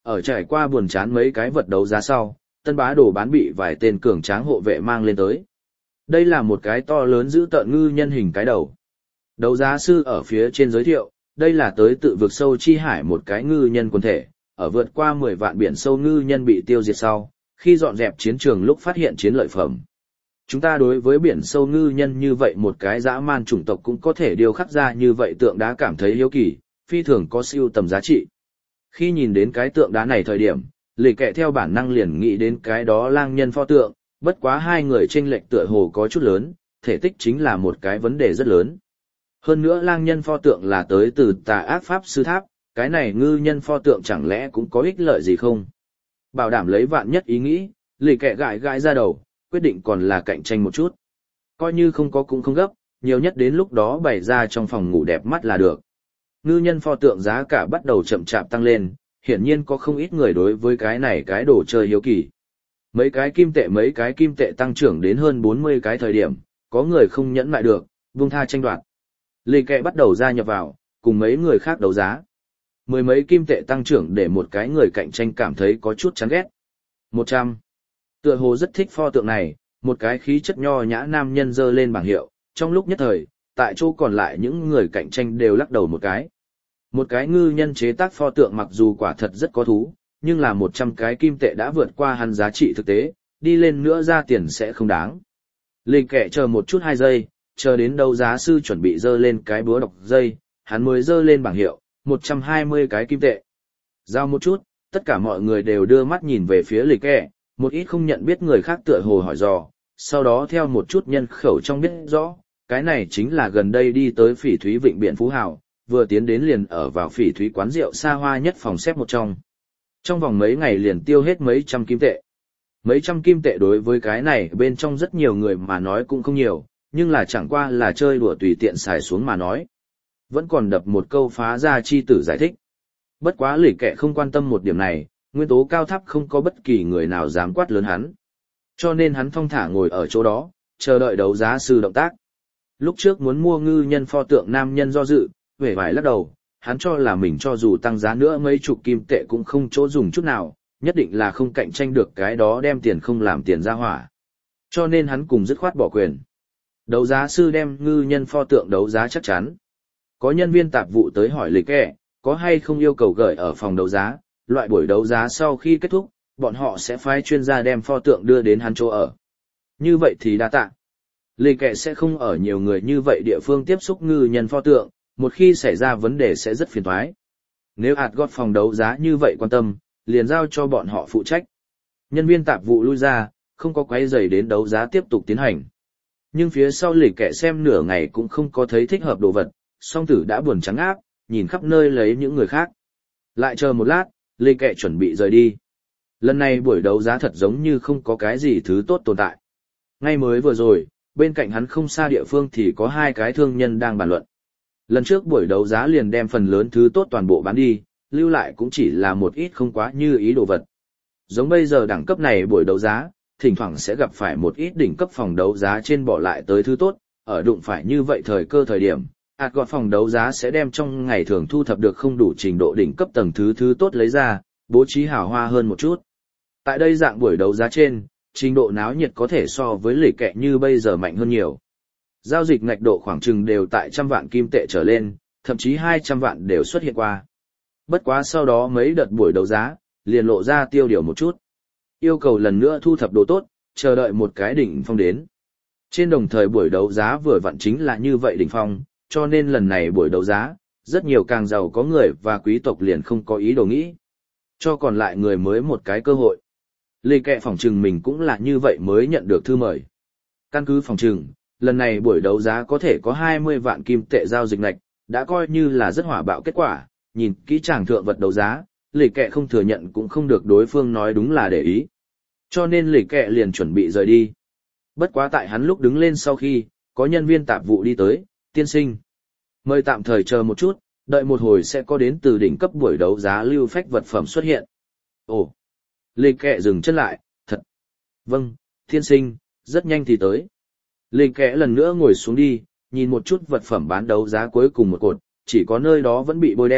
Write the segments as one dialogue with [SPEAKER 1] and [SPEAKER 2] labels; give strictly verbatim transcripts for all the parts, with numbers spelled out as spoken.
[SPEAKER 1] ở trải qua buồn chán mấy cái vật đấu giá sau, tân bá đồ bán bị vài tên cường tráng hộ vệ mang lên tới. Đây là một cái to lớn giữ tợn ngư nhân hình cái đầu. Đấu giá sư ở phía trên giới thiệu, đây là tới tự vực sâu chi hải một cái ngư nhân quần thể, ở vượt qua mười vạn biển sâu ngư nhân bị tiêu diệt sau, khi dọn dẹp chiến trường lúc phát hiện chiến lợi phẩm. Chúng ta đối với biển sâu ngư nhân như vậy một cái dã man chủng tộc cũng có thể điêu khắc ra như vậy tượng đá cảm thấy hiếu kỳ, phi thường có siêu tầm giá trị. Khi nhìn đến cái tượng đá này thời điểm, lì kẹ theo bản năng liền nghĩ đến cái đó lang nhân pho tượng, bất quá hai người chênh lệch tựa hồ có chút lớn, thể tích chính là một cái vấn đề rất lớn. Hơn nữa lang nhân pho tượng là tới từ tà ác pháp sư tháp, cái này ngư nhân pho tượng chẳng lẽ cũng có ích lợi gì không? Bảo đảm lấy vạn nhất ý nghĩ, lì kẹ gãi gãi ra đầu, quyết định còn là cạnh tranh một chút. Coi như không có cũng không gấp, nhiều nhất đến lúc đó bày ra trong phòng ngủ đẹp mắt là được. Ngư nhân pho tượng giá cả bắt đầu chậm chạp tăng lên, hiển nhiên có không ít người đối với cái này cái đồ chơi hiếu kỳ. Mấy cái kim tệ mấy cái kim tệ tăng trưởng đến hơn bốn mươi cái thời điểm, có người không nhẫn lại được, buông tha tranh đoạt. Lì kẹ bắt đầu gia nhập vào, cùng mấy người khác đấu giá. Mười mấy kim tệ tăng trưởng để một cái người cạnh tranh cảm thấy có chút chán ghét. một trăm. Tựa hồ rất thích pho tượng này, một cái khí chất nho nhã nam nhân giơ lên bảng hiệu, trong lúc nhất thời, tại chỗ còn lại những người cạnh tranh đều lắc đầu một cái. Một cái ngư nhân chế tác pho tượng mặc dù quả thật rất có thú, nhưng là một trăm cái kim tệ đã vượt qua hắn giá trị thực tế, đi lên nữa ra tiền sẽ không đáng. Lì kẹ chờ một chút hai giây, chờ đến đấu giá sư chuẩn bị dơ lên cái búa độc dây, hắn mới dơ lên bảng hiệu, một trăm hai mươi cái kim tệ. Giao một chút, tất cả mọi người đều đưa mắt nhìn về phía lì kẹ, một ít không nhận biết người khác tựa hồ hỏi dò, sau đó theo một chút nhân khẩu trong biết rõ, cái này chính là gần đây đi tới Phỉ Thúy Vịnh Biển Phú Hào, vừa tiến đến liền ở vào Phỉ Thúy quán rượu xa hoa nhất phòng xếp một trong. Trong vòng mấy ngày liền tiêu hết mấy trăm kim tệ. Mấy trăm kim tệ đối với cái này bên trong rất nhiều người mà nói cũng không nhiều, nhưng là chẳng qua là chơi đùa tùy tiện xài xuống mà nói. Vẫn còn đập một câu phá ra chi tử giải thích. Bất quá lì kẹ không quan tâm một điểm này, nguyên tố cao thấp không có bất kỳ người nào dám quát lớn hắn. Cho nên hắn thong thả ngồi ở chỗ đó, chờ đợi đấu giá sư động tác. Lúc trước muốn mua ngư nhân pho tượng nam nhân do dự, vẻ vải lắc đầu, hắn cho là mình cho dù tăng giá nữa mấy chục kim tệ cũng không chỗ dùng chút nào, nhất định là không cạnh tranh được cái đó đem tiền không làm tiền ra hỏa. Cho nên hắn cùng dứt khoát bỏ quyền. Đấu giá sư đem ngư nhân pho tượng đấu giá chắc chắn. Có nhân viên tạp vụ tới hỏi lịch kẻ, có hay không yêu cầu gửi ở phòng đấu giá, loại buổi đấu giá sau khi kết thúc, bọn họ sẽ phái chuyên gia đem pho tượng đưa đến hắn chỗ ở. Như vậy thì đa tạ. Lịch kẻ sẽ không ở nhiều người như vậy địa phương tiếp xúc ngư nhân pho tượng, một khi xảy ra vấn đề sẽ rất phiền toái. Nếu hạt gót phòng đấu giá như vậy quan tâm, liền giao cho bọn họ phụ trách. Nhân viên tạp vụ lui ra, không có quấy rầy đến đấu giá tiếp tục tiến hành. Nhưng phía sau lì kẻ xem nửa ngày cũng không có thấy thích hợp đồ vật, song tử đã buồn trắng áp, nhìn khắp nơi lấy những người khác. Lại chờ một lát, lì kẻ chuẩn bị rời đi. Lần này buổi đấu giá thật giống như không có cái gì thứ tốt tồn tại. Ngay mới vừa rồi, bên cạnh hắn không xa địa phương thì có hai cái thương nhân đang bàn luận. Lần trước buổi đấu giá liền đem phần lớn thứ tốt toàn bộ bán đi, lưu lại cũng chỉ là một ít không quá như ý đồ vật. Giống bây giờ đẳng cấp này buổi đấu giá, thỉnh thoảng sẽ gặp phải một ít đỉnh cấp phòng đấu giá trên bỏ lại tới thứ tốt, ở đụng phải như vậy thời cơ thời điểm, ạt gọt phòng đấu giá sẽ đem trong ngày thường thu thập được không đủ trình độ đỉnh cấp tầng thứ thứ tốt lấy ra, bố trí hào hoa hơn một chút. Tại đây dạng buổi đấu giá trên, trình độ náo nhiệt có thể so với lì kẹ như bây giờ mạnh hơn nhiều. Giao dịch ngạch độ khoảng chừng đều tại trăm vạn kim tệ trở lên, thậm chí hai trăm vạn đều xuất hiện qua. Bất quá sau đó mấy đợt buổi đấu giá, liền lộ ra tiêu điều một chút. Yêu cầu lần nữa thu thập đồ tốt, chờ đợi một cái đỉnh phong đến. Trên đồng thời buổi đấu giá vừa vặn chính là như vậy đỉnh phong, cho nên lần này buổi đấu giá, rất nhiều càng giàu có người và quý tộc liền không có ý đồ nghĩ. Cho còn lại người mới một cái cơ hội. Lì kẹ phòng trừng mình cũng là như vậy mới nhận được thư mời. Căn cứ phòng trừng, lần này buổi đấu giá có thể có hai mươi vạn kim tệ giao dịch ngạch, đã coi như là rất hỏa bạo kết quả, nhìn kỹ tràng thượng vật đấu giá, lì kẹ không thừa nhận cũng không được đối phương nói đúng là để ý. Cho nên lì kẹ liền chuẩn bị rời đi. Bất quá tại hắn lúc đứng lên sau khi, có nhân viên tạp vụ đi tới, tiên sinh. Mời tạm thời chờ một chút, đợi một hồi sẽ có đến từ đỉnh cấp buổi đấu giá lưu phách vật phẩm xuất hiện. Ồ! Lì kẹ dừng chân lại, thật. Vâng, tiên sinh, rất nhanh thì tới. Lì kẹ lần nữa ngồi xuống đi, nhìn một chút vật phẩm bán đấu giá cuối cùng một cột, chỉ có nơi đó vẫn bị bôi đen,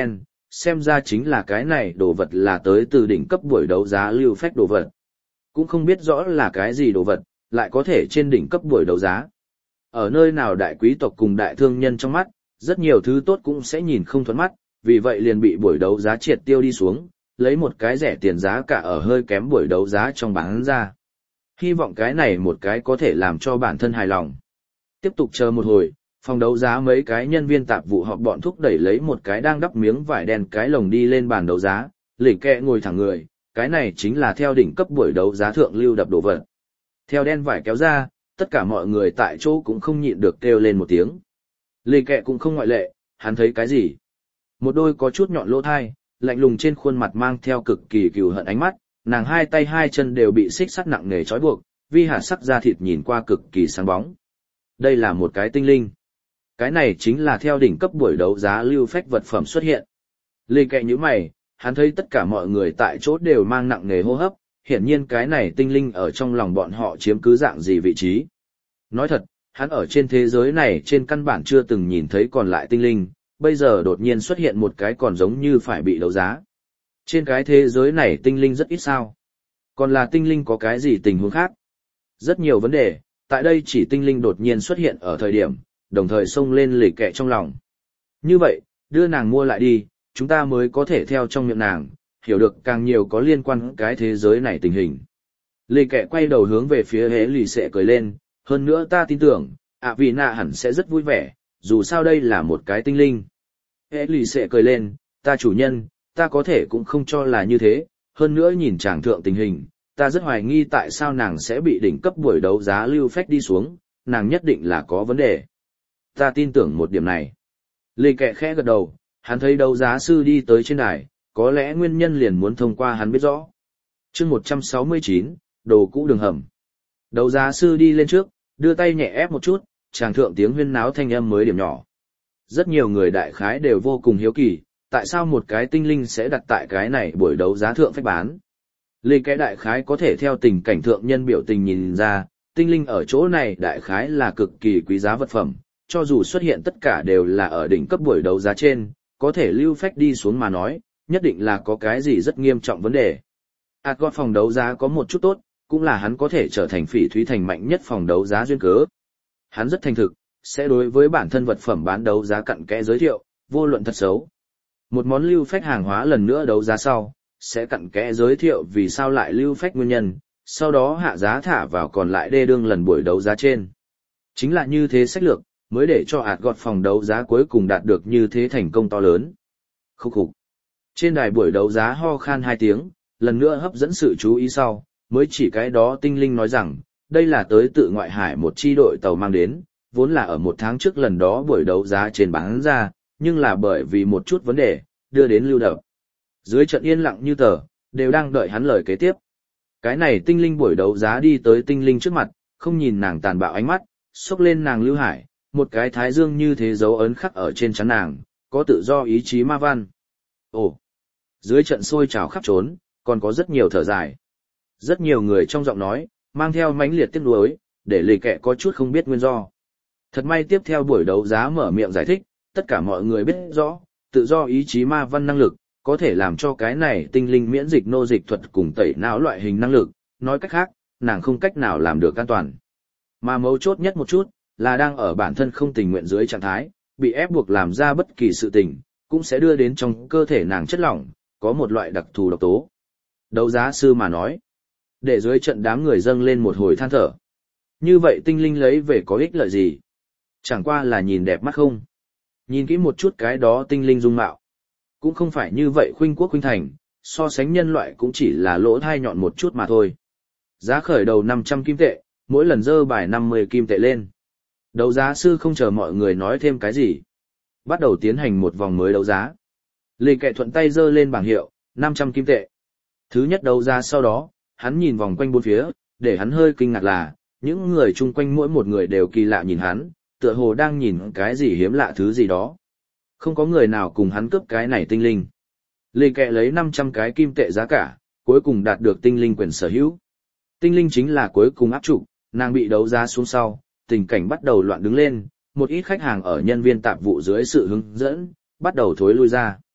[SPEAKER 1] xem ra chính là cái này đồ vật là tới từ đỉnh cấp buổi đấu giá lưu phách đồ vật. Cũng không biết rõ là cái gì đồ vật, lại có thể trên đỉnh cấp buổi đấu giá. Ở nơi nào đại quý tộc cùng đại thương nhân trong mắt, rất nhiều thứ tốt cũng sẽ nhìn không thuận mắt, vì vậy liền bị buổi đấu giá triệt tiêu đi xuống, lấy một cái rẻ tiền giá cả ở hơi kém buổi đấu giá trong bán ra. Hy vọng cái này một cái có thể làm cho bản thân hài lòng. Tiếp tục chờ một hồi, phòng đấu giá mấy cái nhân viên tạp vụ họp bọn thúc đẩy lấy một cái đang đắp miếng vải đen cái lồng đi lên bàn đấu giá, lỉnh kẹ ngồi thẳng người, cái này chính là theo đỉnh cấp buổi đấu giá thượng lưu đập đồ vật. Theo đen vải kéo ra, tất cả mọi người tại chỗ cũng không nhịn được kêu lên một tiếng. Lỉnh kẹ cũng không ngoại lệ, hắn thấy cái gì? Một đôi có chút nhọn lỗ thai, lạnh lùng trên khuôn mặt mang theo cực kỳ cừu hận ánh mắt, nàng hai tay hai chân đều bị xích sắt nặng nề trói buộc, vi hạt sắc da thịt nhìn qua cực kỳ sáng bóng. Đây là một cái tinh linh. Cái này chính là theo đỉnh cấp buổi đấu giá lưu phách vật phẩm xuất hiện. Lê kẹ như mày, hắn thấy tất cả mọi người tại chỗ đều mang nặng nề hô hấp, hiển nhiên cái này tinh linh ở trong lòng bọn họ chiếm cứ dạng gì vị trí. Nói thật, hắn ở trên thế giới này trên căn bản chưa từng nhìn thấy còn lại tinh linh, bây giờ đột nhiên xuất hiện một cái còn giống như phải bị đấu giá. Trên cái thế giới này tinh linh rất ít sao. Còn là tinh linh có cái gì tình huống khác? Rất nhiều vấn đề, tại đây chỉ tinh linh đột nhiên xuất hiện ở thời điểm, đồng thời xông lên lì kẹ trong lòng. Như vậy, đưa nàng mua lại đi, chúng ta mới có thể theo trong miệng nàng, hiểu được càng nhiều có liên quan cái thế giới này tình hình. Lì kẹ quay đầu hướng về phía hế lì sẽ cười lên, hơn nữa ta tin tưởng, ạ vì nạ hẳn sẽ rất vui vẻ, dù sao đây là một cái tinh linh. Hế lì sẽ cười lên, ta chủ nhân, ta có thể cũng không cho là như thế, hơn nữa nhìn chàng thượng tình hình, ta rất hoài nghi tại sao nàng sẽ bị đỉnh cấp buổi đấu giá lưu phách đi xuống, nàng nhất định là có vấn đề. Ta tin tưởng một điểm này. Lê kẹ khẽ gật đầu, hắn thấy đấu giá sư đi tới trên đài, có lẽ nguyên nhân liền muốn thông qua hắn biết rõ. chương một trăm sáu mươi chín, đồ cũ đường hầm. Đấu giá sư đi lên trước, đưa tay nhẹ ép một chút, chàng thượng tiếng huyên náo thanh âm mới điểm nhỏ. Rất nhiều người đại khái đều vô cùng hiếu kỳ, tại sao một cái tinh linh sẽ đặt tại cái này buổi đấu giá thượng phách bán. Lê cái đại khái có thể theo tình cảnh thượng nhân biểu tình nhìn ra, tinh linh ở chỗ này đại khái là cực kỳ quý giá vật phẩm, cho dù xuất hiện tất cả đều là ở đỉnh cấp buổi đấu giá trên, có thể lưu phách đi xuống mà nói, nhất định là có cái gì rất nghiêm trọng vấn đề. Asgard phòng đấu giá có một chút tốt, cũng là hắn có thể trở thành Phỉ Thúy Thành mạnh nhất phòng đấu giá duyên cớ. Hắn rất thành thực, sẽ đối với bản thân vật phẩm bán đấu giá cặn kẽ giới thiệu, vô luận thật xấu. Một món lưu phách hàng hóa lần nữa đấu giá sau, sẽ cặn kẽ giới thiệu vì sao lại lưu phách nguyên nhân, sau đó hạ giá thả vào còn lại đê đương lần buổi đấu giá trên. Chính là như thế sách lược, mới để cho Asgard phòng đấu giá cuối cùng đạt được như thế thành công to lớn. Khúc khục. Trên đài buổi đấu giá ho khan hai tiếng, lần nữa hấp dẫn sự chú ý sau, mới chỉ cái đó tinh linh nói rằng, đây là tới tự ngoại hải một chi đội tàu mang đến, vốn là ở một tháng trước lần đó buổi đấu giá trên bán ra, nhưng là bởi vì một chút vấn đề, đưa đến lưu đập. Dưới trận yên lặng như tờ, đều đang đợi hắn lời kế tiếp. Cái này tinh linh buổi đấu giá đi tới tinh linh trước mặt, không nhìn nàng tàn bạo ánh mắt, xốc lên nàng lưu hải, một cái thái dương như thế dấu ấn khắc ở trên trán nàng, có tự do ý chí ma văn. Ồ! Dưới trận sôi trào khắp trốn, còn có rất nhiều thở dài. Rất nhiều người trong giọng nói, mang theo mãnh liệt tiếc nuối, để lì kẹ có chút không biết nguyên do. Thật may tiếp theo buổi đấu giá mở miệng giải thích, tất cả mọi người biết rõ, tự do ý chí ma văn năng lực, có thể làm cho cái này tinh linh miễn dịch nô dịch thuật cùng tẩy não loại hình năng lực, nói cách khác, nàng không cách nào làm được an toàn. Mà mấu chốt nhất một chút, là đang ở bản thân không tình nguyện dưới trạng thái, bị ép buộc làm ra bất kỳ sự tình, cũng sẽ đưa đến trong cơ thể nàng chất lỏng, có một loại đặc thù độc tố. Đấu giá sư mà nói, để dưới trận đám người dâng lên một hồi than thở. Như vậy tinh linh lấy về có ích lợi gì? Chẳng qua là nhìn đẹp mắt không? Nhìn kỹ một chút cái đó tinh linh dung mạo. Cũng không phải như vậy khuynh quốc khuynh thành, so sánh nhân loại cũng chỉ là lỗ thai nhọn một chút mà thôi. Giá khởi đầu năm trăm kim tệ, mỗi lần dơ bài năm mươi kim tệ lên. Đấu giá sư không chờ mọi người nói thêm cái gì. Bắt đầu tiến hành một vòng mới đấu giá. Lê kệ thuận tay dơ lên bảng hiệu, năm trăm kim tệ. Thứ nhất đấu giá sau đó, hắn nhìn vòng quanh bốn phía, để hắn hơi kinh ngạc là, những người chung quanh mỗi một người đều kỳ lạ nhìn hắn, tựa hồ đang nhìn cái gì hiếm lạ thứ gì đó. Không có người nào cùng hắn cướp cái này tinh linh. Lê kệ lấy năm trăm cái kim tệ giá cả, cuối cùng đạt được tinh linh quyền sở hữu. Tinh linh chính là cuối cùng áp trụ, nàng bị đấu giá xuống sau, tình cảnh bắt đầu loạn đứng lên, một ít khách hàng ở nhân viên tạp vụ dưới sự hướng dẫn, bắt đầu thối lui ra.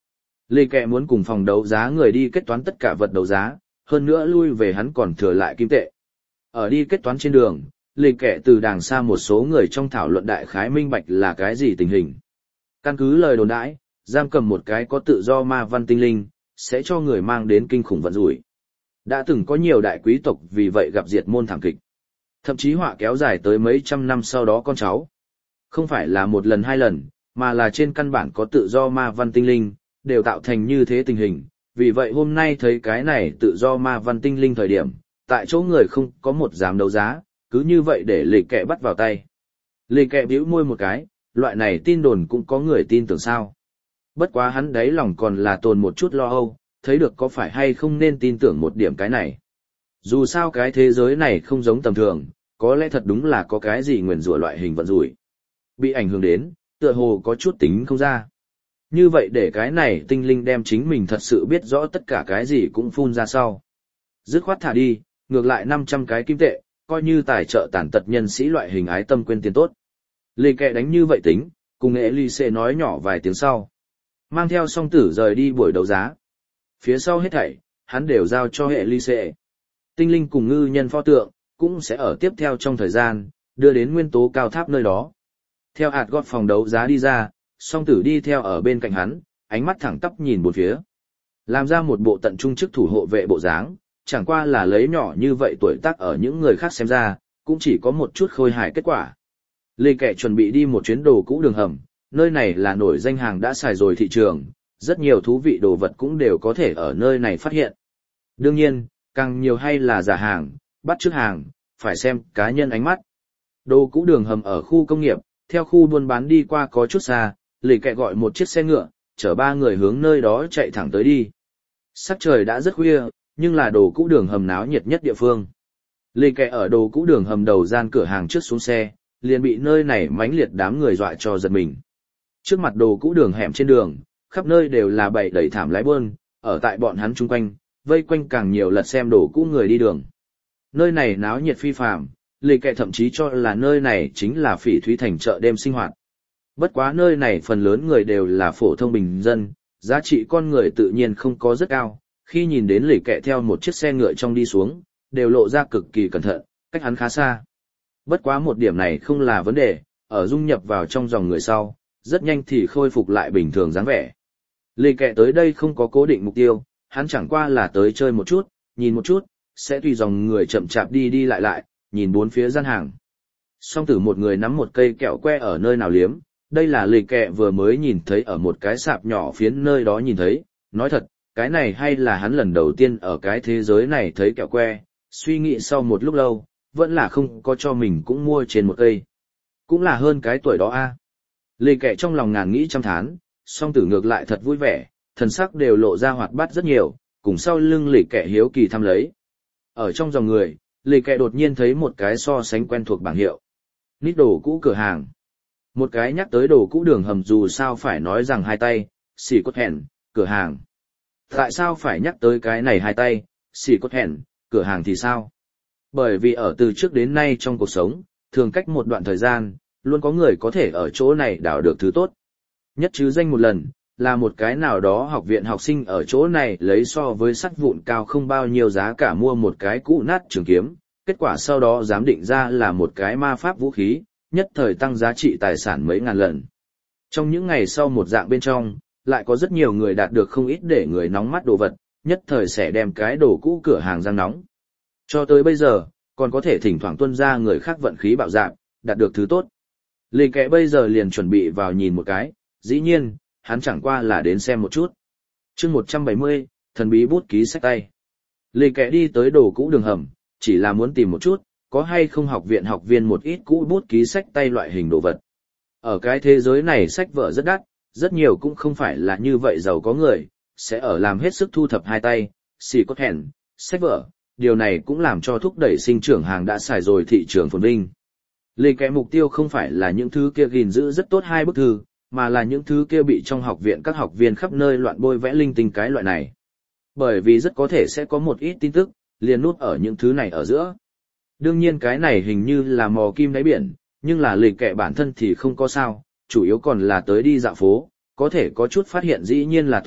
[SPEAKER 1] Lê Kẹ muốn cùng phòng đấu giá người đi kết toán tất cả vật đấu giá, hơn nữa lui về hắn còn thừa lại kim tệ. Ở đi kết toán trên đường, Lê Kẹ từ đàng xa một số người trong thảo luận đại khái minh bạch là cái gì tình hình. Căn cứ lời đồn đãi, giam cầm một cái có tự do ma văn tinh linh, sẽ cho người mang đến kinh khủng vận rủi. Đã từng có nhiều đại quý tộc vì vậy gặp diệt môn thảm kịch. Thậm chí họa kéo dài tới mấy trăm năm sau đó con cháu. Không phải là một lần hai lần, mà là trên căn bản có tự do ma văn tinh linh, đều tạo thành như thế tình hình. Vì vậy hôm nay thấy cái này tự do ma văn tinh linh thời điểm, tại chỗ người không có một dám đấu giá, cứ như vậy để Lê Kẹ bắt vào tay. Lê Kẹ bĩu môi một cái, loại này tin đồn cũng có người tin tưởng sao. Bất quá hắn đáy lòng còn là tồn một chút lo âu, thấy được có phải hay không nên tin tưởng một điểm cái này. Dù sao cái thế giới này không giống tầm thường, có lẽ thật đúng là có cái gì nguyền rủa loại hình vận rủi. Bị ảnh hưởng đến, tựa hồ có chút tính không ra. Như vậy để cái này tinh linh đem chính mình thật sự biết rõ tất cả cái gì cũng phun ra sau. Dứt khoát thả đi, ngược lại năm trăm cái kim tệ, coi như tài trợ tàn tật nhân sĩ loại hình ái tâm quên tiền tốt. Lê Kẹ đánh như vậy tính, cùng Elise nói nhỏ vài tiếng sau. Mang theo song tử rời đi buổi đấu giá. Phía sau hết thảy, hắn đều giao cho Elise. Tinh linh cùng ngư nhân pho tượng, cũng sẽ ở tiếp theo trong thời gian, đưa đến nguyên tố cao tháp nơi đó. Theo ạt gót phòng đấu giá đi ra, song tử đi theo ở bên cạnh hắn, ánh mắt thẳng tắp nhìn bốn phía. Làm ra một bộ tận trung chức thủ hộ vệ bộ dáng, chẳng qua là lấy nhỏ như vậy tuổi tác ở những người khác xem ra, cũng chỉ có một chút khôi hài kết quả. Lê Kẹ chuẩn bị đi một chuyến đồ cũ đường hầm, nơi này là nổi danh hàng đã xài rồi thị trường, rất nhiều thú vị đồ vật cũng đều có thể ở nơi này phát hiện. Đương nhiên, càng nhiều hay là giả hàng, bắt chước hàng, phải xem cá nhân ánh mắt. Đồ cũ đường hầm ở khu công nghiệp, theo khu buôn bán đi qua có chút xa, Lê Kẹ gọi một chiếc xe ngựa, chở ba người hướng nơi đó chạy thẳng tới đi. Sắc trời đã rất khuya, nhưng là đồ cũ đường hầm náo nhiệt nhất địa phương. Lê Kẹ ở đồ cũ đường hầm đầu gian cửa hàng trước xuống xe, liền bị nơi này mãnh liệt đám người dọa cho giật mình. Trước mặt đồ cũ đường hẻm trên đường, khắp nơi đều là bày đầy thảm lái buôn, ở tại bọn hắn chung quanh, vây quanh càng nhiều lật xem đồ cũ người đi đường. Nơi này náo nhiệt phi phàm, Lê Kẹ thậm chí cho là nơi này chính là Phỉ Thúy Thành chợ đêm sinh hoạt. Bất quá nơi này phần lớn người đều là phổ thông bình dân, giá trị con người tự nhiên không có rất cao. Khi nhìn đến Lê Kẹ theo một chiếc xe ngựa trong đi xuống, đều lộ ra cực kỳ cẩn thận, cách hắn khá xa. Bất quá một điểm này không là vấn đề, ở dung nhập vào trong dòng người sau, rất nhanh thì khôi phục lại bình thường dáng vẻ. Lê Kẹ tới đây không có cố định mục tiêu, hắn chẳng qua là tới chơi một chút, nhìn một chút, sẽ tùy dòng người chậm chạp đi đi lại lại, nhìn bốn phía gian hàng. Song tử một người nắm một cây kẹo que ở nơi nào liếm, đây là Lê Kẹ vừa mới nhìn thấy ở một cái sạp nhỏ phiến nơi đó nhìn thấy, nói thật, cái này hay là hắn lần đầu tiên ở cái thế giới này thấy kẹo que, suy nghĩ sau một lúc lâu, vẫn là không có cho mình cũng mua trên một cây. Cũng là hơn cái tuổi đó a. À. Lê Kẹ trong lòng ngàn nghĩ trăm thán, song tử ngược lại thật vui vẻ, thần sắc đều lộ ra hoạt bát rất nhiều, cùng sau lưng Lê Kẹ hiếu kỳ thăm lấy. Ở trong dòng người, Lê Kẹ đột nhiên thấy một cái so sánh quen thuộc bảng hiệu. Nít đồ cũ cửa hàng. Một cái nhắc tới đồ cũ đường hầm dù sao phải nói rằng hai tay, xì cốt hẹn, cửa hàng. Tại sao phải nhắc tới cái này hai tay, xì cốt hẹn, cửa hàng thì sao? Bởi vì ở từ trước đến nay trong cuộc sống, thường cách một đoạn thời gian, luôn có người có thể ở chỗ này đào được thứ tốt. Nhất chứ danh một lần, là một cái nào đó học viện học sinh ở chỗ này lấy so với sắt vụn cao không bao nhiêu giá cả mua một cái cũ nát trường kiếm, kết quả sau đó giám định ra là một cái ma pháp vũ khí, nhất thời tăng giá trị tài sản mấy ngàn lần. Trong những ngày sau một dạng bên trong, lại có rất nhiều người đạt được không ít để người nóng mắt đồ vật, nhất thời sẽ đem cái đồ cũ cửa hàng răng nóng. Cho tới bây giờ, còn có thể thỉnh thoảng tuân ra người khác vận khí bạo dạng, đạt được thứ tốt. Lê Kẹ bây giờ liền chuẩn bị vào nhìn một cái, dĩ nhiên, hắn chẳng qua là đến xem một chút. chương một trăm bảy mươi, thần bí bút ký sách tay. Lê Kẹ đi tới đồ cũ đường hầm, chỉ là muốn tìm một chút, có hay không học viện học viên một ít cũ bút ký sách tay loại hình đồ vật. Ở cái thế giới này sách vở rất đắt, rất nhiều cũng không phải là như vậy giàu có người, sẽ ở làm hết sức thu thập hai tay, xì cốt hẹn, sách vở, điều này cũng làm cho thúc đẩy sinh trưởng hàng đã xài rồi thị trường phồn vinh. Lê Kẹ mục tiêu không phải là những thứ kia gìn giữ rất tốt hai bức thư, mà là những thứ kia bị trong học viện các học viên khắp nơi loạn bôi vẽ linh tinh cái loại này. Bởi vì rất có thể sẽ có một ít tin tức, liền nút ở những thứ này ở giữa. Đương nhiên cái này hình như là mò kim đáy biển, nhưng là Lê Kẹ bản thân thì không có sao, chủ yếu còn là tới đi dạo phố, có thể có chút phát hiện dĩ nhiên là tốt,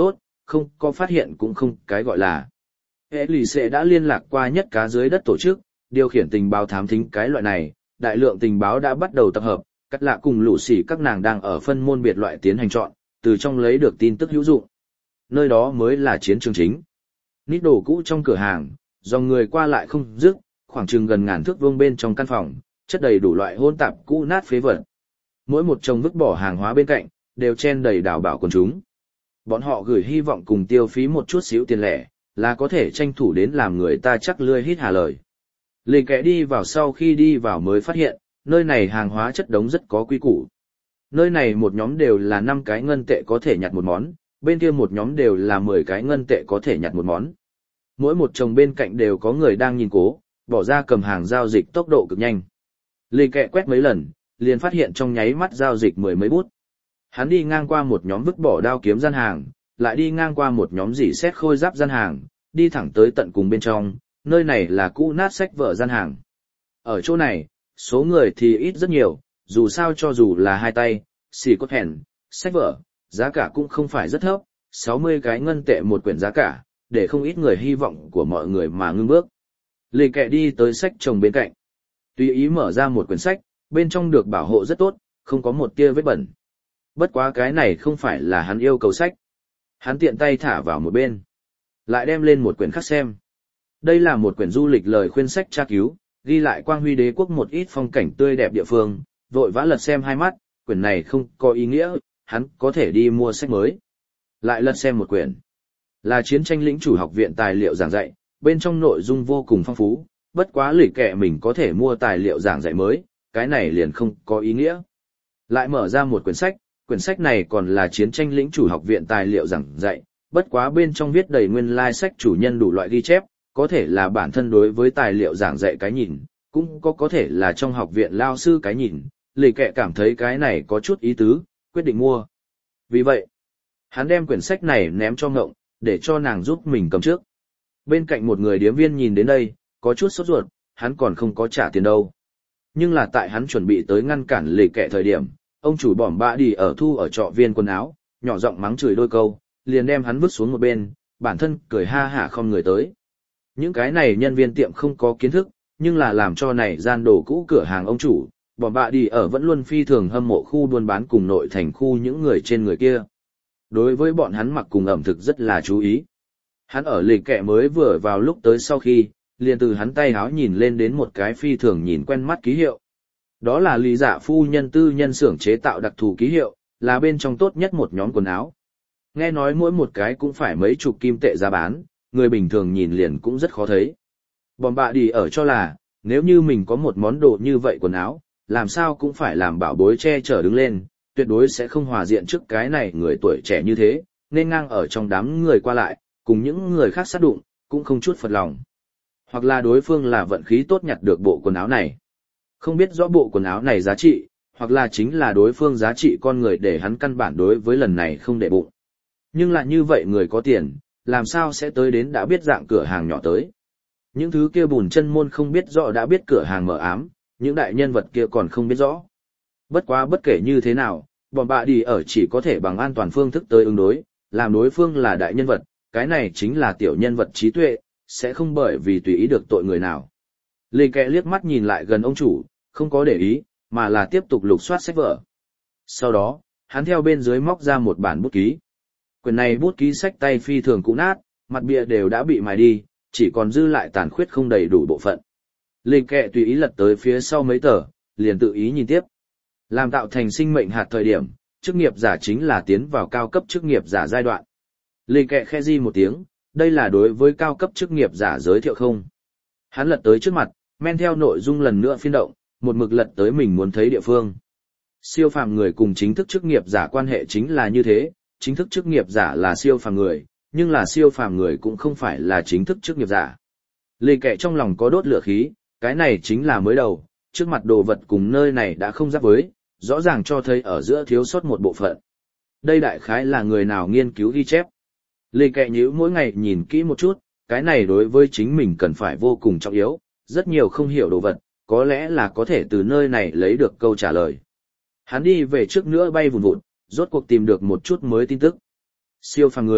[SPEAKER 1] không có phát hiện cũng không cái gọi là. Hệ lì xệ đã liên lạc qua nhất cá dưới đất tổ chức, điều khiển tình báo thám thính cái loại này, đại lượng tình báo đã bắt đầu tập hợp, cắt lạ cùng lũ xỉ các nàng đang ở phân môn biệt loại tiến hành chọn, từ trong lấy được tin tức hữu dụng. Nơi đó mới là chiến trường chính. Nít đồ cũ trong cửa hàng, dòng người qua lại không dứt, khoảng chừng gần ngàn thước vuông bên trong căn phòng, chất đầy đủ loại hỗn tạp cũ nát phế vật. Mỗi một chồng vứt bỏ hàng hóa bên cạnh, đều chen đầy đảo bảo quần chúng. Bọn họ gửi hy vọng cùng tiêu phí một chút xíu tiền lẻ, là có thể tranh thủ đến làm người ta chắc lươi hít hà lời. Lì kẻ đi vào sau khi đi vào mới phát hiện, nơi này hàng hóa chất đống rất có quy củ. Nơi này một nhóm đều là năm cái ngân tệ có thể nhặt một món, bên kia một nhóm đều là mười cái ngân tệ có thể nhặt một món. Mỗi một chồng bên cạnh đều có người đang nhìn cố, bỏ ra cầm hàng giao dịch tốc độ cực nhanh. Lì kẹ quét mấy lần, liền phát hiện trong nháy mắt giao dịch mười mấy bút. Hắn đi ngang qua một nhóm vứt bỏ đao kiếm gian hàng, lại đi ngang qua một nhóm dỉ xét khôi giáp gian hàng, đi thẳng tới tận cùng bên trong, nơi này là cũ nát sách vở gian hàng. Ở chỗ này, số người thì ít rất nhiều, dù sao cho dù là hai tay, xì cốt hèn, sách vở, giá cả cũng không phải rất thấp, sáu mươi cái ngân tệ một quyển giá cả, để không ít người hy vọng của mọi người mà ngưng bước. Lì kẹ đi tới sách chồng bên cạnh. Tùy ý mở ra một quyển sách, bên trong được bảo hộ rất tốt, không có một tia vết bẩn. Bất quá cái này không phải là hắn yêu cầu sách. Hắn tiện tay thả vào một bên. Lại đem lên một quyển khác xem. Đây là một quyển du lịch lời khuyên sách tra cứu, ghi lại quang huy đế quốc một ít phong cảnh tươi đẹp địa phương, vội vã lật xem hai mắt, quyển này không có ý nghĩa, hắn có thể đi mua sách mới. Lại lật xem một quyển. Là chiến tranh lĩnh chủ học viện tài liệu giảng dạy, bên trong nội dung vô cùng phong phú, bất quá lì kẹ mình có thể mua tài liệu giảng dạy mới, cái này liền không có ý nghĩa. Lại mở ra một quyển sách, quyển sách này còn là chiến tranh lĩnh chủ học viện tài liệu giảng dạy, bất quá bên trong viết đầy nguyên lai sách chủ nhân đủ loại ghi chép, có thể là bản thân đối với tài liệu giảng dạy cái nhìn, cũng có có thể là trong học viện lao sư cái nhìn, lì kẹ cảm thấy cái này có chút ý tứ, quyết định mua. Vì vậy, hắn đem quyển sách này ném cho Ngộng, để cho nàng giúp mình cầm trước. Bên cạnh một người điếm viên nhìn đến đây, có chút sốt ruột, hắn còn không có trả tiền đâu. Nhưng là tại hắn chuẩn bị tới ngăn cản lì kẹ thời điểm, ông chủ bỏm bạ đi ở thu ở trọ viên quần áo, nhỏ giọng mắng chửi đôi câu, liền đem hắn vứt xuống một bên, bản thân cười ha hả không người tới. Những cái này nhân viên tiệm không có kiến thức, nhưng là làm cho này gian đồ cũ cửa hàng ông chủ, bỏm bạ đi ở vẫn luôn phi thường hâm mộ khu buôn bán cùng nội thành khu những người trên người kia. Đối với bọn hắn mặc cùng ẩm thực rất là chú ý. Hắn ở lì kẹ mới vừa vào lúc tới sau khi, liền từ hắn tay háo nhìn lên đến một cái phi thường nhìn quen mắt ký hiệu. Đó là lý dạ phu nhân tư nhân xưởng chế tạo đặc thù ký hiệu, là bên trong tốt nhất một nhóm quần áo. Nghe nói mỗi một cái cũng phải mấy chục kim tệ giá bán, người bình thường nhìn liền cũng rất khó thấy. Bòm bạ đi ở cho là, nếu như mình có một món đồ như vậy quần áo, làm sao cũng phải làm bảo bối che chở đứng lên, tuyệt đối sẽ không hòa diện trước cái này người tuổi trẻ như thế, nên ngang ở trong đám người qua lại, cùng những người khác sát đụng, cũng không chút phật lòng. Hoặc là đối phương là vận khí tốt nhặt được bộ quần áo này. Không biết rõ bộ quần áo này giá trị, hoặc là chính là đối phương giá trị con người để hắn căn bản đối với lần này không để bụng. Nhưng là như vậy người có tiền, làm sao sẽ tới đến đã biết dạng cửa hàng nhỏ tới. Những thứ kia bùn chân môn không biết rõ đã biết cửa hàng mở ám, những đại nhân vật kia còn không biết rõ. Bất quá bất kể như thế nào, bọn bạ đi ở chỉ có thể bằng an toàn phương thức tới ứng đối, làm đối phương là đại nhân vật, cái này chính là tiểu nhân vật trí tuệ, sẽ không bởi vì tùy ý được tội người nào. Lê Kẹ liếc mắt nhìn lại gần ông chủ, không có để ý, mà là tiếp tục lục soát sách vở. Sau đó, hắn theo bên dưới móc ra một bản bút ký. Quyển này bút ký sách tay phi thường cũ nát, mặt bìa đều đã bị mài đi, chỉ còn dư lại tàn khuyết không đầy đủ bộ phận. Lê Kẹ tùy ý lật tới phía sau mấy tờ, liền tự ý nhìn tiếp. Làm tạo thành sinh mệnh hạt thời điểm, chức nghiệp giả chính là tiến vào cao cấp chức nghiệp giả giai đoạn. Lê Kẹ khẽ di một tiếng, đây là đối với cao cấp chức nghiệp giả giới thiệu không. Hắn lật tới trước mặt, men theo nội dung lần nữa phiên động, một mực lật tới mình muốn thấy địa phương. Siêu phàm người cùng chính thức chức nghiệp giả quan hệ chính là như thế, chính thức chức nghiệp giả là siêu phàm người, nhưng là siêu phàm người cũng không phải là chính thức chức nghiệp giả. Lê Kẹ trong lòng có đốt lửa khí, cái này chính là mới đầu, trước mặt đồ vật cùng nơi này đã không giáp với, rõ ràng cho thấy ở giữa thiếu sót một bộ phận. Đây đại khái là người nào nghiên cứu ghi chép. Lê Kẹ nhíu mỗi ngày nhìn kỹ một chút, cái này đối với chính mình cần phải vô cùng trọng yếu, rất nhiều không hiểu đồ vật, có lẽ là có thể từ nơi này lấy được câu trả lời. Hắn đi về trước nữa bay vùn vụt, rốt cuộc tìm được một chút mới tin tức. Siêu phàm người,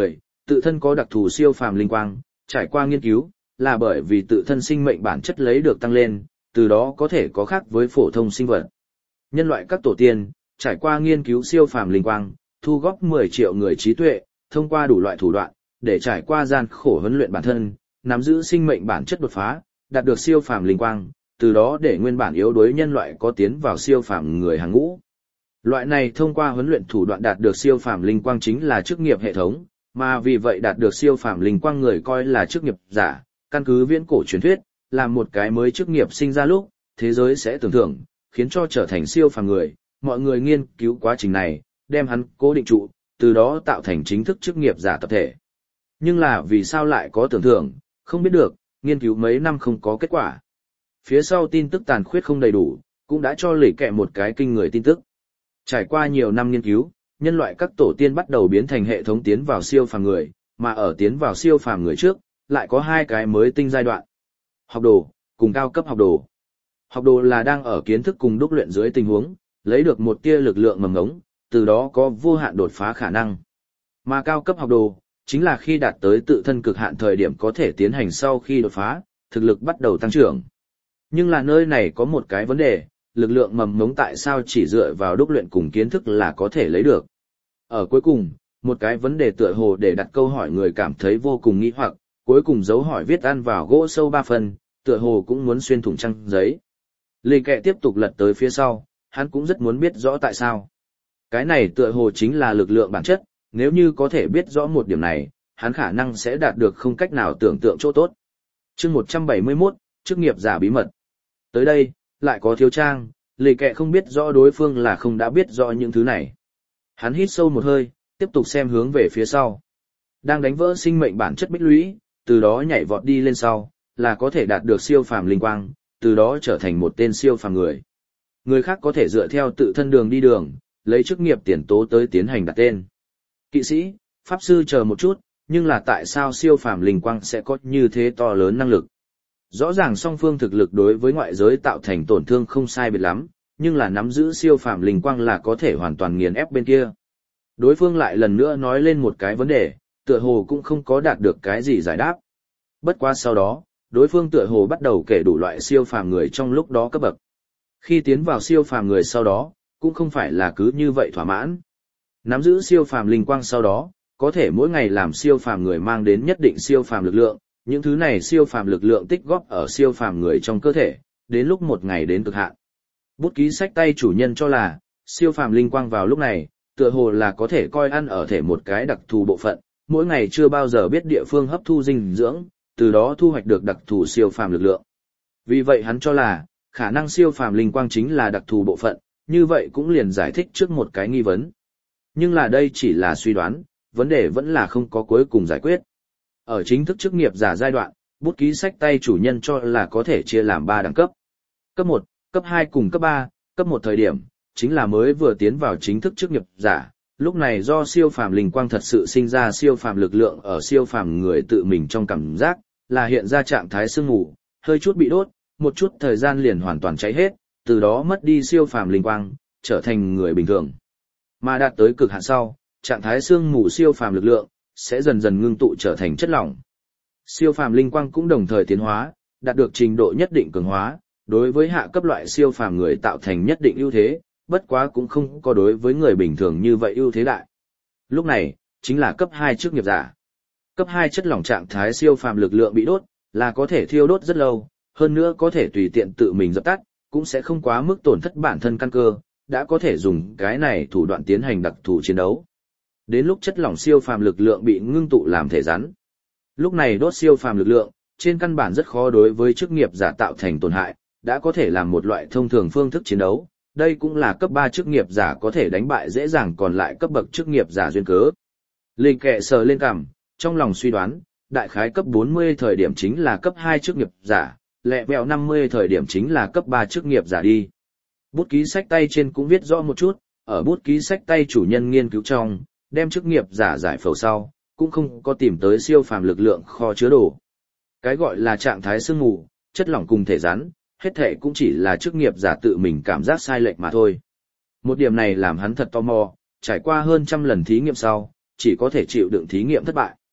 [SPEAKER 1] tự thân có đặc thù siêu phàm linh quang, trải qua nghiên cứu, là bởi vì tự thân sinh mệnh bản chất lấy được tăng lên, từ đó có thể có khác với phổ thông sinh vật. Nhân loại các tổ tiên, trải qua nghiên cứu siêu phàm linh quang, thu góp mười triệu người trí tuệ, thông qua đủ loại thủ đoạn, để trải qua gian khổ huấn luyện bản thân, nắm giữ sinh mệnh bản chất đột phá, đạt được siêu phàm linh quang, từ đó để nguyên bản yếu đuối nhân loại có tiến vào siêu phàm người hàng ngũ. Loại này thông qua huấn luyện thủ đoạn đạt được siêu phàm linh quang chính là chức nghiệp hệ thống, mà vì vậy đạt được siêu phàm linh quang người coi là chức nghiệp giả, căn cứ viễn cổ truyền thuyết, làm một cái mới chức nghiệp sinh ra lúc, thế giới sẽ tưởng thưởng, khiến cho trở thành siêu phàm người, mọi người nghiên cứu quá trình này, đem hắn cố định trụ, từ đó tạo thành chính thức chức nghiệp giả tập thể. Nhưng là vì sao lại có tưởng thưởng, không biết được, nghiên cứu mấy năm không có kết quả. Phía sau tin tức tàn khuyết không đầy đủ, cũng đã cho lì kẹ một cái kinh người tin tức. Trải qua nhiều năm nghiên cứu, nhân loại các tổ tiên bắt đầu biến thành hệ thống tiến vào siêu phàm người, mà ở tiến vào siêu phàm người trước, lại có hai cái mới tinh giai đoạn. Học đồ, cùng cao cấp học đồ. Học đồ là đang ở kiến thức cùng đúc luyện dưới tình huống, lấy được một tia lực lượng mầm ngống, từ đó có vô hạn đột phá khả năng. Mà cao cấp học đồ, chính là khi đạt tới tự thân cực hạn thời điểm có thể tiến hành sau khi đột phá, thực lực bắt đầu tăng trưởng. Nhưng là nơi này có một cái vấn đề, lực lượng mầm ngống tại sao chỉ dựa vào đúc luyện cùng kiến thức là có thể lấy được. Ở cuối cùng, một cái vấn đề tựa hồ để đặt câu hỏi người cảm thấy vô cùng nghi hoặc, cuối cùng dấu hỏi viết ăn vào gỗ sâu ba phần, tựa hồ cũng muốn xuyên thủng trang giấy. Lê Kệ tiếp tục lật tới phía sau, hắn cũng rất muốn biết rõ tại sao. Cái này tựa hồ chính là lực lượng bản chất, nếu như có thể biết rõ một điểm này, hắn khả năng sẽ đạt được không cách nào tưởng tượng chỗ tốt. Chương một trăm bảy mươi mốt, chức nghiệp giả bí mật. Tới đây, lại có thiếu trang, Lê Kệ không biết rõ đối phương là không đã biết rõ những thứ này. Hắn hít sâu một hơi, tiếp tục xem hướng về phía sau. Đang đánh vỡ sinh mệnh bản chất bích lũy, từ đó nhảy vọt đi lên sau, là có thể đạt được siêu phàm linh quang, từ đó trở thành một tên siêu phàm người. Người khác có thể dựa theo tự thân đường đi đường, lấy chức nghiệp tiền tố tới tiến hành đặt tên. Kỵ sĩ, pháp sư chờ một chút, nhưng là tại sao siêu phàm linh quang sẽ có như thế to lớn năng lực? Rõ ràng song phương thực lực đối với ngoại giới tạo thành tổn thương không sai biệt lắm, nhưng là nắm giữ siêu phàm linh quang là có thể hoàn toàn nghiền ép bên kia. Đối phương lại lần nữa nói lên một cái vấn đề, tựa hồ cũng không có đạt được cái gì giải đáp. Bất quá sau đó, đối phương tựa hồ bắt đầu kể đủ loại siêu phàm người trong lúc đó cấp bậc. Khi tiến vào siêu phàm người sau đó, cũng không phải là cứ như vậy thỏa mãn. Nắm giữ siêu phàm linh quang sau đó, có thể mỗi ngày làm siêu phàm người mang đến nhất định siêu phàm lực lượng, những thứ này siêu phàm lực lượng tích góp ở siêu phàm người trong cơ thể, đến lúc một ngày đến cực hạn. Bút ký sách tay chủ nhân cho là, siêu phàm linh quang vào lúc này, tựa hồ là có thể coi ăn ở thể một cái đặc thù bộ phận, mỗi ngày chưa bao giờ biết địa phương hấp thu dinh dưỡng, từ đó thu hoạch được đặc thù siêu phàm lực lượng. Vì vậy hắn cho là, khả năng siêu phàm linh quang chính là đặc thù bộ phận, như vậy cũng liền giải thích trước một cái nghi vấn. Nhưng là đây chỉ là suy đoán, vấn đề vẫn là không có cuối cùng giải quyết. Ở chính thức chức nghiệp giả giai đoạn, bút ký sách tay chủ nhân cho là có thể chia làm ba đẳng cấp. Cấp một, cấp hai cùng cấp ba, cấp một thời điểm, chính là mới vừa tiến vào chính thức chức nghiệp giả, lúc này do siêu phàm linh quang thật sự sinh ra siêu phàm lực lượng ở siêu phàm người tự mình trong cảm giác, là hiện ra trạng thái sương mù, hơi chút bị đốt, một chút thời gian liền hoàn toàn cháy hết, từ đó mất đi siêu phàm linh quang, trở thành người bình thường. Mà đạt tới cực hạn sau, trạng thái sương mù siêu phàm lực lượng sẽ dần dần ngưng tụ trở thành chất lỏng. Siêu phàm linh quang cũng đồng thời tiến hóa, đạt được trình độ nhất định cường hóa, đối với hạ cấp loại siêu phàm người tạo thành nhất định ưu thế, bất quá cũng không có đối với người bình thường như vậy ưu thế đại. Lúc này, chính là cấp hai chức nghiệp giả. Cấp hai chất lỏng trạng thái siêu phàm lực lượng bị đốt, là có thể thiêu đốt rất lâu, hơn nữa có thể tùy tiện tự mình dập tắt, cũng sẽ không quá mức tổn thất bản thân căn cơ, đã có thể dùng cái này thủ đoạn tiến hành đặc thù chiến đấu. Đến lúc chất lỏng siêu phàm lực lượng bị ngưng tụ làm thể rắn. Lúc này đốt siêu phàm lực lượng, trên căn bản rất khó đối với chức nghiệp giả tạo thành tổn hại, đã có thể làm một loại thông thường phương thức chiến đấu. Đây cũng là cấp ba chức nghiệp giả có thể đánh bại dễ dàng còn lại cấp bậc chức nghiệp giả duyên cớ. Linh kệ sờ lên cằm, trong lòng suy đoán, đại khái cấp bốn mươi thời điểm chính là cấp hai chức nghiệp giả, lẹ vẹo năm mươi thời điểm chính là cấp ba chức nghiệp giả đi. Bút ký sách tay trên cũng viết rõ một chút, ở bút ký sách tay chủ nhân nghiên cứu trong, đem chức nghiệp giả giải phẫu sau, cũng không có tìm tới siêu phàm lực lượng kho chứa đồ. Cái gọi là trạng thái sương mù, chất lỏng cùng thể rắn, hết thể cũng chỉ là chức nghiệp giả tự mình cảm giác sai lệch mà thôi. Một điểm này làm hắn thật tò mò, trải qua hơn trăm lần thí nghiệm sau, chỉ có thể chịu đựng thí nghiệm thất bại.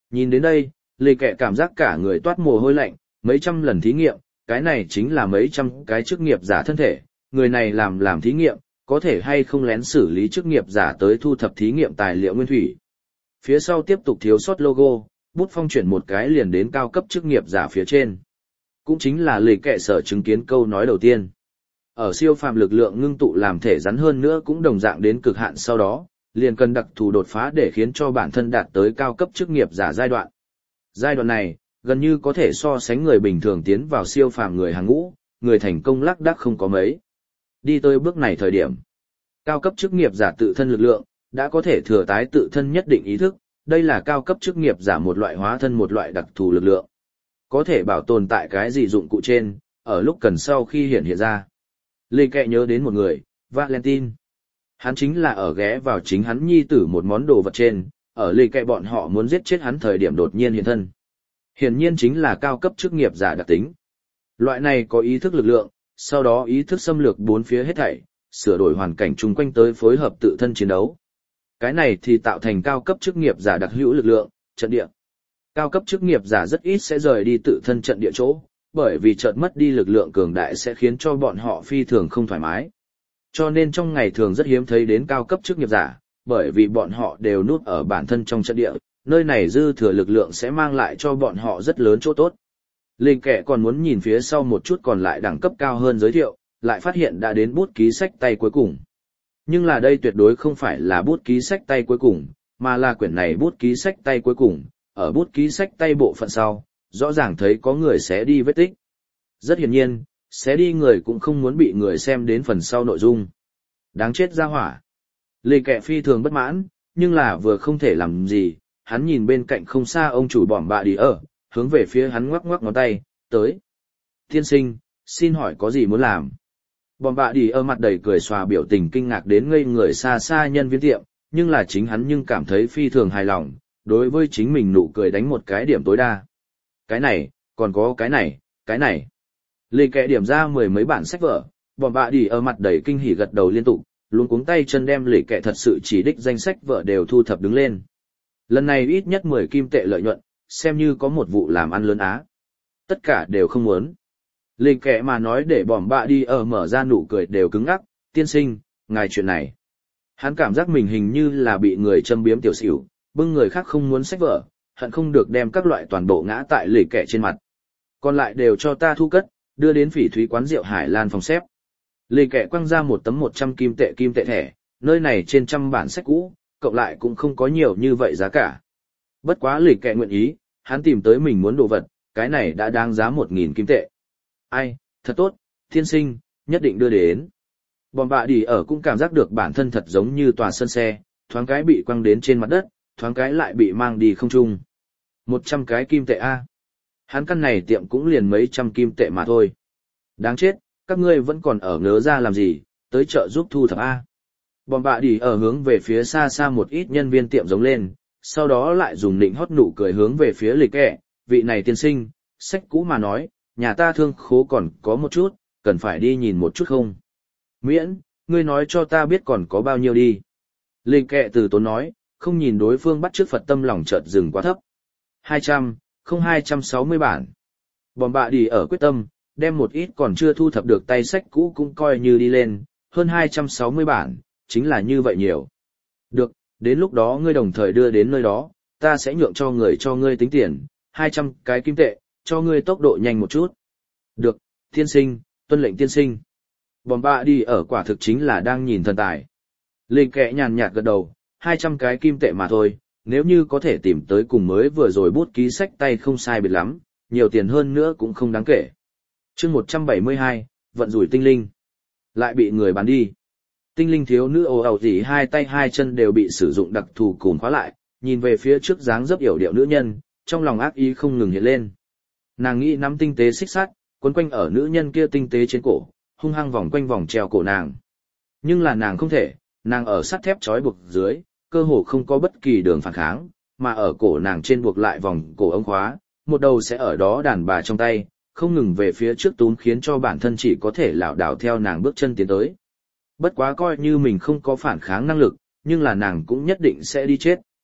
[SPEAKER 1] Nhìn đến đây, lì kẹ cảm giác cả người toát mồ hôi lạnh, mấy trăm lần thí nghiệm, cái này chính là mấy trăm cái chức nghiệp giả thân thể, người này làm làm thí nghiệm, có thể hay không lén xử lý chức nghiệp giả tới thu thập thí nghiệm tài liệu nguyên thủy. Phía sau tiếp tục thiếu sót logo, bút phong chuyển một cái liền đến cao cấp chức nghiệp giả phía trên. Cũng chính là lì kẹ sở chứng kiến câu nói đầu tiên. Ở siêu phàm lực lượng ngưng tụ làm thể rắn hơn nữa cũng đồng dạng đến cực hạn sau đó, liền cần đặc thù đột phá để khiến cho bản thân đạt tới cao cấp chức nghiệp giả giai đoạn. Giai đoạn này, gần như có thể so sánh người bình thường tiến vào siêu phàm người hàng ngũ, người thành công lác đác không có mấy. Đi tới bước này thời điểm, cao cấp chức nghiệp giả tự thân lực lượng, đã có thể thừa tái tự thân nhất định ý thức, đây là cao cấp chức nghiệp giả một loại hóa thân một loại đặc thù lực lượng. Có thể bảo tồn tại cái gì dụng cụ trên, ở lúc cần sau khi hiện hiện ra. Lê Kệ nhớ đến một người, Valentine. Hắn chính là ở ghé vào chính hắn nhi tử một món đồ vật trên, ở Lê Kệ bọn họ muốn giết chết hắn thời điểm đột nhiên hiện thân. Hiển nhiên chính là cao cấp chức nghiệp giả đặc tính. Loại này có ý thức lực lượng, sau đó ý thức xâm lược bốn phía hết thảy, sửa đổi hoàn cảnh chung quanh tới phối hợp tự thân chiến đấu. Cái này thì tạo thành cao cấp chức nghiệp giả đặc hữu lực lượng, trận địa. Cao cấp chức nghiệp giả rất ít sẽ rời đi tự thân trận địa chỗ, bởi vì chợt mất đi lực lượng cường đại sẽ khiến cho bọn họ phi thường không thoải mái. Cho nên trong ngày thường rất hiếm thấy đến cao cấp chức nghiệp giả, bởi vì bọn họ đều núp ở bản thân trong trận địa, nơi này dư thừa lực lượng sẽ mang lại cho bọn họ rất lớn chỗ tốt. Linh kẻ còn muốn nhìn phía sau một chút còn lại đẳng cấp cao hơn giới thiệu, lại phát hiện đã đến bút ký sách tay cuối cùng. Nhưng là đây tuyệt đối không phải là bút ký sách tay cuối cùng, mà là quyển này bút ký sách tay cuối cùng, ở bút ký sách tay bộ phận sau, rõ ràng thấy có người sẽ đi vết tích. Rất hiển nhiên, sẽ đi người cũng không muốn bị người xem đến phần sau nội dung. Đáng chết ra hỏa. Lê Kệ phi thường bất mãn, nhưng là vừa không thể làm gì, hắn nhìn bên cạnh không xa ông chủ bỏm bạ đi ở, hướng về phía hắn ngoắc ngoắc ngón tay, tới. Tiên sinh, xin hỏi có gì muốn làm? Bỏm bạ đi ở mặt đầy cười xòa biểu tình kinh ngạc đến ngây người xa xa nhân viên tiệm, nhưng là chính hắn nhưng cảm thấy phi thường hài lòng, đối với chính mình nụ cười đánh một cái điểm tối đa. Cái này, còn có cái này, cái này. Lê Kệ điểm ra mười mấy bản sách vở, bỏm bạ đi ở mặt đầy kinh hỉ gật đầu liên tục, luôn cuống tay chân đem Lê Kệ thật sự chỉ đích danh sách vở đều thu thập đứng lên. Lần này ít nhất mười kim tệ lợi nhuận, xem như có một vụ làm ăn lớn á. Tất cả đều không muốn. Lê Kệ mà nói để bỏm bạ đi ở mở ra nụ cười đều cứng ngắc, tiên sinh, ngài chuyện này. Hắn cảm giác mình hình như là bị người châm biếm tiểu xỉu, bưng người khác không muốn sách vở, hận không được đem các loại toàn bộ ngã tại Lê Kệ trên mặt. Còn lại đều cho ta thu cất, đưa đến phỉ thúy quán rượu Hải Lan phòng xếp. Lê Kệ quăng ra một tấm một trăm kim tệ kim tệ thẻ, nơi này trên trăm bản sách cũ, cộng lại cũng không có nhiều như vậy giá cả. Bất quá Lê Kệ nguyện ý, hắn tìm tới mình muốn đồ vật, cái này đã đáng giá một nghìn kim tệ. Ai, thật tốt, thiên sinh, nhất định đưa đến. Bỏm bạ đi ở cũng cảm giác được bản thân thật giống như tòa sân xe, thoáng cái bị quăng đến trên mặt đất, thoáng cái lại bị mang đi không trung. Một trăm cái kim tệ A. Hắn căn này tiệm cũng liền mấy trăm kim tệ mà thôi. Đáng chết, các ngươi vẫn còn ở ngớ ra làm gì, tới chợ giúp thu thập A. Bỏm bạ đi ở hướng về phía xa xa một ít nhân viên tiệm giống lên, sau đó lại dùng nịnh hót nụ cười hướng về phía Lê Kệ, vị này tiên sinh, sách cũ mà nói, nhà ta thương khố còn có một chút, cần phải đi nhìn một chút không? Miễn, ngươi nói cho ta biết còn có bao nhiêu đi. Lê Kệ từ tốn nói, không nhìn đối phương bắt trước Phật tâm lòng chợt dừng quá thấp. hai trăm, không hai trăm sáu mươi bản. Bỏm bạ đi ở quyết tâm, đem một ít còn chưa thu thập được tay sách cũ cũng coi như đi lên, hơn hai trăm sáu mươi bản, chính là như vậy nhiều. Được, đến lúc đó ngươi đồng thời đưa đến nơi đó, ta sẽ nhượng cho người cho ngươi tính tiền, hai trăm cái kim tệ, cho ngươi tốc độ nhanh một chút. Được, tiên sinh, tuân lệnh tiên sinh. Bỏm bạ đi ở quả thực chính là đang nhìn thần tài. Lê Kệ nhàn nhạt gật đầu, hai trăm cái kim tệ mà thôi, nếu như có thể tìm tới cùng mới vừa rồi bút ký sách tay không sai biệt lắm, nhiều tiền hơn nữa cũng không đáng kể. Chương một trăm bảy mươi hai, vận rủi tinh linh. Lại bị người bán đi. Tinh linh thiếu nữ ồ ào gì hai tay hai chân đều bị sử dụng đặc thù cùn khóa lại, nhìn về phía trước dáng dấp yểu điệu nữ nhân, trong lòng ác ý không ngừng hiện lên. Nàng nghĩ nắm tinh tế xích sắt, quấn quanh ở nữ nhân kia tinh tế trên cổ, hung hăng vòng quanh vòng treo cổ nàng. Nhưng là nàng không thể, nàng ở sắt thép trói buộc dưới, cơ hồ không có bất kỳ đường phản kháng, mà ở cổ nàng trên buộc lại vòng cổ ống khóa, một đầu sẽ ở đó đàn bà trong tay, không ngừng về phía trước túm khiến cho bản thân chỉ có thể lảo đảo theo nàng bước chân tiến tới. Bất quá coi như mình không có phản kháng năng lực, nhưng là nàng cũng nhất định sẽ đi chết.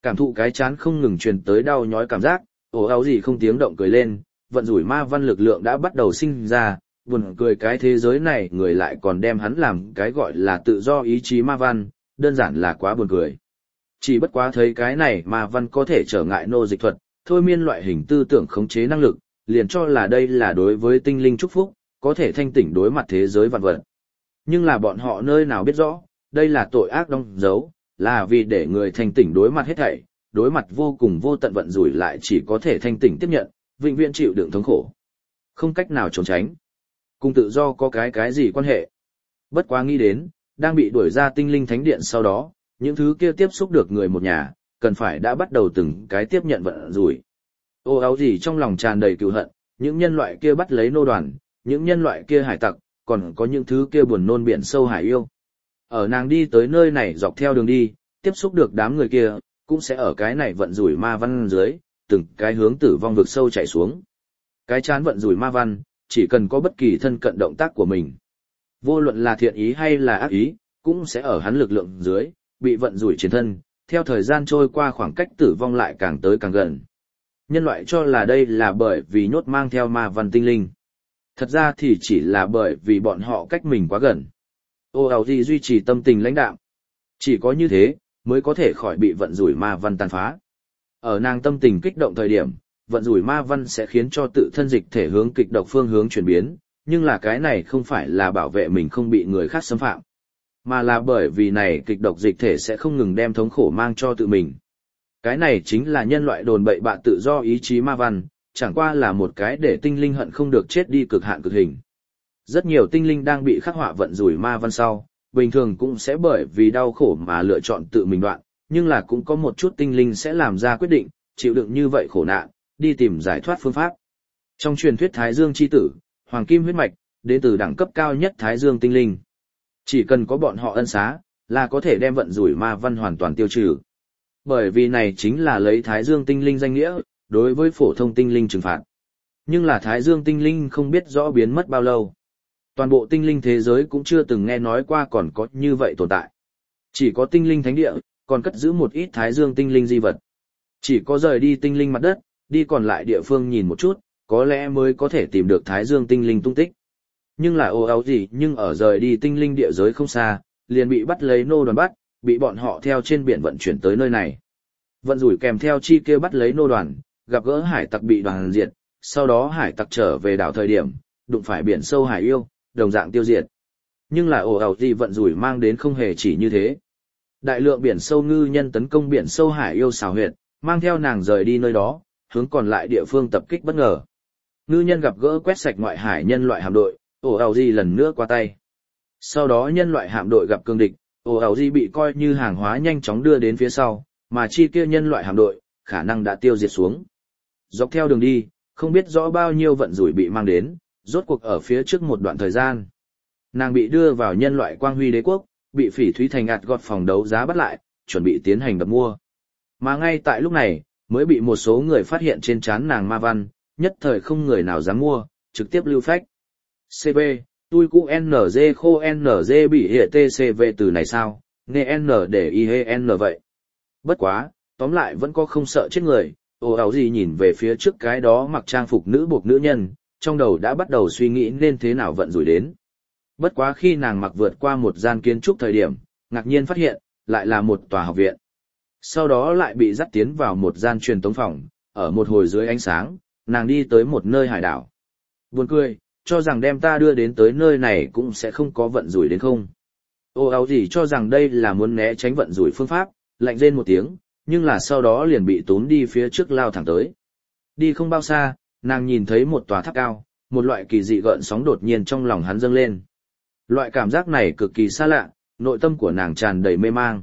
[SPEAKER 1] Cảm thụ cái chán không ngừng truyền tới đau nhói cảm giác, ồ áo gì không tiếng động cười lên, vận rủi ma văn lực lượng đã bắt đầu sinh ra, buồn cười cái thế giới này người lại còn đem hắn làm cái gọi là tự do ý chí ma văn, đơn giản là quá buồn cười. Chỉ bất quá thấy cái này ma văn có thể trở ngại nô dịch thuật, thôi miên loại hình tư tưởng khống chế năng lực, liền cho là đây là đối với tinh linh chúc phúc, có thể thanh tỉnh đối mặt thế giới vạn vật. Nhưng là bọn họ nơi nào biết rõ, đây là tội ác đóng dấu, là vì để người thanh tỉnh đối mặt hết thảy, đối mặt vô cùng vô tận vận rủi lại chỉ có thể thanh tỉnh tiếp nhận, vĩnh viễn chịu đựng thống khổ. Không cách nào trốn tránh. Cùng tự do có cái cái gì quan hệ. Bất quá nghĩ đến, đang bị đuổi ra tinh linh thánh điện sau đó, những thứ kia tiếp xúc được người một nhà, cần phải đã bắt đầu từng cái tiếp nhận vận rủi. Ô áo gì trong lòng tràn đầy cừu hận, những nhân loại kia bắt lấy nô đoàn, những nhân loại kia hải tặc, còn có những thứ kia buồn nôn biển sâu hải yêu. Ở nàng đi tới nơi này dọc theo đường đi, tiếp xúc được đám người kia, cũng sẽ ở cái này vận rủi ma văn dưới, từng cái hướng tử vong vực sâu chạy xuống. Cái chán vận rủi ma văn, chỉ cần có bất kỳ thân cận động tác của mình. Vô luận là thiện ý hay là ác ý, cũng sẽ ở hắn lực lượng dưới, bị vận rủi chiến thân, theo thời gian trôi qua khoảng cách tử vong lại càng tới càng gần. Nhân loại cho là đây là bởi vì nhốt mang theo ma văn tinh linh. Thật ra thì chỉ là bởi vì bọn họ cách mình quá gần. Ô ảo gì duy trì tâm tình lãnh đạm. Chỉ có như thế, mới có thể khỏi bị vận rủi ma văn tàn phá. Ở nàng tâm tình kích động thời điểm, vận rủi ma văn sẽ khiến cho tự thân dịch thể hướng kịch độc phương hướng chuyển biến, nhưng là cái này không phải là bảo vệ mình không bị người khác xâm phạm, mà là bởi vì này kịch độc dịch thể sẽ không ngừng đem thống khổ mang cho tự mình. Cái này chính là nhân loại đồn bậy bạ tự do ý chí ma văn, chẳng qua là một cái để tinh linh hận không được chết đi cực hạn cực hình. Rất nhiều tinh linh đang bị khắc họa vận rủi ma văn sau, bình thường cũng sẽ bởi vì đau khổ mà lựa chọn tự mình đoạn, nhưng là cũng có một chút tinh linh sẽ làm ra quyết định, chịu đựng như vậy khổ nạn, đi tìm giải thoát phương pháp. Trong truyền thuyết Thái Dương chi tử, Hoàng Kim huyết mạch, đến từ đẳng cấp cao nhất Thái Dương tinh linh. Chỉ cần có bọn họ ân xá, là có thể đem vận rủi ma văn hoàn toàn tiêu trừ. Bởi vì này chính là lấy Thái Dương tinh linh danh nghĩa, đối với phổ thông tinh linh trừng phạt. Nhưng là Thái Dương tinh linh không biết rõ biến mất bao lâu. Toàn bộ tinh linh thế giới cũng chưa từng nghe nói qua còn có như vậy tồn tại. Chỉ có tinh linh thánh địa, còn cất giữ một ít Thái Dương tinh linh di vật. Chỉ có rời đi tinh linh mặt đất, đi còn lại địa phương nhìn một chút, có lẽ mới có thể tìm được Thái Dương tinh linh tung tích. Nhưng là ô áo gì nhưng ở rời đi tinh linh địa giới không xa, liền bị bắt lấy nô đoàn bắt, bị bọn họ theo trên biển vận chuyển tới nơi này. Vận rủi kèm theo chi kia bắt lấy nô đoàn, gặp gỡ hải tặc bị đoàn diệt, sau đó hải tặc trở về đảo thời điểm, đụng phải biển sâu hải yêu, đồng dạng tiêu diệt. Nhưng là ồ ảo gì vận rủi mang đến không hề chỉ như thế. Đại lượng biển sâu ngư nhân tấn công biển sâu hải yêu xào huyệt, mang theo nàng rời đi nơi đó, hướng còn lại địa phương tập kích bất ngờ. Ngư nhân gặp gỡ quét sạch ngoại hải nhân loại hạm đội, ồ ảo gì lần nữa qua tay. Sau đó nhân loại hạm đội gặp cương địch, ồ ảo gì bị coi như hàng hóa nhanh chóng đưa đến phía sau, mà chi kia nhân loại hạm đội, khả năng đã tiêu diệt xuống. Dọc theo đường đi, không biết rõ bao nhiêu vận rủi bị mang đến, rốt cuộc ở phía trước một đoạn thời gian. Nàng bị đưa vào nhân loại quang huy đế quốc, bị phỉ thúy thành ạt gọt phòng đấu giá bắt lại, chuẩn bị tiến hành đập mua. Mà ngay tại lúc này, mới bị một số người phát hiện trên trán nàng ma văn, nhất thời không người nào dám mua, trực tiếp lưu phách. xê bê, tôi cũ en giê khô en giê bị hệ tê xê vê từ này sao, nghe N để I he N vậy. Bất quá, tóm lại vẫn có không sợ chết người, ồ ảo gì nhìn về phía trước cái đó mặc trang phục nữ buộc nữ nhân, trong đầu đã bắt đầu suy nghĩ nên thế nào vận rủi đến. Bất quá khi nàng mặc vượt qua một gian kiến trúc thời điểm, ngạc nhiên phát hiện, lại là một tòa học viện. Sau đó lại bị dắt tiến vào một gian truyền tống phòng, ở một hồi dưới ánh sáng, nàng đi tới một nơi hải đảo. Buồn cười, cho rằng đem ta đưa đến tới nơi này cũng sẽ không có vận rủi đến không. Ô áo gì cho rằng đây là muốn né tránh vận rủi phương pháp, lạnh rên một tiếng, nhưng là sau đó liền bị tốn đi phía trước lao thẳng tới. Đi không bao xa, nàng nhìn thấy một tòa tháp cao, một loại kỳ dị gợn sóng đột nhiên trong lòng hắn dâng lên. Loại cảm giác này cực kỳ xa lạ, nội tâm của nàng tràn đầy mê mang.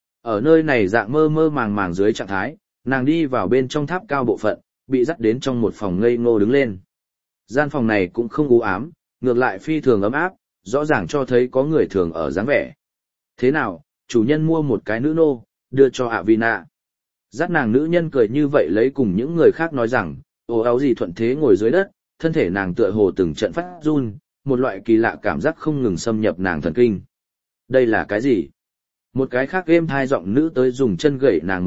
[SPEAKER 1] Ở nơi này dạng mơ mơ màng màng dưới trạng thái, nàng đi vào bên trong tháp cao bộ phận, bị dắt đến trong một phòng ngây ngô đứng lên. Gian phòng này cũng không u ám, ngược lại phi thường ấm áp, rõ ràng cho thấy có người thường ở dáng vẻ. Thế nào, chủ nhân mua một cái nữ nô, đưa cho ạ Vina. Dắt nàng nữ nhân cười như vậy lấy cùng những người khác nói rằng, ồ áo gì thuận thế ngồi dưới đất, thân thể nàng tựa hồ từng trận phát run, một loại kỳ lạ cảm giác không ngừng xâm nhập nàng thần kinh. Đây là cái gì? Một cái khác êm hai giọng nữ tới dùng chân gậy nàng một chút,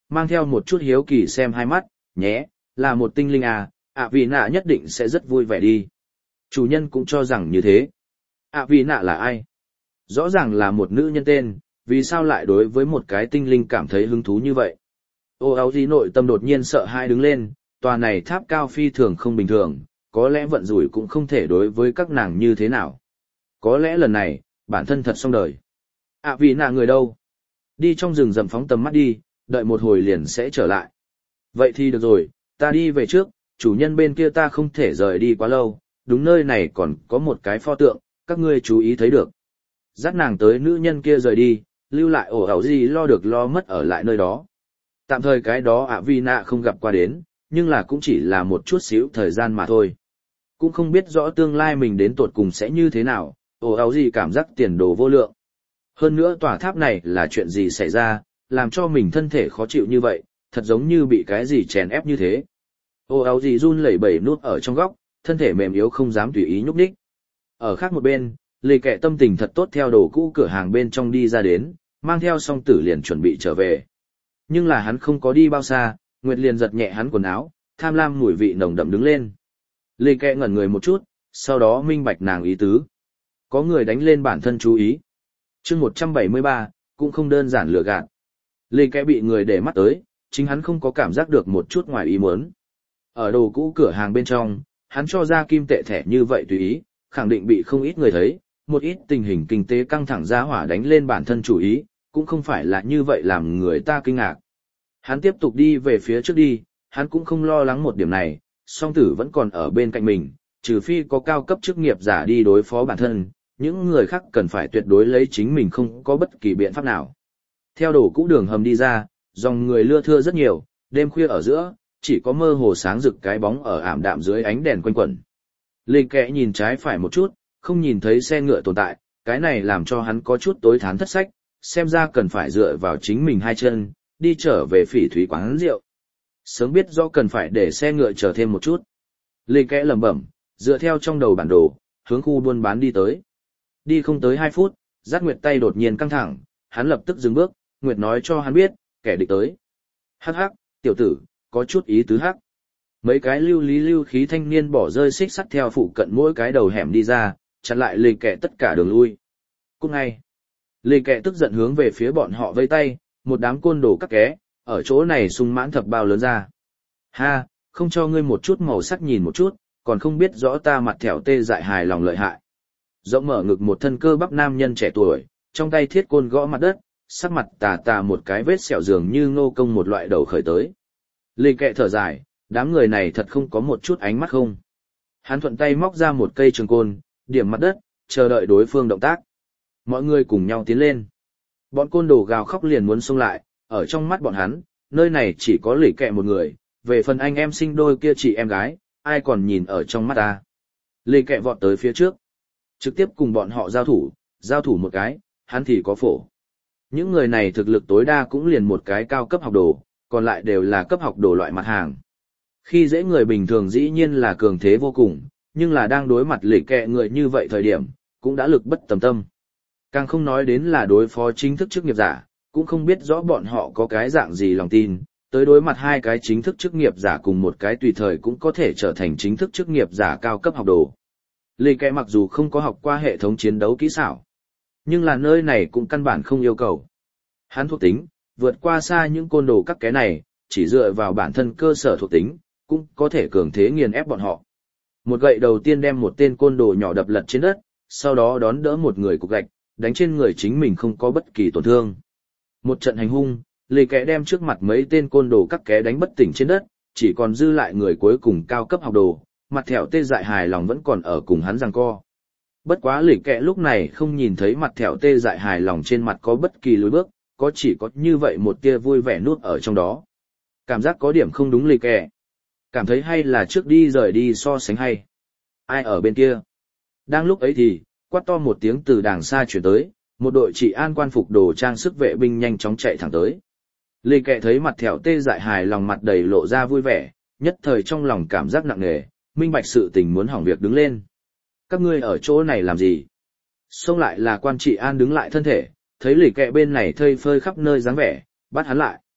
[SPEAKER 1] mang theo một chút hiếu kỳ xem hai mắt, nhé, là một tinh linh à, ạ vì nạ nhất định sẽ rất vui vẻ đi. Chủ nhân cũng cho rằng như thế. ạ vì nạ là ai? Rõ ràng là một nữ nhân tên, vì sao lại đối với một cái tinh linh cảm thấy hứng thú như vậy? Ô áo gì nội tâm đột nhiên sợ hãi đứng lên, tòa này tháp cao phi thường không bình thường, có lẽ vận rủi cũng không thể đối với các nàng như thế nào. Có lẽ lần này, bản thân thật xong đời. ạ vì nạ người đâu? Đi trong rừng rậm phóng tầm mắt đi, đợi một hồi liền sẽ trở lại. Vậy thì được rồi, ta đi về trước, chủ nhân bên kia ta không thể rời đi quá lâu, đúng nơi này còn có một cái pho tượng, các ngươi chú ý thấy được. Dắt nàng tới nữ nhân kia rời đi, lưu lại ổ ảo gì lo được lo mất ở lại nơi đó. Tạm thời cái đó ạ vi nạ không gặp qua đến, nhưng là cũng chỉ là một chút xíu thời gian mà thôi. Cũng không biết rõ tương lai mình đến tột cùng sẽ như thế nào, ổ ảo gì cảm giác tiền đồ vô lượng. Hơn nữa tòa tháp này là chuyện gì xảy ra, làm cho mình thân thể khó chịu như vậy, thật giống như bị cái gì chèn ép như thế. Ô áo gì run lẩy bẩy nút ở trong góc, thân thể mềm yếu không dám tùy ý nhúc nhích. Ở khác một bên, lì kẹ tâm tình thật tốt theo đồ cũ cửa hàng bên trong đi ra đến, mang theo song tử liền chuẩn bị trở về. Nhưng là hắn không có đi bao xa, Nguyệt liền giật nhẹ hắn quần áo, tham lam mùi vị nồng đậm đứng lên. Lì kẹ ngẩn người một chút, sau đó minh bạch nàng ý tứ. Có người đánh lên bản thân chú ý. chương một trăm bảy mươi ba, cũng không đơn giản lừa gạt. Lì kẹ bị người để mắt tới, chính hắn không có cảm giác được một chút ngoài ý muốn. Ở đồ cũ cửa hàng bên trong, hắn cho ra kim tệ thẻ như vậy tùy ý, khẳng định bị không ít người thấy, một ít tình hình kinh tế căng thẳng ra hỏa đánh lên bản thân chủ ý, cũng không phải là như vậy làm người ta kinh ngạc. Hắn tiếp tục đi về phía trước đi, hắn cũng không lo lắng một điểm này, song tử vẫn còn ở bên cạnh mình, trừ phi có cao cấp chức nghiệp giả đi đối phó bản thân, những người khác cần phải tuyệt đối lấy chính mình không có bất kỳ biện pháp nào. Theo đồ cũ đường hầm đi ra, dòng người lưa thưa rất nhiều, đêm khuya ở giữa, chỉ có mơ hồ sáng rực cái bóng ở ảm đạm dưới ánh đèn quanh quẩn. Lê Kẽ nhìn trái phải một chút, không nhìn thấy xe ngựa tồn tại, cái này làm cho hắn có chút tối thán thất sách, xem ra cần phải dựa vào chính mình hai chân, đi trở về phỉ thúy quán rượu. Sớm biết rõ cần phải để xe ngựa chờ thêm một chút. Lê Kẽ lẩm bẩm, dựa theo trong đầu bản đồ, hướng khu buôn bán đi tới. Đi không tới hai phút, Giác Nguyệt tay đột nhiên căng thẳng, hắn lập tức dừng bước, Nguyệt nói cho hắn biết, kẻ địch tới. Hắc hắc, tiểu tử, có chút ý tứ hắc. Mấy cái lưu lý lưu khí thanh niên bỏ rơi xích sắt theo phụ cận mỗi cái đầu hẻm đi ra, chặn lại Lê Kẻ tất cả đường lui. Cút ngay. Lê Kẻ tức giận hướng về phía bọn họ vây tay, một đám côn đồ các ké, ở chỗ này sung mãn thập bao lớn ra. Ha, không cho ngươi một chút màu sắc nhìn một chút, còn không biết rõ ta mặt thẻo tê dại hài lòng lợi hại. Rộng mở ngực một thân cơ bắp nam nhân trẻ tuổi, trong tay thiết côn gõ mặt đất, sắc mặt tà tà một cái vết sẹo dường như ngô công một loại đầu khởi tới. Lê Kệ thở dài, đám người này thật không có một chút ánh mắt không. Hắn thuận tay móc ra một cây trường côn, điểm mặt đất, chờ đợi đối phương động tác. Mọi người cùng nhau tiến lên. Bọn côn đồ gào khóc liền muốn xông lại, ở trong mắt bọn hắn, nơi này chỉ có Lê Kệ một người, về phần anh em sinh đôi kia chị em gái, ai còn nhìn ở trong mắt ta. Lê Kệ vọt tới phía trước, trực tiếp cùng bọn họ giao thủ, giao thủ một cái, hắn thì có phổ. Những người này thực lực tối đa cũng liền một cái cao cấp học đồ, còn lại đều là cấp học đồ loại mặt hàng. Khi dễ người bình thường dĩ nhiên là cường thế vô cùng, nhưng là đang đối mặt Lê Kệ người như vậy thời điểm, cũng đã lực bất tầm tâm. Càng không nói đến là đối phó chính thức chức nghiệp giả, cũng không biết rõ bọn họ có cái dạng gì lòng tin, tới đối mặt hai cái chính thức chức nghiệp giả cùng một cái tùy thời cũng có thể trở thành chính thức chức nghiệp giả cao cấp học đồ. Lê Kệ mặc dù không có học qua hệ thống chiến đấu kỹ xảo, nhưng là nơi này cũng căn bản không yêu cầu. Hắn thuộc tính, vượt qua xa những côn đồ các cái này, chỉ dựa vào bản thân cơ sở thuộc tính, cũng có thể cường thế nghiền ép bọn họ. Một gậy đầu tiên đem một tên côn đồ nhỏ đập lật trên đất, sau đó đón đỡ một người cục gạch, đánh trên người chính mình không có bất kỳ tổn thương. Một trận hành hung, Lê Kệ đem trước mặt mấy tên côn đồ các ké đánh bất tỉnh trên đất, chỉ còn dư lại người cuối cùng cao cấp học đồ, mặt thẻo tê dại hài lòng vẫn còn ở cùng hắn giằng co. Bất quá Lê Kệ lúc này không nhìn thấy mặt thẻo tê dại hài lòng trên mặt có bất kỳ lối bước, có chỉ có như vậy một tia vui vẻ nuốt ở trong đó. Cảm giác có điểm không đúng Lê Kệ. Cảm thấy hay là trước đi rời đi so sánh hay. Ai ở bên kia? Đang lúc ấy thì, quát to một tiếng từ đàng xa chuyển tới, một đội trị an quan phục đồ trang sức vệ binh nhanh chóng chạy thẳng tới. Lê Kệ thấy mặt thẻo tê dại hài lòng mặt đầy lộ ra vui vẻ, nhất thời trong lòng cảm giác nặng nề, minh bạch sự tình muốn hỏng việc đứng lên. Các ngươi ở chỗ này làm gì? Xông lại là quan trị an đứng lại thân thể, thấy Lê Kệ bên này thây phơi khắp nơi dáng vẻ, bắt hắn lại.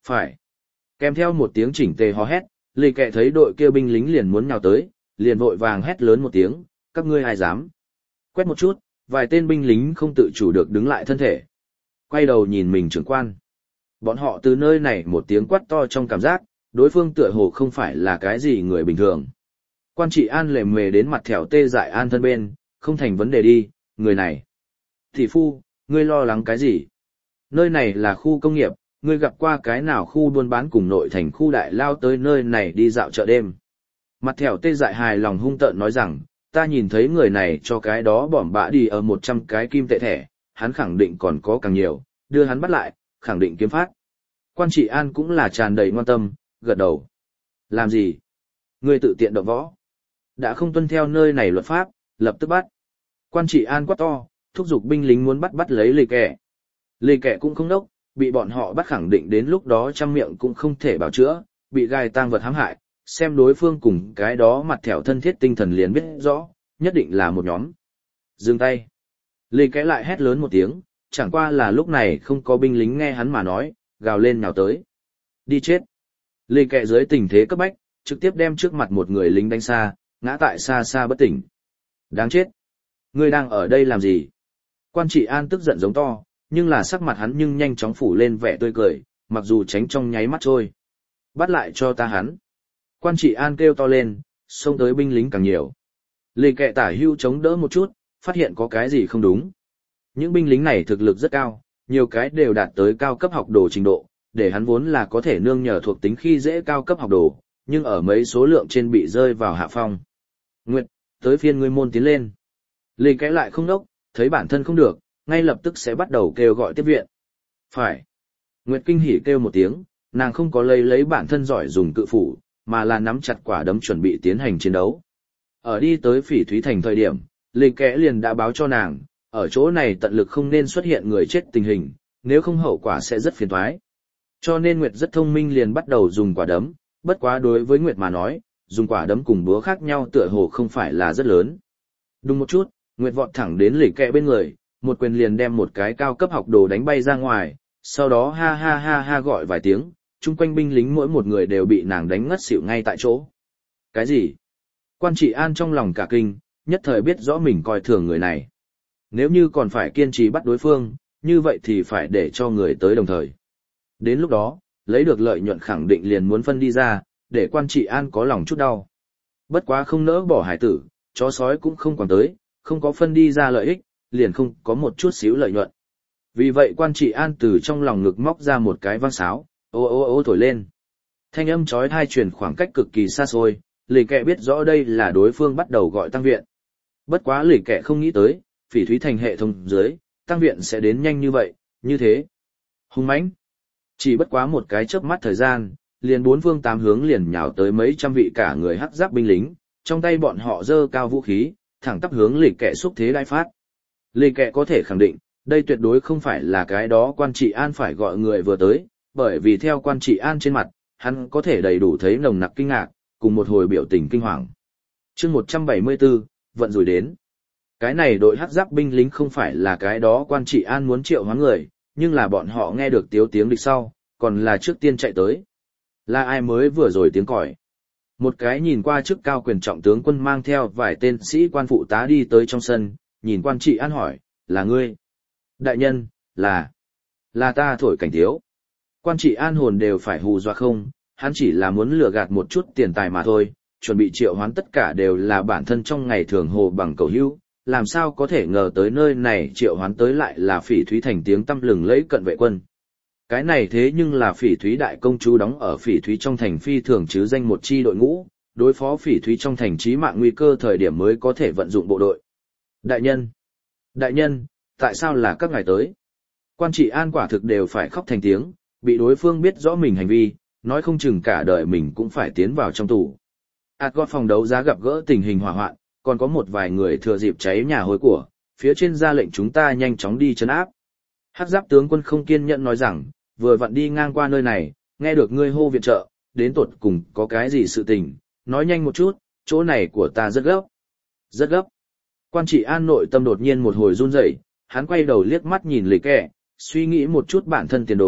[SPEAKER 1] Phải. Kèm theo một tiếng chỉnh tề hò hét, lì kẹ thấy đội kia binh lính liền muốn nhào tới, liền vội vàng hét lớn một tiếng, các ngươi ai dám. Quét một chút, vài tên binh lính không tự chủ được đứng lại thân thể. Quay đầu nhìn mình trưởng quan. Bọn họ từ nơi này một tiếng quát to trong cảm giác, đối phương tựa hồ không phải là cái gì người bình thường. Quan trị an lề mề đến mặt thẻo tê dại an thân bên, không thành vấn đề đi, người này. Thị phu, ngươi lo lắng cái gì? Nơi này là khu công nghiệp, ngươi gặp qua cái nào khu buôn bán cùng nội thành khu đại lao tới nơi này đi dạo chợ đêm. Mặt thẻo tê dại hài lòng hung tợn nói rằng, ta nhìn thấy người này cho cái đó bỏm bã đi ở một trăm cái kim tệ thẻ, hắn khẳng định còn có càng nhiều, đưa hắn bắt lại, khẳng định kiếm phát. Quan trị an cũng là tràn đầy ngoan tâm, gật đầu. Làm gì? Ngươi tự tiện động võ. Đã không tuân theo nơi này luật pháp, lập tức bắt. Quan trị an quát to, thúc giục binh lính muốn bắt bắt lấy lì kẻ. Lì kẻ cũng không đốc, bị bọn họ bắt khẳng định đến lúc đó trăm miệng cũng không thể bảo chữa, bị gai tang vật hãm hại, xem đối phương cùng cái đó mặt thẻo thân thiết tinh thần liền biết rõ, nhất định là một nhóm. Dừng tay. Lì kẻ lại hét lớn một tiếng, chẳng qua là lúc này không có binh lính nghe hắn mà nói, gào lên nhào tới. Đi chết. Lì kẻ dưới tình thế cấp bách, trực tiếp đem trước mặt một người lính đánh xa, ngã tại xa xa bất tỉnh. Đáng chết. Ngươi đang ở đây làm gì? Quan trị an tức giận giống to, nhưng là sắc mặt hắn nhưng nhanh chóng phủ lên vẻ tươi cười, mặc dù tránh trong nháy mắt trôi. Bắt lại cho ta hắn. Quan trị an kêu to lên, xông tới binh lính càng nhiều. Lì kẹ tả hưu chống đỡ một chút, phát hiện có cái gì không đúng. Những binh lính này thực lực rất cao, nhiều cái đều đạt tới cao cấp học đồ trình độ, để hắn vốn là có thể nương nhờ thuộc tính khi dễ cao cấp học đồ, nhưng ở mấy số lượng trên bị rơi vào hạ phong. Nguyệt, tới phiên ngươi môn tiến lên. Lì kẽ lại không đốc, thấy bản thân không được, ngay lập tức sẽ bắt đầu kêu gọi tiếp viện. Phải. Nguyệt kinh hỉ kêu một tiếng, nàng không có lấy lấy bản thân giỏi dùng cự phủ, mà là nắm chặt quả đấm chuẩn bị tiến hành chiến đấu. Ở đi tới Phỉ Thúy Thành thời điểm, lì kẽ liền đã báo cho nàng, ở chỗ này tận lực không nên xuất hiện người chết tình hình, nếu không hậu quả sẽ rất phiền toái. Cho nên Nguyệt rất thông minh liền bắt đầu dùng quả đấm, bất quá đối với Nguyệt mà nói, dùng quả đấm cùng búa khác nhau tựa hồ không phải là rất lớn. Đúng một chút, Nguyệt vọt thẳng đến lì kẹ bên người, một quyền liền đem một cái cao cấp học đồ đánh bay ra ngoài, sau đó ha ha ha ha gọi vài tiếng, chung quanh binh lính mỗi một người đều bị nàng đánh ngất xỉu ngay tại chỗ. Cái gì? Quan trị an trong lòng cả kinh, nhất thời biết rõ mình coi thường người này. Nếu như còn phải kiên trì bắt đối phương, như vậy thì phải để cho người tới đồng thời. Đến lúc đó, lấy được lợi nhuận khẳng định liền muốn phân đi ra, để quan trị an có lòng chút đau. Bất quá không nỡ bỏ hải tử, chó sói cũng không còn tới, không có phân đi ra lợi ích, liền không có một chút xíu lợi nhuận. Vì vậy quan trị an từ trong lòng ngực móc ra một cái vang sáo, ô ô ô thổi lên. Thanh âm chói tai truyền khoảng cách cực kỳ xa xôi, lì kẹ biết rõ đây là đối phương bắt đầu gọi tăng viện. Bất quá lì kẹ không nghĩ tới, Phỉ Thúy Thành hệ thống dưới, tăng viện sẽ đến nhanh như vậy, như thế. Hung mãnh. Chỉ bất quá một cái chớp mắt thời gian, liền bốn phương tám hướng liền nhào tới mấy trăm vị cả người hắc giáp binh lính, trong tay bọn họ giơ cao vũ khí, thẳng tắp hướng lì kẹ xúc thế đại phát. Lì kẹ có thể khẳng định, đây tuyệt đối không phải là cái đó quan trị an phải gọi người vừa tới, bởi vì theo quan trị an trên mặt, hắn có thể đầy đủ thấy nồng nặc kinh ngạc, cùng một hồi biểu tình kinh hoàng. Chương một trăm bảy mươi tư, vận rủi đến. Cái này đội hắc giáp binh lính không phải là cái đó quan trị an muốn triệu hoán người, nhưng là bọn họ nghe được tiếu tiếng địch sau, còn là trước tiên chạy tới. Là ai mới vừa rồi tiếng còi? Một cái nhìn qua chức cao quyền trọng tướng quân mang theo vài tên sĩ quan phụ tá đi tới trong sân, nhìn quan trị an hỏi, là ngươi? Đại nhân, là, là ta thổi cảnh thiếu. Quan trị an hồn đều phải hù dọa không, hắn chỉ là muốn lừa gạt một chút tiền tài mà thôi, chuẩn bị triệu hoán tất cả đều là bản thân trong ngày thường hồ bằng cầu hữu, làm sao có thể ngờ tới nơi này triệu hoán tới lại là Phỉ Thúy Thành tiếng tăm lừng lẫy cận vệ quân. Cái này thế nhưng là Phỉ Thúy đại công chúa đóng ở Phỉ Thúy trong thành phi thường chứ danh một chi đội ngũ, đối phó Phỉ Thúy trong thành chí mạng nguy cơ thời điểm mới có thể vận dụng bộ đội. Đại nhân! Đại nhân! Tại sao là các ngài tới? Quan trị an quả thực đều phải khóc thành tiếng, bị đối phương biết rõ mình hành vi, nói không chừng cả đời mình cũng phải tiến vào trong tù. Asgard phòng đấu giá gặp gỡ tình hình hỏa hoạn, còn có một vài người thừa dịp cháy nhà hối của, phía trên ra lệnh chúng ta nhanh chóng đi trấn áp. Hắc giáp tướng quân không kiên nhẫn nói rằng, vừa vặn đi ngang qua nơi này, nghe được ngươi hô viện trợ, đến tột cùng có cái gì sự tình, nói nhanh một chút, chỗ này của ta rất gấp. Rất gấp. Quan trị an nội tâm đột nhiên một hồi run rẩy, hắn quay đầu liếc mắt nhìn lì kẹ, suy nghĩ một chút bản thân tiền đồ,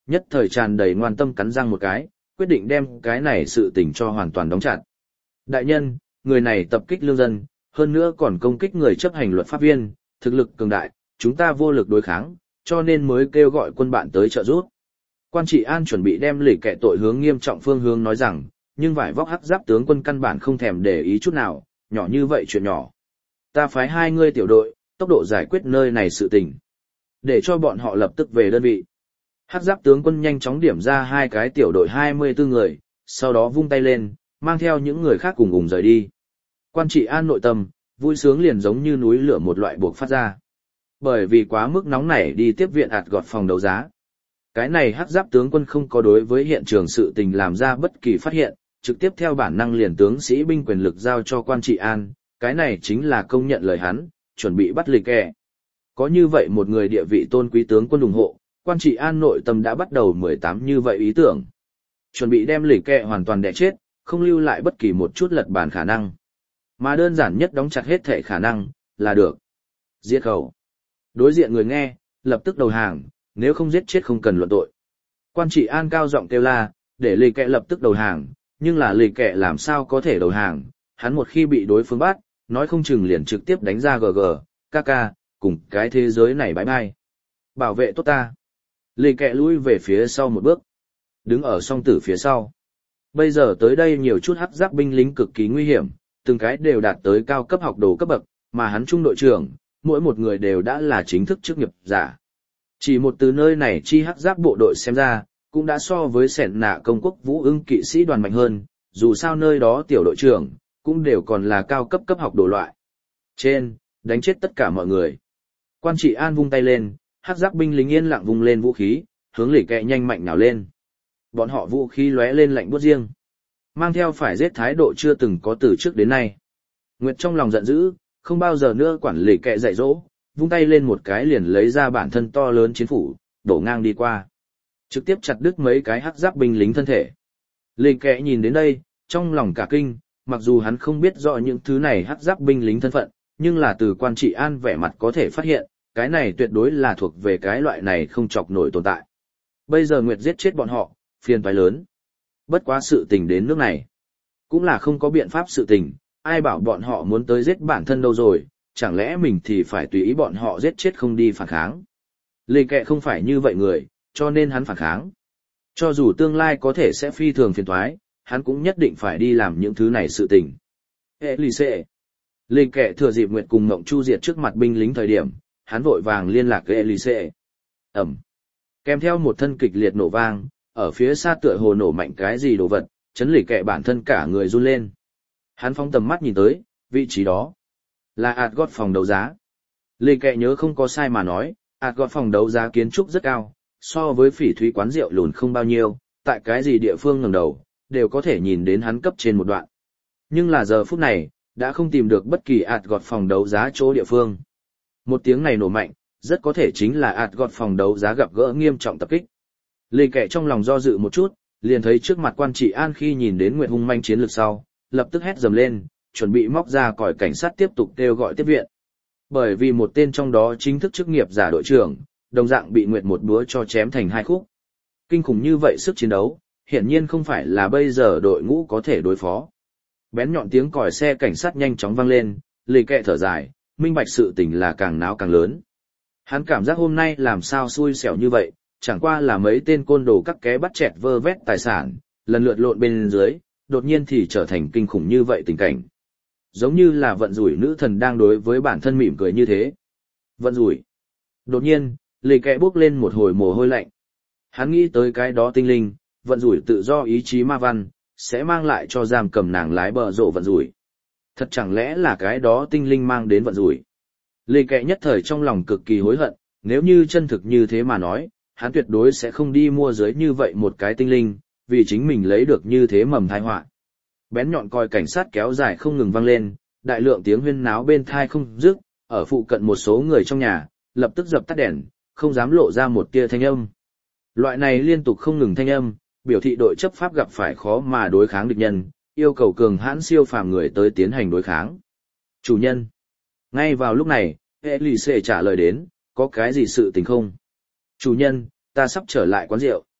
[SPEAKER 1] nhất thời tràn đầy ngoan tâm cắn răng một cái, quyết định đem cái này sự tình cho hoàn toàn đóng chặt. Đại nhân, người này tập kích lương dân, hơn nữa còn công kích người chấp hành luật pháp viên, thực lực cường đại, chúng ta vô lực đối kháng, cho nên mới kêu gọi quân bạn tới trợ giúp. Quan trị an chuẩn bị đem lì kệ tội hướng nghiêm trọng phương hướng nói rằng, nhưng vải vóc hắc giáp tướng quân căn bản không thèm để ý chút nào, nhỏ như vậy chuyện nhỏ. Ta phái hai ngươi tiểu đội, tốc độ giải quyết nơi này sự tình. Để cho bọn họ lập tức về đơn vị. Hắc giáp tướng quân nhanh chóng điểm ra hai cái tiểu đội hai mươi bốn người, sau đó vung tay lên, mang theo những người khác cùng cùng rời đi. Quan trị an nội tâm, vui sướng liền giống như núi lửa một loại buộc phát ra. Bởi vì quá mức nóng nảy đi tiếp viện ạt gọt phòng đấu giá. Cái này hắc giáp tướng quân không có đối với hiện trường sự tình làm ra bất kỳ phát hiện, trực tiếp theo bản năng liền tướng sĩ binh quyền lực giao cho quan trị an, cái này chính là công nhận lời hắn, chuẩn bị bắt lịch kẻ. Có như vậy một người địa vị tôn quý tướng quân ủng hộ, quan trị an nội tâm đã bắt đầu mười tám như vậy ý tưởng. Chuẩn bị đem lịch kẻ hoàn toàn đẻ chết, không lưu lại bất kỳ một chút lật bàn khả năng. Mà đơn giản nhất đóng chặt hết thể khả năng, là được. Giết khẩu. Đối diện người nghe, lập tức đầu hàng, nếu không giết chết không cần luận tội. Quan trị an cao giọng kêu la, để lì kẹ lập tức đầu hàng, nhưng là lì kẹ làm sao có thể đầu hàng, hắn một khi bị đối phương bắt, nói không chừng liền trực tiếp đánh ra gờ gờ, ca ca, cùng cái thế giới này bãi bai. Bảo vệ tốt ta. Lì kẹ lui về phía sau một bước, đứng ở song tử phía sau. Bây giờ tới đây nhiều chút hắc giáp binh lính cực kỳ nguy hiểm, từng cái đều đạt tới cao cấp học đồ cấp bậc, mà hắn trung đội trưởng, mỗi một người đều đã là chính thức chức nghiệp giả. Chỉ một từ nơi này chi hắc giáp bộ đội xem ra, cũng đã so với sẻn nạ công quốc vũ ưng kỵ sĩ đoàn mạnh hơn, dù sao nơi đó tiểu đội trưởng, cũng đều còn là cao cấp cấp học đồ loại. Trên, đánh chết tất cả mọi người. Quan trị an vung tay lên, hắc giáp binh lính yên lặng vung lên vũ khí, hướng lì kẹ nhanh mạnh nào lên. Bọn họ vũ khí lóe lên lạnh buốt riêng, mang theo phải giết thái độ chưa từng có từ trước đến nay. Nguyệt trong lòng giận dữ, không bao giờ nữa quản lì kẹ dạy dỗ, vung tay lên một cái liền lấy ra bản thân to lớn chiến phủ, đổ ngang đi qua. Trực tiếp chặt đứt mấy cái hắc giáp binh lính thân thể. Lì kẹ nhìn đến đây, trong lòng cả kinh, mặc dù hắn không biết rõ những thứ này hắc giáp binh lính thân phận, nhưng là từ quan trị an vẻ mặt có thể phát hiện, cái này tuyệt đối là thuộc về cái loại này không chọc nổi tồn tại. Bây giờ Nguyệt giết chết bọn họ, phiền toái lớn. Bất quá sự tình đến nước này, cũng là không có biện pháp sự tình, ai bảo bọn họ muốn tới giết bản thân đâu rồi, chẳng lẽ mình thì phải tùy ý bọn họ giết chết không đi phản kháng. Lì kẹ không phải như vậy người, cho nên hắn phản kháng. Cho dù tương lai có thể sẽ phi thường phiền toái, hắn cũng nhất định phải đi làm những thứ này sự tình. Elise. Lì kẹ thừa dịp Nguyệt cùng Ngộng Chu diệt trước mặt binh lính thời điểm, hắn vội vàng liên lạc với Elise. Ẩm. Kèm theo một thân kịch liệt nổ vang, ở phía xa tựa hồ nổ mạnh cái gì đồ vật, chấn lì kẹ bản thân cả người run lên. Hắn phóng tầm mắt nhìn tới, vị trí đó là Asgard phòng đấu giá. Lì kẹ nhớ không có sai mà nói, Asgard phòng đấu giá kiến trúc rất cao, so với phỉ thúy quán rượu lùn không bao nhiêu, tại cái gì địa phương ngẩng đầu, đều có thể nhìn đến hắn cấp trên một đoạn. Nhưng là giờ phút này, đã không tìm được bất kỳ Asgard phòng đấu giá chỗ địa phương. Một tiếng này nổ mạnh, rất có thể chính là Asgard phòng đấu giá gặp gỡ nghiêm trọng tập kích. Lì kẹ trong lòng do dự một chút, liền thấy trước mặt quan trị an khi nhìn đến Nguyệt hung manh chiến lược sau, lập tức hét dầm lên, chuẩn bị móc ra còi cảnh sát tiếp tục kêu gọi tiếp viện. Bởi vì một tên trong đó chính thức chức nghiệp giả đội trưởng, đồng dạng bị Nguyệt một búa cho chém thành hai khúc. Kinh khủng như vậy sức chiến đấu, hiển nhiên không phải là bây giờ đội ngũ có thể đối phó. Bén nhọn tiếng còi xe cảnh sát nhanh chóng vang lên, lì kẹ thở dài, minh bạch sự tình là càng náo càng lớn. Hắn cảm giác hôm nay làm sao xui xẻo như vậy, chẳng qua là mấy tên côn đồ cắt ké bắt chẹt vơ vét tài sản, lần lượt lộn bên dưới, đột nhiên thì trở thành kinh khủng như vậy tình cảnh. Giống như là vận rủi nữ thần đang đối với bản thân mỉm cười như thế. Vận rủi. Đột nhiên, lì kẹ bước lên một hồi mồ hôi lạnh. Hắn nghĩ tới cái đó tinh linh, vận rủi tự do ý chí ma văn, sẽ mang lại cho giam cầm nàng lái bờ rộ vận rủi. Thật chẳng lẽ là cái đó tinh linh mang đến vận rủi. Lì kẹ nhất thời trong lòng cực kỳ hối hận, nếu như chân thực như thế mà nói, hắn tuyệt đối sẽ không đi mua dưới như vậy một cái tinh linh, vì chính mình lấy được như thế mầm tai họa. Bén nhọn còi cảnh sát kéo dài không ngừng vang lên, đại lượng tiếng huyên náo bên thai không dứt, ở phụ cận một số người trong nhà, lập tức dập tắt đèn, không dám lộ ra một tia thanh âm. Loại này liên tục không ngừng thanh âm, biểu thị đội chấp pháp gặp phải khó mà đối kháng địch nhân, yêu cầu cường hãn siêu phàm người tới tiến hành đối kháng. Chủ nhân. Ngay vào lúc này, Elise trả lời đến, có cái gì sự tình không? Chủ nhân, ta sắp trở lại quán rượu,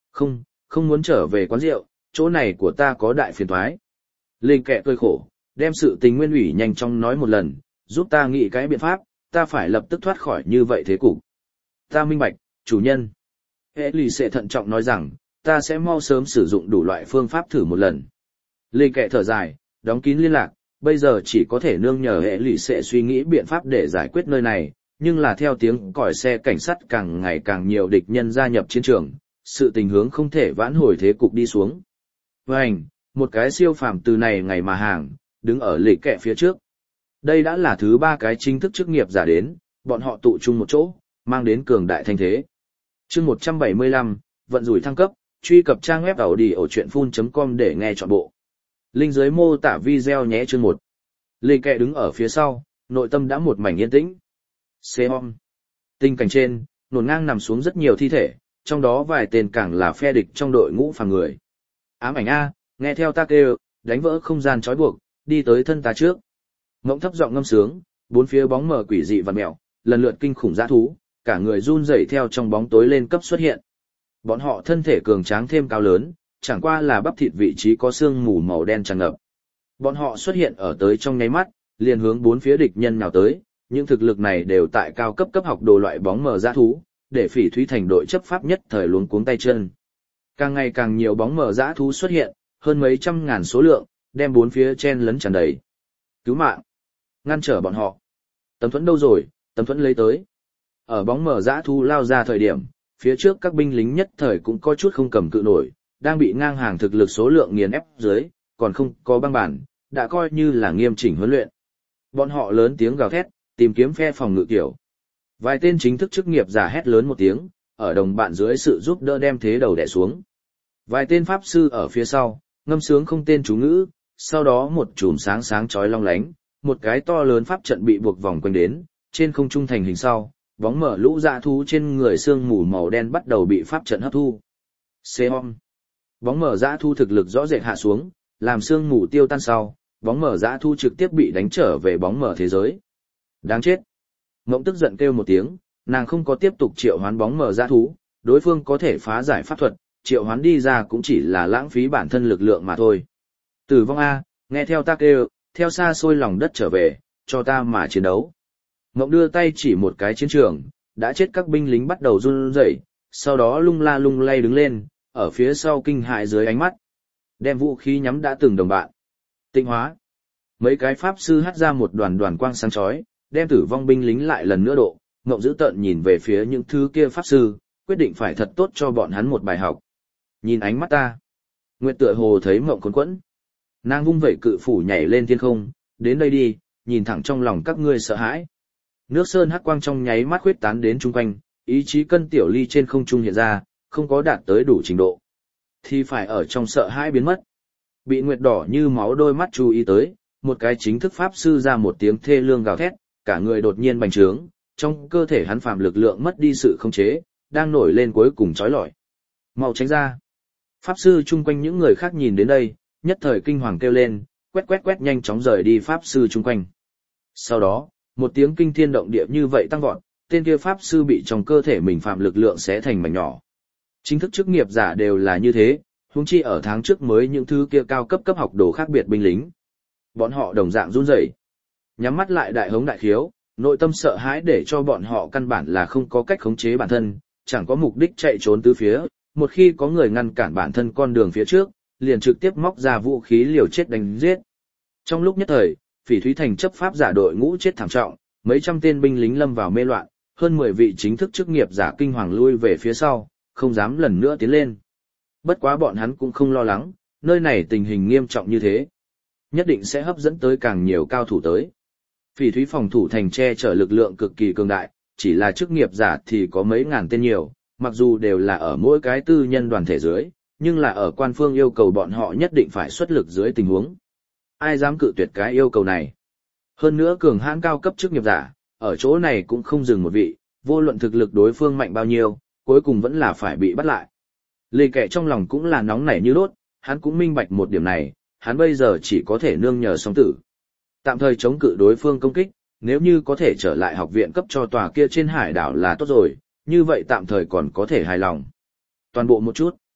[SPEAKER 1] Không, không muốn trở về quán rượu, chỗ này của ta có đại phiền toái. Linh kẹ cười khổ, đem sự tình nguyên ủy nhanh chóng nói một lần, giúp ta nghĩ cái biện pháp, ta phải lập tức thoát khỏi như vậy thế cục. Ta minh bạch, chủ nhân. Hệ lì sẽ thận trọng nói rằng, ta sẽ mau sớm sử dụng đủ loại phương pháp thử một lần. Linh kẹ thở dài, đóng kín liên lạc, bây giờ chỉ có thể nương nhờ hệ lì sẽ suy nghĩ biện pháp để giải quyết nơi này, nhưng là theo tiếng còi xe cảnh sát càng ngày càng nhiều địch nhân gia nhập chiến trường, sự tình hướng không thể vãn hồi thế cục đi xuống. Vânh, một cái siêu phàm từ này ngày mà hàng, đứng ở lịch kẹ phía trước. Đây đã là thứ ba cái chính thức chức nghiệp giả đến, bọn họ tụ chung một chỗ, mang đến cường đại thanh thế. Chương một trăm bảy mươi lăm, vận rủi thăng cấp, truy cập trang web tàu đi ở truyện phun chấm com để nghe trọn bộ. Link dưới mô tả video nhé chương một. Lịch kẹ đứng ở phía sau, nội tâm đã một mảnh yên tĩnh. Xeom. Tình cảnh trên, nổn ngang nằm xuống rất nhiều thi thể, trong đó vài tên càng là phe địch trong đội ngũ phàm người. Ám ảnh A, nghe theo ta kêu, đánh vỡ không gian trói buộc, đi tới thân ta trước. Ngỗng thấp giọng ngâm sướng, bốn phía bóng mờ quỷ dị vặn mèo, lần lượt kinh khủng dã thú, cả người run rẩy theo trong bóng tối lên cấp xuất hiện. Bọn họ thân thể cường tráng thêm cao lớn, chẳng qua là bắp thịt vị trí có xương mù màu đen tràn ngập. Bọn họ xuất hiện ở tới trong nháy mắt, liền hướng bốn phía địch nhân nào tới, những thực lực này đều tại cao cấp cấp học đồ loại bóng mờ dã thú, để Phỉ Thúy Thành đội chấp pháp nhất thời luống cuống tay chân. Càng ngày càng nhiều bóng mờ dã thú xuất hiện, hơn mấy trăm ngàn số lượng, đem bốn phía chen lấn tràn đầy. Cứu mạng! Ngăn trở bọn họ. Tấm thuẫn đâu rồi, tấm thuẫn lấy tới. Ở bóng mờ dã thú lao ra thời điểm, phía trước các binh lính nhất thời cũng có chút không cầm cự nổi, đang bị ngang hàng thực lực số lượng nghiền ép dưới, còn không có băng bản, đã coi như là nghiêm chỉnh huấn luyện. Bọn họ lớn tiếng gào thét, tìm kiếm phe phòng ngự kiểu. Vài tên chính thức chức nghiệp giả hét lớn một tiếng, ở đồng bạn dưới sự giúp đỡ đem thế đầu đè xuống. Vài tên pháp sư ở phía sau, ngâm sướng không tên chú ngữ, sau đó một chùm sáng sáng chói long lánh, một cái to lớn pháp trận bị buộc vòng quanh đến, trên không trung thành hình sau, bóng mở lũ dã thú trên người xương mù màu đen bắt đầu bị pháp trận hấp thu. Xeom. Bóng mở dã thú thực lực rõ rệt hạ xuống, làm xương mù tiêu tan sau, bóng mở dã thú trực tiếp bị đánh trở về bóng mở thế giới. Đáng chết. Ngỗng tức giận kêu một tiếng, nàng không có tiếp tục triệu hoán bóng mở dã thú, đối phương có thể phá giải pháp thuật, triệu hoán đi ra cũng chỉ là lãng phí bản thân lực lượng mà thôi. Tử vong A, nghe theo ta kêu, theo xa xôi lòng đất trở về, cho ta mà chiến đấu. Ngỗng đưa tay chỉ một cái chiến trường, đã chết các binh lính bắt đầu run rẩy, sau đó lung la lung lay đứng lên, ở phía sau kinh hại dưới ánh mắt. Đem vũ khí nhắm đã từng đồng bạn. Tịnh hóa. Mấy cái pháp sư hắt ra một đoàn đoàn quang sáng chói, đem tử vong binh lính lại lần nữa độ. Ngộng dữ tợn nhìn về phía những thứ kia pháp sư, quyết định phải thật tốt cho bọn hắn một bài học. Nhìn ánh mắt ta. Nguyệt tựa hồ thấy Ngộng cuốn quẫn. Nàng vung vẩy cự phủ nhảy lên thiên không, đến đây đi, nhìn thẳng trong lòng các ngươi sợ hãi. Nước sơn hắc quang trong nháy mắt khuyết tán đến chung quanh, ý chí cân tiểu ly trên không trung hiện ra, không có đạt tới đủ trình độ. Thì phải ở trong sợ hãi biến mất. Bị nguyệt đỏ như máu đôi mắt chú ý tới, một cái chính thức pháp sư ra một tiếng thê lương gào thét, cả người đột nhiên bành trướng, trong cơ thể hắn phàm lực lượng mất đi sự khống chế, đang nổi lên cuối cùng chói lọi. Mau tránh ra. Pháp sư chung quanh những người khác nhìn đến đây, nhất thời kinh hoàng kêu lên, quét quét quét nhanh chóng rời đi pháp sư chung quanh. Sau đó, một tiếng kinh thiên động địa như vậy tăng vọt, tên kia pháp sư bị trong cơ thể mình phàm lực lượng xé thành mảnh nhỏ. Chính thức chức nghiệp giả đều là như thế, huống chi ở tháng trước mới những thứ kia cao cấp cấp học đồ khác biệt binh lính. Bọn họ đồng dạng run rẩy, nhắm mắt lại đại hống đại khiếu, nội tâm sợ hãi để cho bọn họ căn bản là không có cách khống chế bản thân, chẳng có mục đích chạy trốn tứ phía, một khi có người ngăn cản bản thân con đường phía trước, liền trực tiếp móc ra vũ khí liều chết đánh giết. Trong lúc nhất thời, Phỉ Thúy Thành chấp pháp giả đội ngũ chết thảm trọng, mấy trăm tên binh lính lâm vào mê loạn, hơn mười vị chính thức chức nghiệp giả kinh hoàng lui về phía sau, không dám lần nữa tiến lên. Bất quá bọn hắn cũng không lo lắng, nơi này tình hình nghiêm trọng như thế, nhất định sẽ hấp dẫn tới càng nhiều cao thủ tới. Phỉ Thúy phòng thủ thành che chở lực lượng cực kỳ cường đại, chỉ là chức nghiệp giả thì có mấy ngàn tên nhiều, mặc dù đều là ở mỗi cái tư nhân đoàn thể dưới, nhưng là ở quan phương yêu cầu bọn họ nhất định phải xuất lực dưới tình huống. Ai dám cự tuyệt cái yêu cầu này? Hơn nữa cường hãn cao cấp chức nghiệp giả, ở chỗ này cũng không dừng một vị, vô luận thực lực đối phương mạnh bao nhiêu, cuối cùng vẫn là phải bị bắt lại. Lê Kệ trong lòng cũng là nóng nảy như đốt, hắn cũng minh bạch một điểm này, hắn bây giờ chỉ có thể nương nhờ song tử. Tạm thời chống cự đối phương công kích, nếu như có thể trở lại học viện cấp cho tòa kia trên hải đảo là tốt rồi, như vậy tạm thời còn có thể hài lòng. Toàn bộ một chút.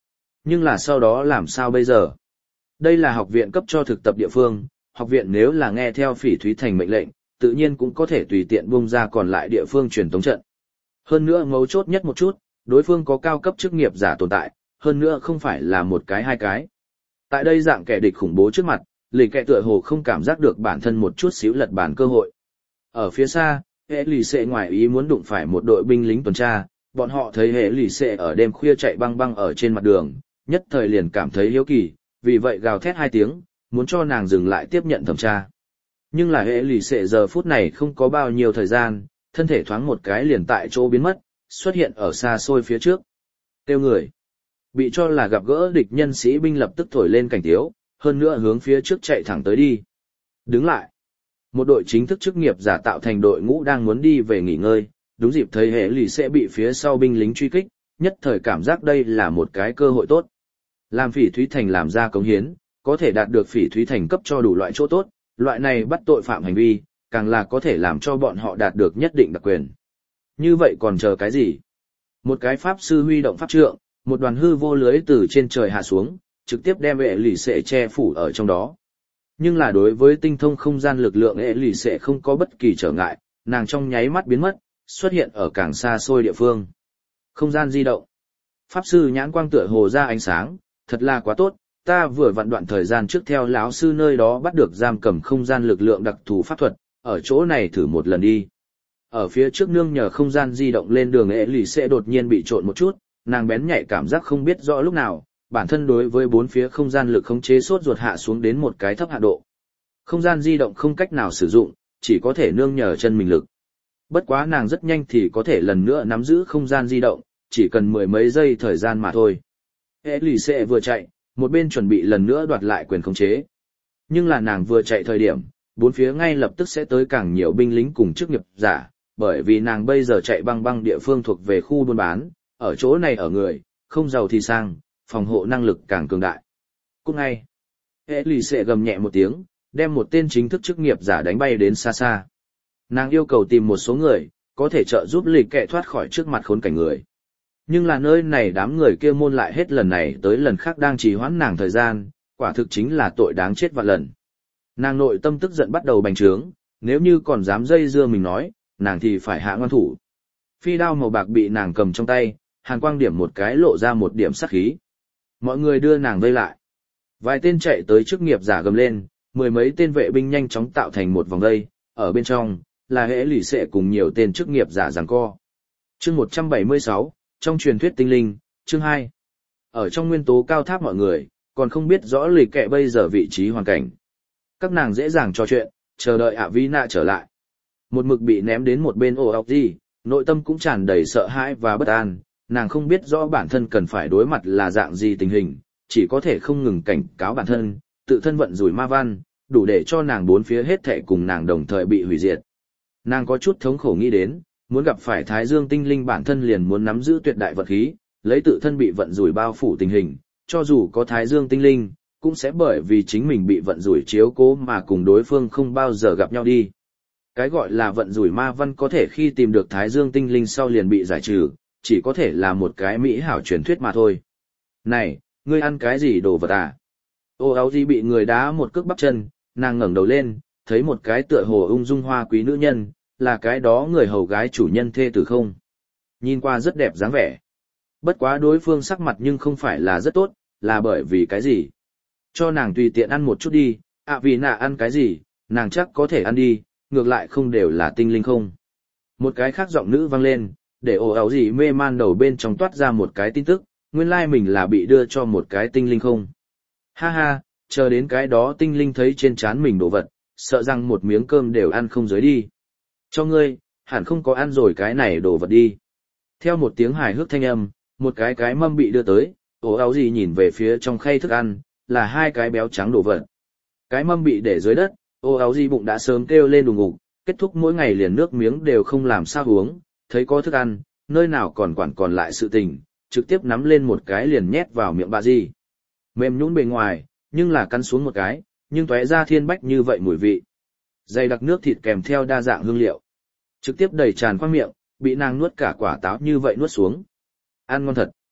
[SPEAKER 1] Nhưng là sau đó làm sao bây giờ? Đây là học viện cấp cho thực tập địa phương, học viện nếu là nghe theo Phỉ Thúy Thành mệnh lệnh, tự nhiên cũng có thể tùy tiện bung ra còn lại địa phương truyền tống trận. Hơn nữa mấu chốt nhất một chút, đối phương có cao cấp chức nghiệp giả tồn tại, hơn nữa không phải là một cái hai cái. Tại đây dạng kẻ địch khủng bố trước mặt, lì kẹ tựa hồ không cảm giác được bản thân một chút xíu lật bàn cơ hội. Ở phía xa, hệ lì xệ ngoài ý muốn đụng phải một đội binh lính tuần tra, bọn họ thấy hệ lì xệ ở đêm khuya chạy băng băng ở trên mặt đường, nhất thời liền cảm thấy hiếu kỳ, vì vậy gào thét hai tiếng, muốn cho nàng dừng lại tiếp nhận thẩm tra. Nhưng là hệ lì xệ giờ phút này không có bao nhiêu thời gian, thân thể thoáng một cái liền tại chỗ biến mất, xuất hiện ở xa xôi phía trước. Tiêu người. Bị cho là gặp gỡ địch nhân sĩ binh lập tức thổi lên cảnh tiếu, hơn nữa hướng phía trước chạy thẳng tới đi. Đứng lại. Một đội chính thức chức nghiệp giả tạo thành đội ngũ đang muốn đi về nghỉ ngơi, đúng dịp thấy hệ lì sẽ bị phía sau binh lính truy kích, nhất thời cảm giác đây là một cái cơ hội tốt. Làm Phỉ Thúy Thành làm ra cống hiến, có thể đạt được Phỉ Thúy Thành cấp cho đủ loại chỗ tốt, loại này bắt tội phạm hành vi, càng là có thể làm cho bọn họ đạt được nhất định đặc quyền. Như vậy còn chờ cái gì? Một cái pháp sư huy động pháp trượng, một đoàn hư vô lưới từ trên trời hạ xuống, trực tiếp đem hệ lì sẽ che phủ ở trong đó. Nhưng là đối với tinh thông không gian lực lượng hệ lì sẽ không có bất kỳ trở ngại, nàng trong nháy mắt biến mất, xuất hiện ở càng xa xôi địa phương. Không gian di động. Pháp sư nhãn quang tựa hồ ra ánh sáng, thật là quá tốt, ta vừa vặn đoạn thời gian trước theo lão sư nơi đó bắt được giam cầm không gian lực lượng đặc thù pháp thuật, ở chỗ này thử một lần đi. Ở phía trước nương nhờ không gian di động lên đường hệ lì sẽ đột nhiên bị trộn một chút, nàng bén nhạy cảm giác không biết rõ lúc nào, bản thân đối với bốn phía không gian lực khống chế sốt ruột hạ xuống đến một cái thấp hạ độ. Không gian di động không cách nào sử dụng, chỉ có thể nương nhờ chân mình lực. Bất quá nàng rất nhanh thì có thể lần nữa nắm giữ không gian di động, chỉ cần mười mấy giây thời gian mà thôi. Hệ lì sẽ vừa chạy, một bên chuẩn bị lần nữa đoạt lại quyền khống chế. Nhưng là nàng vừa chạy thời điểm, bốn phía ngay lập tức sẽ tới càng nhiều binh lính cùng chức nghiệp giả, bởi vì nàng bây giờ chạy băng băng địa phương thuộc về khu buôn bán, ở chỗ này ở người, không giàu thì sang, phòng hộ năng lực càng cường đại. Cũng ngay, hệ lì sẽ gầm nhẹ một tiếng, đem một tên chính thức chức nghiệp giả đánh bay đến xa xa. Nàng yêu cầu tìm một số người, có thể trợ giúp lì kẹ thoát khỏi trước mặt khốn cảnh người. Nhưng là nơi này đám người kia môn lại hết lần này tới lần khác đang trì hoãn nàng thời gian, quả thực chính là tội đáng chết vạn lần. Nàng nội tâm tức giận bắt đầu bành trướng, nếu như còn dám dây dưa mình nói, nàng thì phải hạ ngoan thủ. Phi đao màu bạc bị nàng cầm trong tay, hàn quang điểm một cái lộ ra một điểm sắc khí. Mọi người đưa nàng vây lại. Vài tên chạy tới chức nghiệp giả gầm lên, mười mấy tên vệ binh nhanh chóng tạo thành một vòng vây, ở bên trong là hệ lì xệ cùng nhiều tên chức nghiệp giả giằng co. Chương một trăm bảy mươi sáu, trong truyền thuyết tinh linh, chương hai. Ở trong nguyên tố cao tháp mọi người, còn không biết rõ lì kẹ bây giờ vị trí hoàn cảnh. Các nàng dễ dàng trò chuyện, chờ đợi ạ vi nạ trở lại. Một mực bị ném đến một bên ổ ọc gì, nội tâm cũng tràn đầy sợ hãi và bất an, nàng không biết rõ bản thân cần phải đối mặt là dạng gì tình hình, chỉ có thể không ngừng cảnh cáo bản thân, tự thân vận rủi ma văn, đủ để cho nàng bốn phía hết thảy cùng nàng đồng thời bị hủy diệt. Nàng có chút thống khổ nghĩ đến, muốn gặp phải Thái Dương tinh linh bản thân liền muốn nắm giữ tuyệt đại vật khí, lấy tự thân bị vận rủi bao phủ tình hình, cho dù có Thái Dương tinh linh, cũng sẽ bởi vì chính mình bị vận rủi chiếu cố mà cùng đối phương không bao giờ gặp nhau đi. Cái gọi là vận rủi ma văn có thể khi tìm được Thái Dương tinh linh sau liền bị giải trừ, chỉ có thể là một cái mỹ hảo truyền thuyết mà thôi. Này, ngươi ăn cái gì đồ vật à? Ô áo gì bị người đá một cước bắp chân, nàng ngẩng đầu lên, thấy một cái tựa hồ ung dung hoa quý nữ nhân, là cái đó người hầu gái chủ nhân thê tử không. Nhìn qua rất đẹp dáng vẻ. Bất quá đối phương sắc mặt nhưng không phải là rất tốt, là bởi vì cái gì? Cho nàng tùy tiện ăn một chút đi, ạ vì nạ ăn cái gì, nàng chắc có thể ăn đi, ngược lại không đều là tinh linh không. Một cái khác giọng nữ vang lên, để ồ áo gì mê man đầu bên trong toát ra một cái tin tức, nguyên lai mình là bị đưa cho một cái tinh linh không. Ha ha, chờ đến cái đó tinh linh thấy trên trán mình đồ vật, sợ rằng một miếng cơm đều ăn không dưới đi. Cho ngươi, hẳn không có ăn rồi cái này đồ vật đi. Theo một tiếng hài hước thanh âm, một cái cái mâm bị đưa tới, ồ áo gì nhìn về phía trong khay thức ăn, là hai cái béo trắng đồ vật. Cái mâm bị để dưới đất, ồ áo gì bụng đã sớm kêu lên đùng ngục, kết thúc mỗi ngày liền nước miếng đều không làm sao uống, thấy có thức ăn, nơi nào còn quản còn lại sự tình, trực tiếp nắm lên một cái liền nhét vào miệng bà gì. Mềm nhũn bề ngoài, nhưng là cắn xuống một cái, nhưng tóe ra thiên bách như vậy mùi vị. Dày đặc nước thịt kèm theo đa dạng hương liệu. Trực tiếp đầy tràn qua miệng, bị nàng nuốt cả quả táo như vậy nuốt xuống. Ăn ngon thật.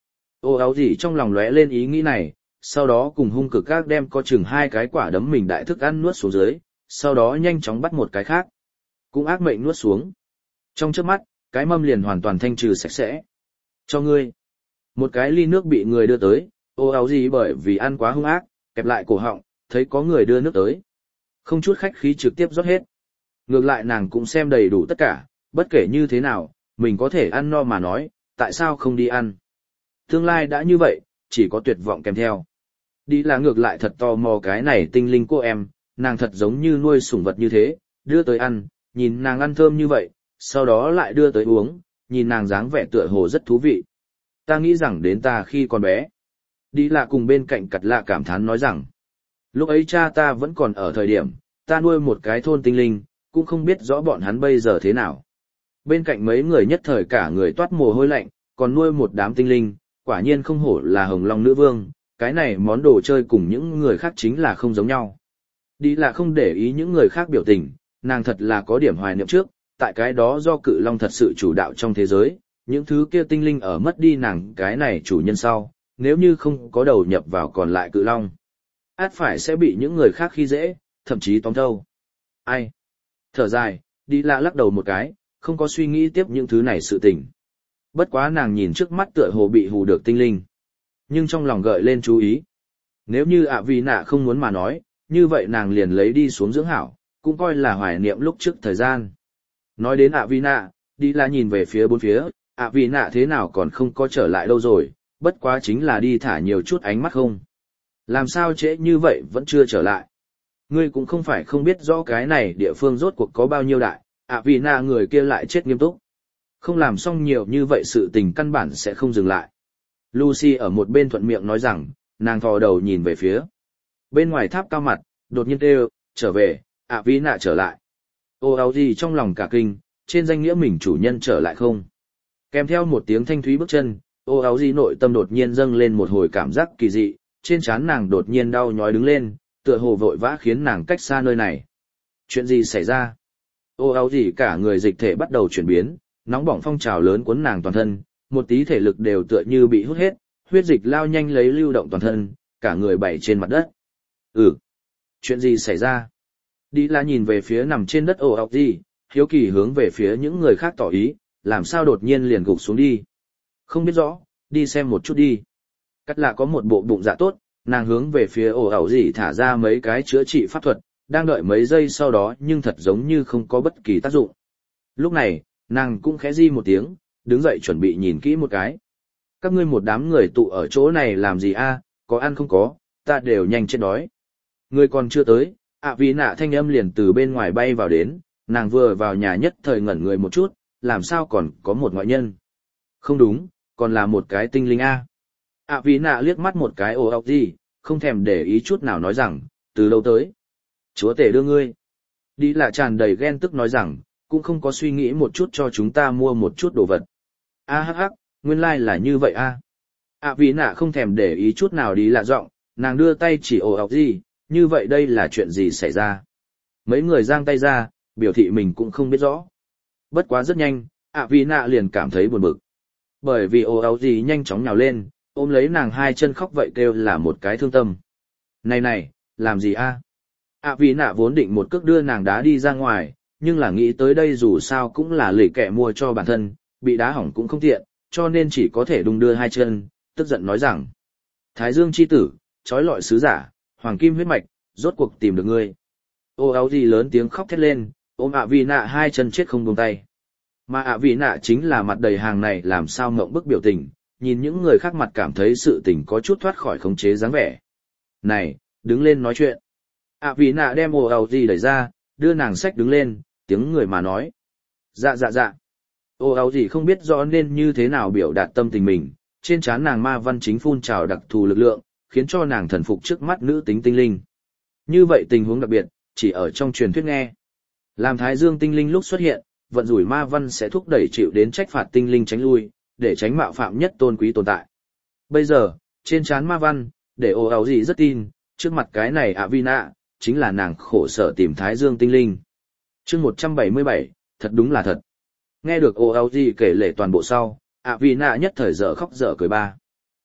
[SPEAKER 1] Ô áo gì trong lòng lóe lên ý nghĩ này, sau đó cùng hung cực các đem có chừng hai cái quả đấm mình đại thức ăn nuốt xuống dưới, sau đó nhanh chóng bắt một cái khác. Cũng ác mệnh nuốt xuống. Trong chớp mắt, cái mâm liền hoàn toàn thanh trừ sạch sẽ. Cho ngươi. Một cái ly nước bị người đưa tới, ô áo gì bởi vì ăn quá hung ác, kẹp lại cổ họng, thấy có người đưa nước tới. Không chút khách khí trực tiếp rót hết. Ngược lại nàng cũng xem đầy đủ tất cả, bất kể như thế nào, mình có thể ăn no mà nói, tại sao không đi ăn. Tương lai đã như vậy, chỉ có tuyệt vọng kèm theo. Đi là ngược lại thật tò mò cái này tinh linh cô em, nàng thật giống như nuôi sủng vật như thế, đưa tới ăn, nhìn nàng ăn thơm như vậy, sau đó lại đưa tới uống, nhìn nàng dáng vẻ tựa hồ rất thú vị. Ta nghĩ rằng đến ta khi còn bé. Đi là cùng bên cạnh cặt lạ cảm thán nói rằng, lúc ấy cha ta vẫn còn ở thời điểm, ta nuôi một cái thôn tinh linh, cũng không biết rõ bọn hắn bây giờ thế nào. Bên cạnh mấy người nhất thời cả người toát mồ hôi lạnh, còn nuôi một đám tinh linh, quả nhiên không hổ là hồng long nữ vương, cái này món đồ chơi cùng những người khác chính là không giống nhau. Đi là không để ý những người khác biểu tình, nàng thật là có điểm hoài niệm trước, tại cái đó do cự long thật sự chủ đạo trong thế giới, những thứ kia tinh linh ở mất đi nàng cái này chủ nhân sau, nếu như không có đầu nhập vào còn lại cự long. Át phải sẽ bị những người khác khi dễ, thậm chí tóm thâu. Ai? Thở dài, đi lạ lắc đầu một cái, không có suy nghĩ tiếp những thứ này sự tình. Bất quá nàng nhìn trước mắt tựa hồ bị hù được tinh linh. Nhưng trong lòng gợi lên chú ý. Nếu như ạ vì nạ không muốn mà nói, như vậy nàng liền lấy đi xuống dưỡng hảo, cũng coi là hoài niệm lúc trước thời gian. Nói đến ạ vì nạ, đi là nhìn về phía bốn phía, ạ vì nạ thế nào còn không có trở lại đâu rồi, bất quá chính là đi thả nhiều chút ánh mắt không. Làm sao trễ như vậy vẫn chưa trở lại. Ngươi cũng không phải không biết rõ cái này địa phương rốt cuộc có bao nhiêu đại, ạ vì nạ người kia lại chết nghiêm túc. Không làm xong nhiều như vậy sự tình căn bản sẽ không dừng lại. Lucy ở một bên thuận miệng nói rằng, nàng thò đầu nhìn về phía. Bên ngoài tháp cao mặt, đột nhiên kêu, trở về, ạ vì nạ trở lại. Ô áo gì trong lòng cả kinh, trên danh nghĩa mình chủ nhân trở lại không. Kèm theo một tiếng thanh thúy bước chân, ô áo gì nội tâm đột nhiên dâng lên một hồi cảm giác kỳ dị, trên trán nàng đột nhiên đau nhói đứng lên, tựa hồ vội vã khiến nàng cách xa nơi này. Chuyện gì xảy ra? Ô áo gì cả người dịch thể bắt đầu chuyển biến, nóng bỏng phong trào lớn cuốn nàng toàn thân, một tí thể lực đều tựa như bị hút hết, huyết dịch lao nhanh lấy lưu động toàn thân, cả người bảy trên mặt đất. Ừ, chuyện gì xảy ra? Đi là nhìn về phía nằm trên đất ồ ọc gì, hiếu kỳ hướng về phía những người khác tỏ ý, làm sao đột nhiên liền gục xuống đi. Không biết rõ, đi xem một chút đi. Cắt là có một bộ bụng dạ tốt, nàng hướng về phía ồ ọc gì thả ra mấy cái chữa trị pháp thuật, đang đợi mấy giây sau đó nhưng thật giống như không có bất kỳ tác dụng. Lúc này, nàng cũng khẽ di một tiếng, đứng dậy chuẩn bị nhìn kỹ một cái. Các ngươi một đám người tụ ở chỗ này làm gì a? Có ăn không có, ta đều nhanh chết đói. Người còn chưa tới, ạ vì nạ thanh âm liền từ bên ngoài bay vào đến, nàng vừa vào nhà nhất thời ngẩn người một chút, làm sao còn có một ngoại nhân. Không đúng, còn là một cái tinh linh a. ạ vì nạ liếc mắt một cái ồ ọc gì, không thèm để ý chút nào nói rằng, từ lâu tới. Chúa tể đưa ngươi. Đi là tràn đầy ghen tức nói rằng, cũng không có suy nghĩ một chút cho chúng ta mua một chút đồ vật. A hắc hắc, nguyên lai like là như vậy a. ạ vì nạ không thèm để ý chút nào đi lạ giọng, nàng đưa tay chỉ ồ ọc gì, như vậy đây là chuyện gì xảy ra. Mấy người giang tay ra, biểu thị mình cũng không biết rõ. Bất quá rất nhanh, ạ vì nạ liền cảm thấy buồn bực. Bởi vì ồ ọc gì nhanh chóng nhào lên, ôm lấy nàng hai chân khóc vậy kêu là một cái thương tâm. Này này, làm gì a? ạ vì nạ vốn định một cước đưa nàng đá đi ra ngoài, nhưng là nghĩ tới đây dù sao cũng là lì kẹ mua cho bản thân, bị đá hỏng cũng không tiện, cho nên chỉ có thể đung đưa hai chân, tức giận nói rằng. Thái Dương chi tử, trói lọi sứ giả, hoàng kim huyết mạch, rốt cuộc tìm được ngươi. Ô áo gì lớn tiếng khóc thét lên, ôm ạ vì nạ hai chân chết không buông tay. Mà ạ vì nạ chính là mặt đầy hàng này làm sao ngộng bức biểu tình, nhìn những người khác mặt cảm thấy sự tình có chút thoát khỏi khống chế dáng vẻ. Này, đứng lên nói chuyện. ạ vì nạ đem ô áo gì đẩy ra, đưa nàng sách đứng lên, tiếng người mà nói. Dạ dạ dạ. Ô áo gì không biết rõ nên như thế nào biểu đạt tâm tình mình, trên trán nàng ma văn chính phun trào đặc thù lực lượng, khiến cho nàng thần phục trước mắt nữ tính tinh linh. Như vậy tình huống đặc biệt, chỉ ở trong truyền thuyết nghe. Làm Thái Dương tinh linh lúc xuất hiện, vận rủi ma văn sẽ thúc đẩy chịu đến trách phạt tinh linh tránh lui, để tránh mạo phạm nhất tôn quý tồn tại. Bây giờ, trên trán ma văn, để ô áo gì rất tin, trước mặt cái này ạ vi nạ, chính là nàng khổ sở tìm Thái Dương tinh linh. Chương một trăm bảy mươi bảy, thật đúng là thật. Nghe được ô áo gì kể lể toàn bộ sau, ạ vi nạ nhất thời dở khóc dở cười ba.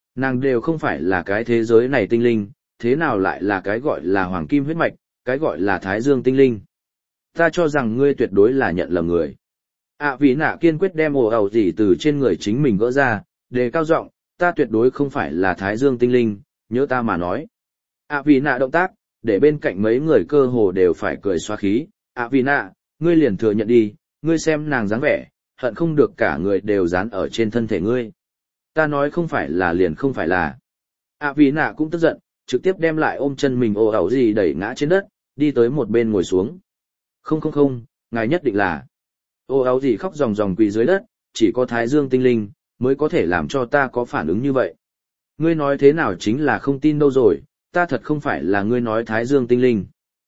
[SPEAKER 1] Nàng đều không phải là cái thế giới này tinh linh, thế nào lại là cái gọi là hoàng kim huyết mạch, cái gọi là thái dương tinh linh. Ta cho rằng ngươi tuyệt đối là nhận lầm người. ạ vị nạ kiên quyết đem ồ ẩu gì từ trên người chính mình gỡ ra, đề cao giọng, ta tuyệt đối không phải là thái dương tinh linh, nhớ ta mà nói. ạ vị nạ động tác, để bên cạnh mấy người cơ hồ đều phải cười xoa khí. ạ vị nạ, ngươi liền thừa nhận đi, ngươi xem nàng dáng vẻ, hận không được cả người đều dán ở trên thân thể ngươi. Ta nói không phải là liền không phải là. ạ vị nạ cũng tức giận, trực tiếp đem lại ôm chân mình ồ ẩu gì đẩy ngã trên đất, đi tới một bên ngồi xuống. Không không không, ngài nhất định là. Ồ ẩu gì khóc ròng ròng quỳ dưới đất, chỉ có thái dương tinh linh mới có thể làm cho ta có phản ứng như vậy. Ngươi nói thế nào chính là không tin đâu rồi, ta thật không phải là ngươi nói thái dương tinh linh.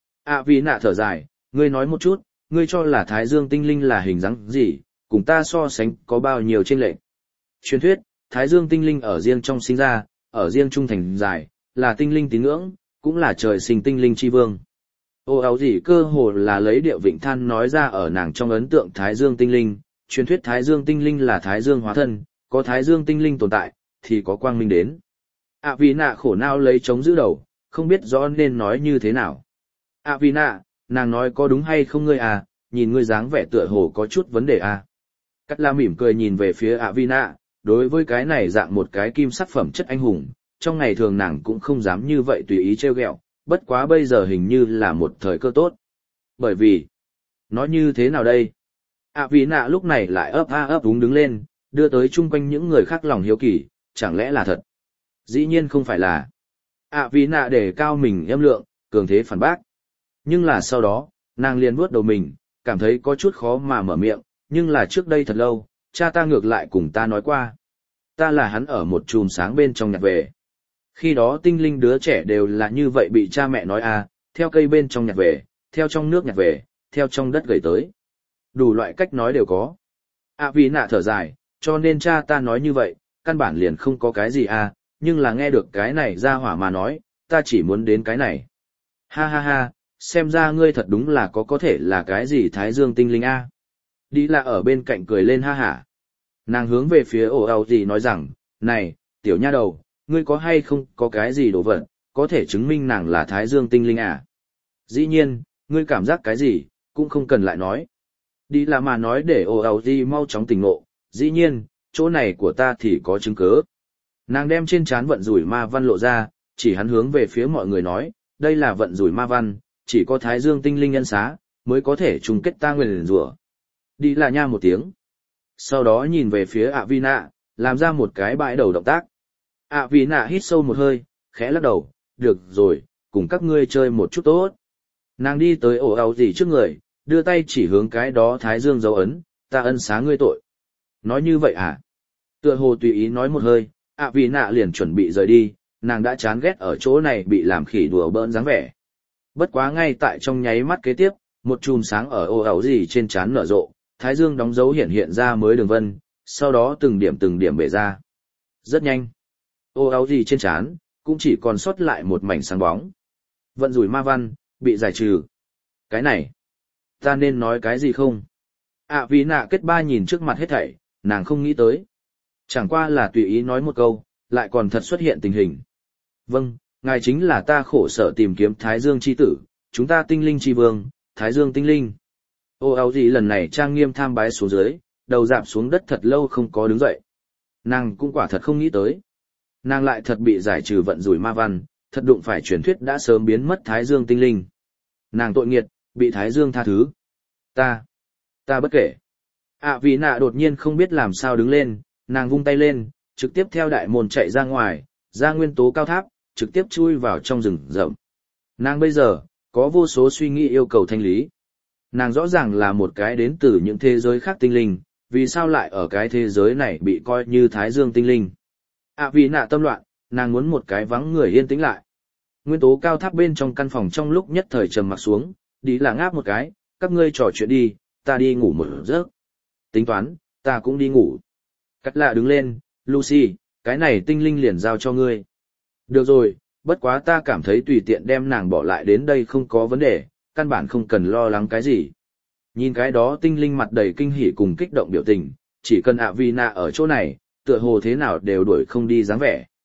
[SPEAKER 1] ạ vị nạ thở dài, ngươi nói một chút, ngươi cho là thái dương tinh linh là hình dáng gì, cùng ta so sánh có bao nhiêu chênh lệch. Truyền thuyết, thái dương tinh linh ở riêng trong sinh ra, ở riêng trung thành dài, là tinh linh tín ngưỡng, cũng là trời sinh tinh linh chi vương. Ô áo gì cơ hồ là lấy điệu vịnh than nói ra ở nàng trong ấn tượng thái dương tinh linh, truyền thuyết thái dương tinh linh là thái dương hóa thân, có thái dương tinh linh tồn tại, thì có quang minh đến. ạ vì nạ khổ não lấy chống giữ đầu, không biết rõ nên nói như thế nào. ạ vì nạ, nàng nói có đúng hay không ngươi à, nhìn ngươi dáng vẻ tựa hồ có chút vấn đề à. Cắt la mỉm cười nhìn về phía ạ vì nạ, đối với cái này dạng một cái kim sắc phẩm chất anh hùng, trong ngày thường nàng cũng không dám như vậy tùy ý trêu ghẹo, bất quá bây giờ hình như là một thời cơ tốt. Bởi vì, nói như thế nào đây? ạ vì nạ lúc này lại ấp a ấp đúng đứng lên, đưa tới chung quanh những người khác lòng hiếu kỳ, chẳng lẽ là thật? Dĩ nhiên không phải là. ạ vì nạ để cao mình em lượng, cường thế phản bác. Nhưng là sau đó, nàng liền vuốt đầu mình, cảm thấy có chút khó mà mở miệng, nhưng là trước đây thật lâu, cha ta ngược lại cùng ta nói qua. Ta là hắn ở một chùm sáng bên trong nhặt về. Khi đó tinh linh đứa trẻ đều là như vậy bị cha mẹ nói à, theo cây bên trong nhặt về, theo trong nước nhặt về, theo trong đất gửi tới. Đủ loại cách nói đều có. À vì nạ thở dài, cho nên cha ta nói như vậy, căn bản liền không có cái gì à, nhưng là nghe được cái này ra hỏa mà nói, ta chỉ muốn đến cái này. Ha ha ha, xem ra ngươi thật đúng là có có thể là cái gì thái dương tinh linh a. Đi là ở bên cạnh cười lên ha hả. Nàng hướng về phía ổ ào gì nói rằng, này, tiểu nha đầu, ngươi có hay không có cái gì đồ vật, có thể chứng minh nàng là thái dương tinh linh à? Dĩ nhiên, ngươi cảm giác cái gì, cũng không cần lại nói. Đi là mà nói để ồ ào gì mau chóng tỉnh ngộ, dĩ nhiên, chỗ này của ta thì có chứng cứ. Nàng đem trên trán vận rủi ma văn lộ ra, chỉ hắn hướng về phía mọi người nói, đây là vận rủi ma văn, chỉ có thái dương tinh linh nhân xá, mới có thể chung kết ta nguyền rủa. Đi là nha một tiếng. Sau đó nhìn về phía ạ vi nạ, làm ra một cái bãi đầu động tác. ạ vi nạ hít sâu một hơi, khẽ lắc đầu, được rồi, cùng các ngươi chơi một chút tốt. Nàng đi tới ổ ào gì trước người, đưa tay chỉ hướng cái đó thái dương dấu ấn, ta ân xá ngươi tội. Nói như vậy à? Tựa hồ tùy ý nói một hơi, ạ vi nạ liền chuẩn bị rời đi, nàng đã chán ghét ở chỗ này bị làm khỉ đùa bỡn dáng vẻ. Bất quá ngay tại trong nháy mắt kế tiếp, một chùm sáng ở ổ ào gì trên trán nở rộ, thái dương đóng dấu hiện hiện ra mới đường vân, sau đó từng điểm từng điểm bể ra. Rất nhanh. Ô áo gì trên trán, cũng chỉ còn sót lại một mảnh sáng bóng. Vận rủi ma văn, bị giải trừ. Cái này, ta nên nói cái gì không? À vì nạ kết ba nhìn trước mặt hết thảy, nàng không nghĩ tới. Chẳng qua là tùy ý nói một câu, lại còn thật xuất hiện tình hình. Vâng, ngài chính là ta khổ sở tìm kiếm Thái Dương chi tử, chúng ta tinh linh chi vương, Thái Dương tinh linh. Ô áo gì lần này trang nghiêm tham bái xuống dưới, đầu dạp xuống đất thật lâu không có đứng dậy. Nàng cũng quả thật không nghĩ tới. Nàng lại thật bị giải trừ vận rủi ma văn, thật đụng phải truyền thuyết đã sớm biến mất Thái Dương tinh linh. Nàng tội nghiệt, bị Thái Dương tha thứ. Ta, ta bất kể. À vì nạ đột nhiên không biết làm sao đứng lên, nàng vung tay lên, trực tiếp theo đại môn chạy ra ngoài, ra nguyên tố cao tháp, trực tiếp chui vào trong rừng rậm. Nàng bây giờ, có vô số suy nghĩ yêu cầu thanh lý. Nàng rõ ràng là một cái đến từ những thế giới khác tinh linh, vì sao lại ở cái thế giới này bị coi như Thái Dương tinh linh. À vì nạ tâm loạn, nàng muốn một cái vắng người yên tĩnh lại. Nguyên tố cao tháp bên trong căn phòng trong lúc nhất thời trầm mặc xuống, đi là ngáp một cái, các ngươi trò chuyện đi, ta đi ngủ một giấc. Tính toán, ta cũng đi ngủ. Cắt lạ đứng lên, Lucy, cái này tinh linh liền giao cho ngươi. Được rồi, bất quá ta cảm thấy tùy tiện đem nàng bỏ lại đến đây không có vấn đề, căn bản không cần lo lắng cái gì. Nhìn cái đó tinh linh mặt đầy kinh hỉ cùng kích động biểu tình, chỉ cần ạ vi nạ ở chỗ này, tựa hồ thế nào đều đuổi không đi dáng vẻ.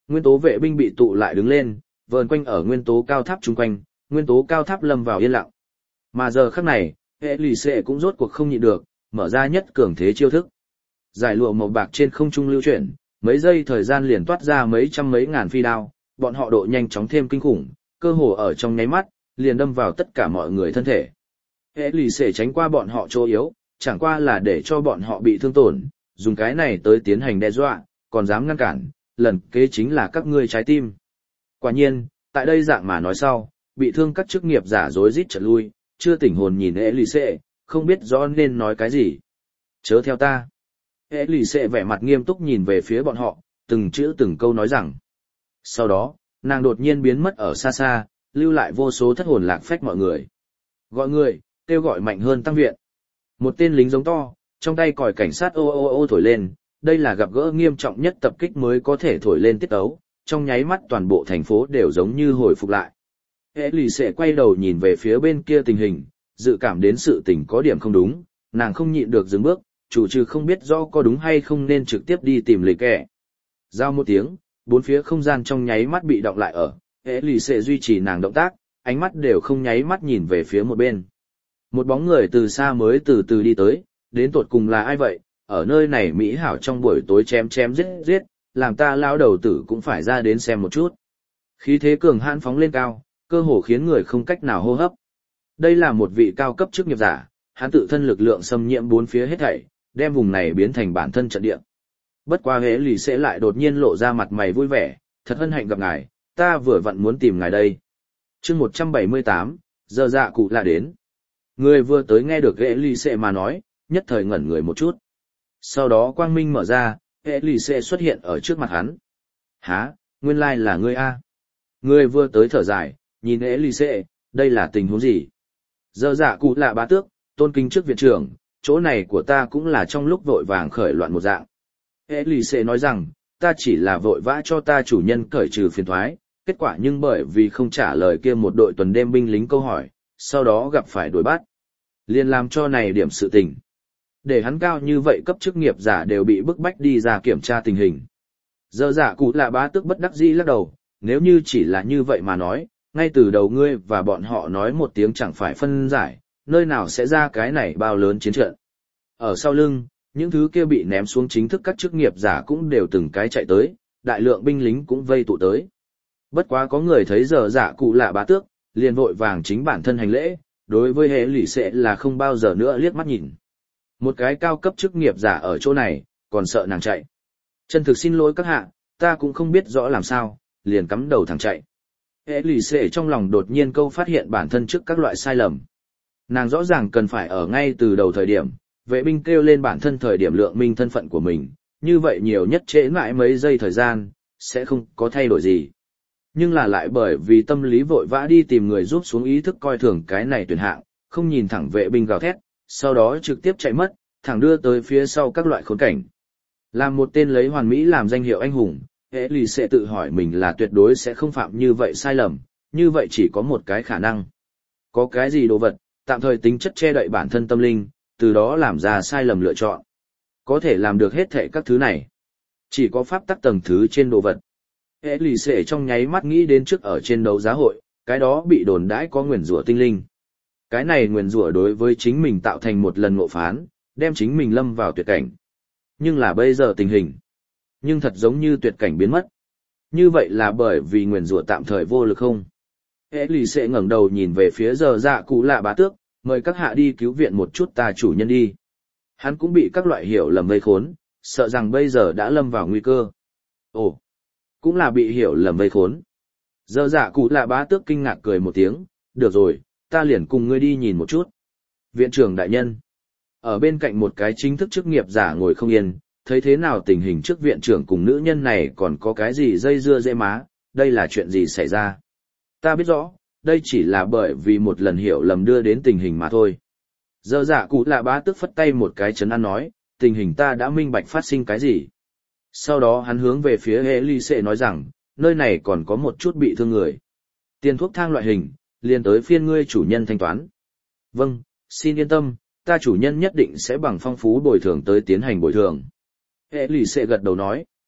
[SPEAKER 1] Nguyên tố vệ binh bị tụ lại đứng lên, vờn quanh ở nguyên tố cao tháp chung quanh, nguyên tố cao tháp lâm vào yên lặng. Mà giờ khắc này, hệ lì xệ cũng rốt cuộc không nhịn được, mở ra nhất cường thế chiêu thức. Giải lụa màu bạc trên không trung lưu chuyển, mấy giây thời gian liền toát ra mấy trăm mấy ngàn phi đao, bọn họ độ nhanh chóng thêm kinh khủng, cơ hồ ở trong nháy mắt, liền đâm vào tất cả mọi người thân thể. Hệ lì xệ tránh qua bọn họ chỗ yếu, chẳng qua là để cho bọn họ bị thương tổn, dùng cái này tới tiến hành đe dọa, còn dám ngăn cản, lần kế chính là các ngươi trái tim. Quả nhiên, tại đây dạng mà nói sau, bị thương các chức nghiệp giả rối rít trật lui, chưa tỉnh hồn nhìn hệ lì xệ, không biết rõ nên nói cái gì. Chớ theo ta. Hệ lì xệ vẻ mặt nghiêm túc nhìn về phía bọn họ, từng chữ từng câu nói rằng. Sau đó, nàng đột nhiên biến mất ở xa xa, lưu lại vô số thất hồn lạc phách mọi người. Gọi người, kêu gọi mạnh hơn tăng viện. Một tên lính giống to, trong tay còi cảnh sát ô ô ô thổi lên, đây là gặp gỡ nghiêm trọng nhất tập kích mới có thể thổi lên tiết ấu, trong nháy mắt toàn bộ thành phố đều giống như hồi phục lại. Hệ lì xệ quay đầu nhìn về phía bên kia tình hình, dự cảm đến sự tình có điểm không đúng, nàng không nhịn được dừng bước, chủ trừ không biết rõ có đúng hay không nên trực tiếp đi tìm lịch kẻ. Giao một tiếng, bốn phía không gian trong nháy mắt bị đọng lại ở, hệ lì xệ duy trì nàng động tác, ánh mắt đều không nháy mắt nhìn về phía một bên. Một bóng người từ xa mới từ từ đi tới, đến tột cùng là ai vậy, ở nơi này mỹ hảo trong buổi tối chém chém giết giết, làm ta lao đầu tử cũng phải ra đến xem một chút. Khí thế cường hãn phóng lên cao, cơ hồ khiến người không cách nào hô hấp. Đây là một vị cao cấp chức nghiệp giả, hắn tự thân lực lượng xâm nhiễm bốn phía hết thảy, đem vùng này biến thành bản thân trận địa. Bất qua hễ lì sẽ lại đột nhiên lộ ra mặt mày vui vẻ, thật hân hạnh gặp ngài, ta vừa vặn muốn tìm ngài đây. Chương một trăm bảy mươi tám, giờ dạ cụ là đến. Người vừa tới nghe được hễ lì sẽ mà nói, nhất thời ngẩn người một chút. Sau đó quang minh mở ra, hệ lì xệ xuất hiện ở trước mặt hắn. Hả, nguyên lai là ngươi a. Ngươi vừa tới thở dài, nhìn hệ lì xệ, đây là tình huống gì? Giờ dạ cụ lạ bá tước, tôn kính trước viện trưởng, chỗ này của ta cũng là trong lúc vội vàng khởi loạn một dạng. Hệ lì xệ nói rằng, ta chỉ là vội vã cho ta chủ nhân cởi trừ phiền thoái, kết quả nhưng bởi vì không trả lời kia một đội tuần đêm binh lính câu hỏi, sau đó gặp phải đuổi bắt. Liền làm cho này điểm sự tình. Để hắn cao như vậy cấp chức nghiệp giả đều bị bức bách đi ra kiểm tra tình hình. Giờ giả cụ lạ bá tức bất đắc dĩ lắc đầu, nếu như chỉ là như vậy mà nói, ngay từ đầu ngươi và bọn họ nói một tiếng chẳng phải phân giải, nơi nào sẽ ra cái này bao lớn chiến trận. Ở sau lưng, những thứ kia bị ném xuống chính thức các chức nghiệp giả cũng đều từng cái chạy tới, đại lượng binh lính cũng vây tụ tới. Bất quá có người thấy giờ giả cụ lạ bá tước, liền vội vàng chính bản thân hành lễ, đối với hệ lụy sẽ là không bao giờ nữa liếc mắt nhìn. Một cái cao cấp chức nghiệp giả ở chỗ này, còn sợ nàng chạy. Chân thực xin lỗi các hạ, ta cũng không biết rõ làm sao, liền cắm đầu thẳng chạy. Hệ lì xệ trong lòng đột nhiên câu phát hiện bản thân trước các loại sai lầm. Nàng rõ ràng cần phải ở ngay từ đầu thời điểm, vệ binh kêu lên bản thân thời điểm lượng minh thân phận của mình, như vậy nhiều nhất trễ mãi mấy giây thời gian, sẽ không có thay đổi gì. Nhưng là lại bởi vì tâm lý vội vã đi tìm người giúp xuống ý thức coi thường cái này tuyển hạng, không nhìn thẳng vệ binh gào thét, sau đó trực tiếp chạy mất, thẳng đưa tới phía sau các loại khốn cảnh. Làm một tên lấy hoàn mỹ làm danh hiệu anh hùng, hệ lì sẽ tự hỏi mình là tuyệt đối sẽ không phạm như vậy sai lầm, như vậy chỉ có một cái khả năng. Có cái gì đồ vật, tạm thời tính chất che đậy bản thân tâm linh, từ đó làm ra sai lầm lựa chọn. Có thể làm được hết thảy các thứ này. Chỉ có pháp tắc tầng thứ trên đồ vật. Hệ lì sẽ trong nháy mắt nghĩ đến trước ở trên đấu giá hội, cái đó bị đồn đãi có nguyền rủa tinh linh. Cái này nguyền rủa đối với chính mình tạo thành một lần ngộ phán, đem chính mình lâm vào tuyệt cảnh. Nhưng là bây giờ tình hình. Nhưng thật giống như tuyệt cảnh biến mất. Như vậy là bởi vì nguyền rủa tạm thời vô lực không? Hệ lì sẽ ngẩng đầu nhìn về phía giờ dạ cụ lạ bá tước, mời các hạ đi cứu viện một chút ta chủ nhân đi. Hắn cũng bị các loại hiểu lầm vây khốn, sợ rằng bây giờ đã lâm vào nguy cơ. Ồ, cũng là bị hiểu lầm vây khốn. Giờ dạ cụ lạ bá tước kinh ngạc cười một tiếng, được rồi, ta liền cùng ngươi đi nhìn một chút. Viện trưởng đại nhân. Ở bên cạnh một cái chính thức chức nghiệp giả ngồi không yên, thấy thế nào tình hình trước viện trưởng cùng nữ nhân này còn có cái gì dây dưa dễ má, đây là chuyện gì xảy ra. Ta biết rõ, đây chỉ là bởi vì một lần hiểu lầm đưa đến tình hình mà thôi. Giờ dạ cụ lạ bá tức phất tay một cái chấn an nói, tình hình ta đã minh bạch phát sinh cái gì. Sau đó hắn hướng về phía hệ ly sệ nói rằng, nơi này còn có một chút bị thương người. Tiền thuốc thang loại hình, liền tới phiên ngươi chủ nhân thanh toán. Vâng, xin yên tâm, ta chủ nhân nhất định sẽ bằng phong phú bồi thường tới tiến hành bồi thường. Hệ lì sẽ gật đầu nói.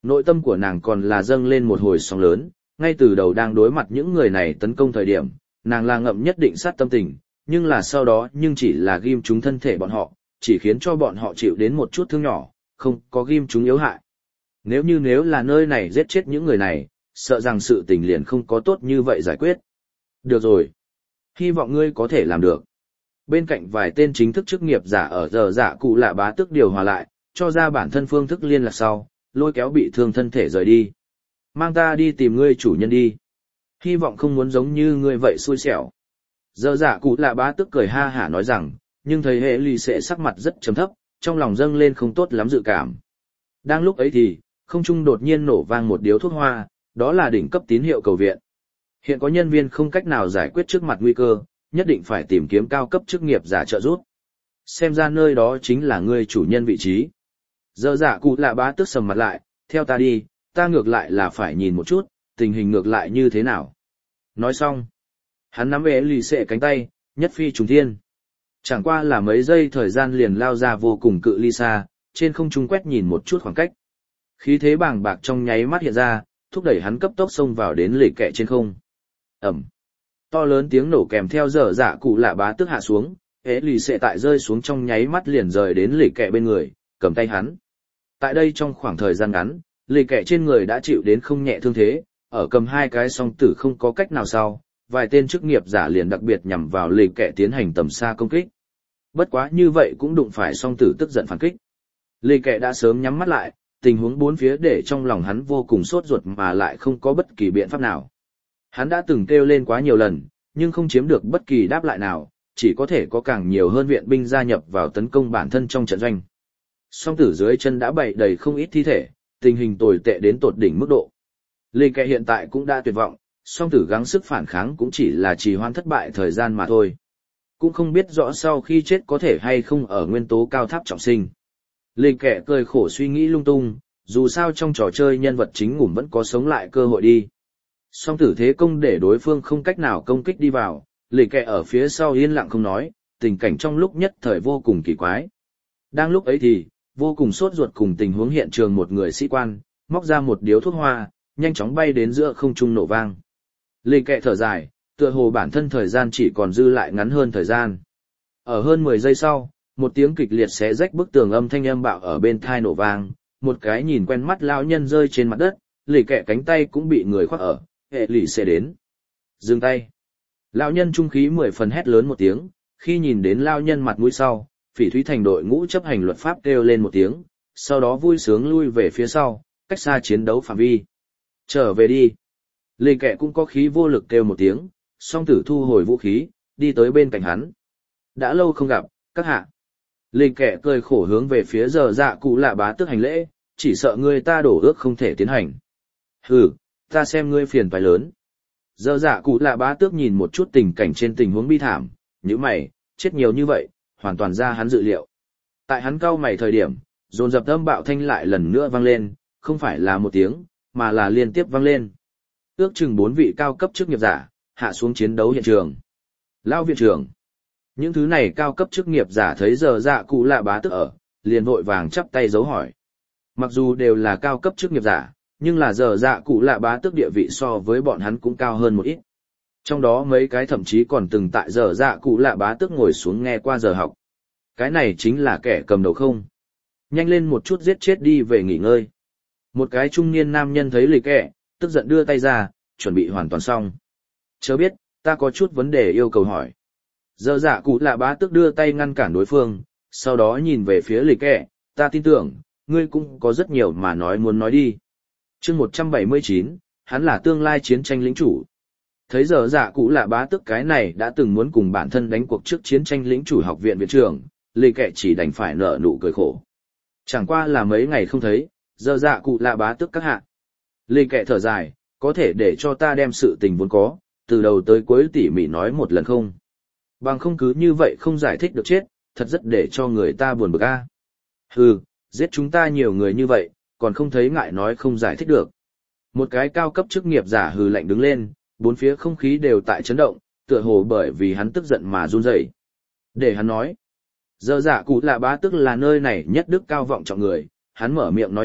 [SPEAKER 1] Nội tâm của nàng còn là dâng lên một hồi sóng lớn, ngay từ đầu đang đối mặt những người này tấn công thời điểm, nàng là ngậm nhất định sát tâm tình, nhưng là sau đó nhưng chỉ là ghim chúng thân thể bọn họ, chỉ khiến cho bọn họ chịu đến một chút thương nhỏ, không có ghim chúng yếu hại. Nếu như nếu là nơi này giết chết những người này, sợ rằng sự tình liền không có tốt như vậy giải quyết. Được rồi. Hy vọng ngươi có thể làm được. Bên cạnh vài tên chính thức chức nghiệp giả ở giờ dạ cụ lạ bá tức điều hòa lại, cho ra bản thân phương thức liên lạc sau, lôi kéo bị thương thân thể rời đi. Mang ta đi tìm ngươi chủ nhân đi. Hy vọng không muốn giống như ngươi vậy xui xẻo. Giờ dạ cụ lạ bá tức cười ha hả nói rằng, nhưng thấy hệ lì sẽ sắc mặt rất trầm thấp, trong lòng dâng lên không tốt lắm dự cảm. Đang lúc ấy thì, không trung đột nhiên nổ vang một điếu thuốc hoa, đó là đỉnh cấp tín hiệu cầu viện. Hiện có nhân viên không cách nào giải quyết trước mặt nguy cơ, nhất định phải tìm kiếm cao cấp chức nghiệp giả trợ giúp. Xem ra nơi đó chính là ngươi chủ nhân vị trí. Giờ dạ cụ lạ bá tức sầm mặt lại, theo ta đi, ta ngược lại là phải nhìn một chút, tình hình ngược lại như thế nào. Nói xong, hắn nắm ế lì xệ cánh tay, nhất phi trùng thiên. Chẳng qua là mấy giây thời gian liền lao ra vô cùng cự ly xa, trên không trung quét nhìn một chút khoảng cách. Khí thế bàng bạc trong nháy mắt hiện ra, thúc đẩy hắn cấp tốc xông vào đến lì kẹ trên không. Ẩm. To lớn tiếng nổ kèm theo dở dạ cụ lạ bá tức hạ xuống, ế lì xệ tại rơi xuống trong nháy mắt liền rời đến lì kẹ bên người, cầm tay hắn. Tại đây trong khoảng thời gian ngắn, lì kẹ trên người đã chịu đến không nhẹ thương thế, ở cầm hai cái song tử không có cách nào sau, vài tên chức nghiệp giả liền đặc biệt nhằm vào lì kẹ tiến hành tầm xa công kích. Bất quá như vậy cũng đụng phải song tử tức giận phản kích. Lì kẹ đã sớm nhắm mắt lại, tình huống bốn phía để trong lòng hắn vô cùng sốt ruột mà lại không có bất kỳ biện pháp nào. Hắn đã từng kêu lên quá nhiều lần, nhưng không chiếm được bất kỳ đáp lại nào, chỉ có thể có càng nhiều hơn viện binh gia nhập vào tấn công bản thân trong trận doanh. Song tử dưới chân đã bày đầy không ít thi thể, tình hình tồi tệ đến tột đỉnh mức độ. Lê Kệ hiện tại cũng đã tuyệt vọng, song tử gắng sức phản kháng cũng chỉ là trì hoãn thất bại thời gian mà thôi. Cũng không biết rõ sau khi chết có thể hay không ở nguyên tố cao tháp trọng sinh. Lê Kệ cười khổ suy nghĩ lung tung, dù sao trong trò chơi nhân vật chính ngủm vẫn có sống lại cơ hội đi. Song tử thế công để đối phương không cách nào công kích đi vào, Lê Kệ ở phía sau yên lặng không nói, tình cảnh trong lúc nhất thời vô cùng kỳ quái. Đang lúc ấy thì, vô cùng sốt ruột cùng tình huống hiện trường một người sĩ quan, móc ra một điếu thuốc hoa, nhanh chóng bay đến giữa không trung nổ vang. Lê Kệ thở dài, tựa hồ bản thân thời gian chỉ còn dư lại ngắn hơn thời gian. Ở hơn mười giây sau, một tiếng kịch liệt xé rách bức tường âm thanh âm bạo ở bên thai nổ vang, một cái nhìn quen mắt lão nhân rơi trên mặt đất, Lê Kệ cánh tay cũng bị người khoác ở, hệ lì sẽ đến. Dừng tay. Lão nhân trung khí mười phần hét lớn một tiếng, khi nhìn đến lão nhân mặt mũi sau, Phỉ Thúy Thành đội ngũ chấp hành luật pháp kêu lên một tiếng, sau đó vui sướng lui về phía sau, cách xa chiến đấu phạm vi. Trở về đi. Lê Kệ cũng có khí vô lực kêu một tiếng, song tử thu hồi vũ khí, đi tới bên cạnh hắn. Đã lâu không gặp, các hạ. Lê Kệ cười khổ hướng về phía giờ dạ cụ lạ bá tức hành lễ, chỉ sợ ngươi ta đổ ước không thể tiến hành. Hừ, ta xem ngươi phiền toái lớn. Giờ dạ cụ lạ bá tước nhìn một chút tình cảnh trên tình huống bi thảm, như mày, chết nhiều như vậy, hoàn toàn ra hắn dự liệu. Tại hắn cau mày thời điểm, dồn dập âm bạo thanh lại lần nữa vang lên, không phải là một tiếng, mà là liên tiếp vang lên. Ước chừng bốn vị cao cấp chức nghiệp giả, hạ xuống chiến đấu hiện trường. Lao viện trưởng. Những thứ này cao cấp chức nghiệp giả thấy giờ dạ cụ lạ bá tước ở, liền vội vàng chắp tay dấu hỏi. Mặc dù đều là cao cấp chức nghiệp giả, nhưng là giờ dạ cụ lạ bá tước địa vị so với bọn hắn cũng cao hơn một ít. Trong đó mấy cái thậm chí còn từng tại giờ dạ cụ lạ bá tước ngồi xuống nghe qua giờ học. Cái này chính là kẻ cầm đầu không. Nhanh lên một chút giết chết đi về nghỉ ngơi. Một cái trung niên nam nhân thấy Lì Kệ, tức giận đưa tay ra, chuẩn bị hoàn toàn xong. Chớ biết, ta có chút vấn đề yêu cầu hỏi. Giờ dạ cụ lạ bá tước đưa tay ngăn cản đối phương, sau đó nhìn về phía Lì Kệ, ta tin tưởng, ngươi cũng có rất nhiều mà nói muốn nói đi. Chương một trăm bảy mươi chín, hắn là tương lai chiến tranh lĩnh chủ. Thấy giờ dạ cụ lạ bá tước cái này đã từng muốn cùng bản thân đánh cuộc trước chiến tranh lĩnh chủ học viện viện trưởng, Lì Kệ chỉ đành phải nở nụ cười khổ. Chẳng qua là mấy ngày không thấy, giờ dạ cụ lạ bá tước các hạ. Lì Kệ thở dài, có thể để cho ta đem sự tình vốn có, từ đầu tới cuối tỉ mỉ nói một lần không. Bằng không cứ như vậy không giải thích được chết, thật rất để cho người ta buồn bực a. Hừ, giết chúng ta nhiều người như vậy, còn không thấy ngại nói không giải thích được. Một cái cao cấp chức nghiệp giả hừ lạnh đứng lên, bốn phía không khí đều tại chấn động, tựa hồ bởi vì hắn tức giận mà run rẩy. Để hắn nói. Giờ dạ cụ lạ bá tức là nơi này nhất đức cao vọng trọng người, hắn mở miệng nói chuyện,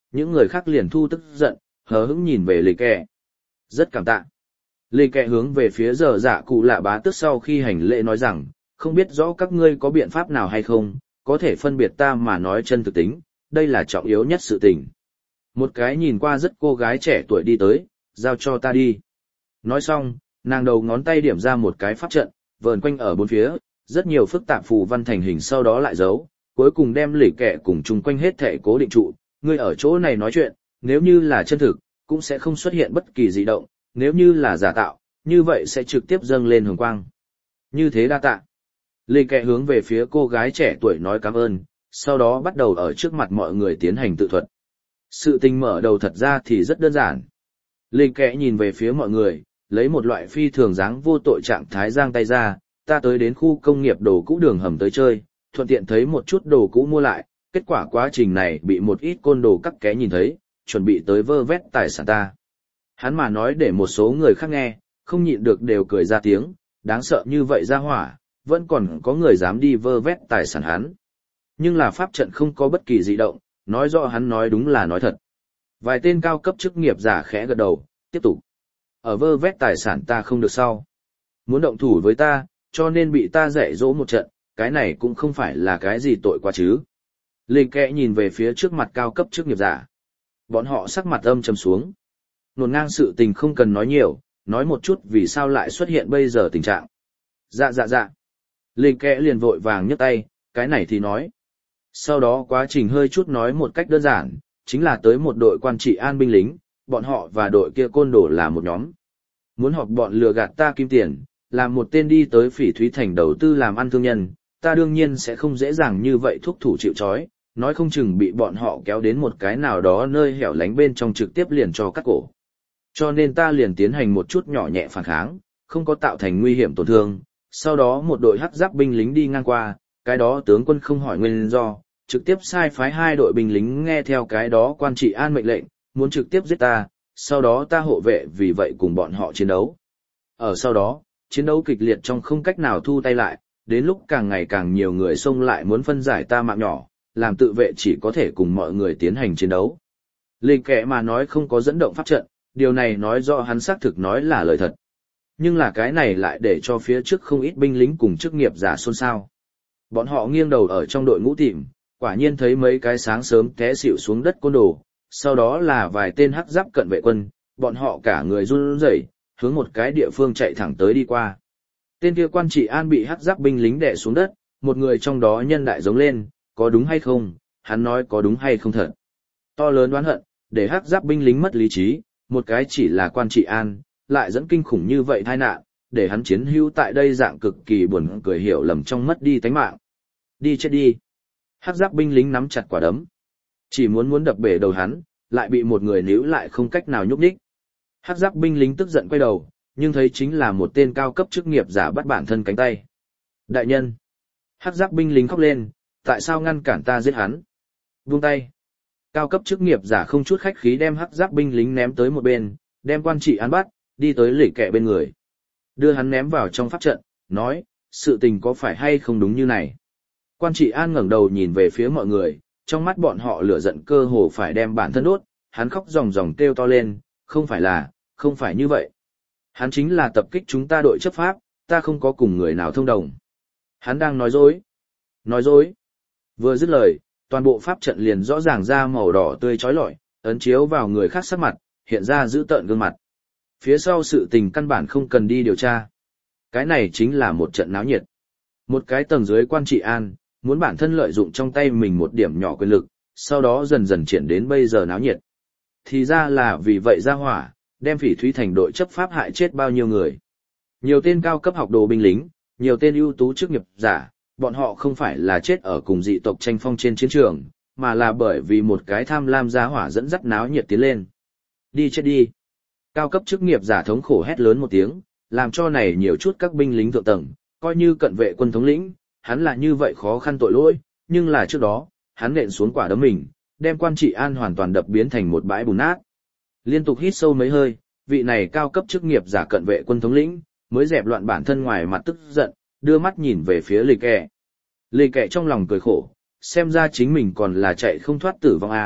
[SPEAKER 1] những người khác liền thu tức giận, hờ hững nhìn về lì kẹ. Rất cảm tạ. Lì kẹ hướng về phía giờ dạ cụ lạ bá tước sau khi hành lễ nói rằng, không biết rõ các ngươi có biện pháp nào hay không, có thể phân biệt ta mà nói chân thực tính, đây là trọng yếu nhất sự tình. Một cái nhìn qua rất cô gái trẻ tuổi đi tới, giao cho ta đi. Nói xong, nàng đầu ngón tay điểm ra một cái pháp trận, vờn quanh ở bốn phía, rất nhiều phức tạp phù văn thành hình sau đó lại giấu, cuối cùng đem lì kẹ cùng chung quanh hết thể cố định trụ. Ngươi ở chỗ này nói chuyện, nếu như là chân thực, cũng sẽ không xuất hiện bất kỳ dị động, nếu như là giả tạo, như vậy sẽ trực tiếp dâng lên hồng quang. Như thế đa tạ. Lì kẹ hướng về phía cô gái trẻ tuổi nói cảm ơn, sau đó bắt đầu ở trước mặt mọi người tiến hành tự thuật. Sự tình mở đầu thật ra thì rất đơn giản. Lì kẹ nhìn về phía mọi người, lấy một loại phi thường dáng vô tội trạng thái giang tay ra, ta tới đến khu công nghiệp đồ cũ đường hầm tới chơi, thuận tiện thấy một chút đồ cũ mua lại, kết quả quá trình này bị một ít côn đồ cắt ké nhìn thấy, chuẩn bị tới vơ vét tài sản ta. Hắn mà nói để một số người khác nghe, không nhịn được đều cười ra tiếng, đáng sợ như vậy ra hỏa, vẫn còn có người dám đi vơ vét tài sản hắn. Nhưng là pháp trận không có bất kỳ dị động, nói rõ hắn nói đúng là nói thật. Vài tên cao cấp chức nghiệp giả khẽ gật đầu, tiếp tục. Ở vơ vét tài sản ta không được sau. Muốn động thủ với ta, cho nên bị ta dạy dỗ một trận, cái này cũng không phải là cái gì tội quá chứ. Lì kẹ nhìn về phía trước mặt cao cấp chức nghiệp giả. Bọn họ sắc mặt âm trầm xuống. Nổn ngang sự tình không cần nói nhiều, nói một chút vì sao lại xuất hiện bây giờ tình trạng. Dạ dạ dạ. Lì kẹ liền vội vàng nhấc tay, cái này thì nói. Sau đó quá trình hơi chút nói một cách đơn giản, chính là tới một đội quan trị an binh lính, bọn họ và đội kia côn đồ là một nhóm. Muốn họp bọn lừa gạt ta kim tiền, làm một tên đi tới Phỉ Thúy Thành đầu tư làm ăn thương nhân, ta đương nhiên sẽ không dễ dàng như vậy thúc thủ chịu trói, nói không chừng bị bọn họ kéo đến một cái nào đó nơi hẻo lánh bên trong trực tiếp liền cho cắt cổ. Cho nên ta liền tiến hành một chút nhỏ nhẹ phản kháng, không có tạo thành nguy hiểm tổn thương, sau đó một đội hắc giáp binh lính đi ngang qua, cái đó tướng quân không hỏi nguyên do, trực tiếp sai phái hai đội binh lính nghe theo cái đó quan trị an mệnh lệnh, muốn trực tiếp giết ta, sau đó ta hộ vệ vì vậy cùng bọn họ chiến đấu. Ở sau đó, chiến đấu kịch liệt trong không cách nào thu tay lại, đến lúc càng ngày càng nhiều người xông lại muốn phân giải ta mạng nhỏ, làm tự vệ chỉ có thể cùng mọi người tiến hành chiến đấu. Lì kẹ mà nói không có dẫn động pháp trận, điều này nói rõ hắn xác thực nói là lời thật. Nhưng là cái này lại để cho phía trước không ít binh lính cùng chức nghiệp giả xôn xao. Bọn họ nghiêng đầu ở trong đội ngũ tìm, quả nhiên thấy mấy cái sáng sớm té xỉu xuống đất côn đồ, sau đó là vài tên hắc giáp cận vệ quân, bọn họ cả người run rẩy, hướng một cái địa phương chạy thẳng tới đi qua. Tên kia quan trị an bị hắc giáp binh lính đè xuống đất, một người trong đó nhân đại giống lên, có đúng hay không, hắn nói có đúng hay không thật. To lớn oán hận, để hắc giáp binh lính mất lý trí, một cái chỉ là quan trị an, lại dẫn kinh khủng như vậy tai nạn, để hắn chiến hữu tại đây dạng cực kỳ buồn cười hiểu lầm trong mất đi tánh mạng. Đi chết đi. Hắc giáp binh lính nắm chặt quả đấm. Chỉ muốn muốn đập bể đầu hắn, lại bị một người níu lại không cách nào nhúc nhích. Hắc giáp binh lính tức giận quay đầu, nhưng thấy chính là một tên cao cấp chức nghiệp giả bắt bản thân cánh tay. Đại nhân. Hắc giáp binh lính khóc lên, tại sao ngăn cản ta giết hắn? Buông tay. Cao cấp chức nghiệp giả không chút khách khí đem hắc giáp binh lính ném tới một bên, đem quan trị án bắt, đi tới lỉ kẹ bên người. Đưa hắn ném vào trong pháp trận, nói, sự tình có phải hay không đúng như này. Quan trị an ngẩng đầu nhìn về phía mọi người, trong mắt bọn họ lửa giận cơ hồ phải đem bản thân đốt, hắn khóc ròng ròng kêu to lên, không phải là, không phải như vậy. Hắn chính là tập kích chúng ta đội chấp pháp, ta không có cùng người nào thông đồng. Hắn đang nói dối. Nói dối. Vừa dứt lời, toàn bộ pháp trận liền rõ ràng ra màu đỏ tươi chói lọi, ấn chiếu vào người khác sắc mặt, hiện ra dữ tợn gương mặt. Phía sau sự tình căn bản không cần đi điều tra. Cái này chính là một trận náo nhiệt. Một cái tầng dưới quan trị an, muốn bản thân lợi dụng trong tay mình một điểm nhỏ quyền lực, sau đó dần dần triển đến bây giờ náo nhiệt. Thì ra là vì vậy ra hỏa, đem Phỉ Thúy Thành đội chấp pháp hại chết bao nhiêu người. Nhiều tên cao cấp học đồ binh lính, nhiều tên ưu tú chức nghiệp giả, bọn họ không phải là chết ở cùng dị tộc tranh phong trên chiến trường, mà là bởi vì một cái tham lam giá hỏa dẫn dắt náo nhiệt tiến lên. Đi chết đi. Cao cấp chức nghiệp giả thống khổ hét lớn một tiếng, làm cho này nhiều chút các binh lính thượng tầng, coi như cận vệ quân thống lĩnh, hắn là như vậy khó khăn tội lỗi, nhưng là trước đó, hắn nện xuống quả đấm mình, đem quan trị an hoàn toàn đập biến thành một bãi bùn nát. Liên tục hít sâu mấy hơi, vị này cao cấp chức nghiệp giả cận vệ quân thống lĩnh, mới dẹp loạn bản thân ngoài mặt tức giận, đưa mắt nhìn về phía lì kẹ. Lì kẹ trong lòng cười khổ, xem ra chính mình còn là chạy không thoát tử vong à,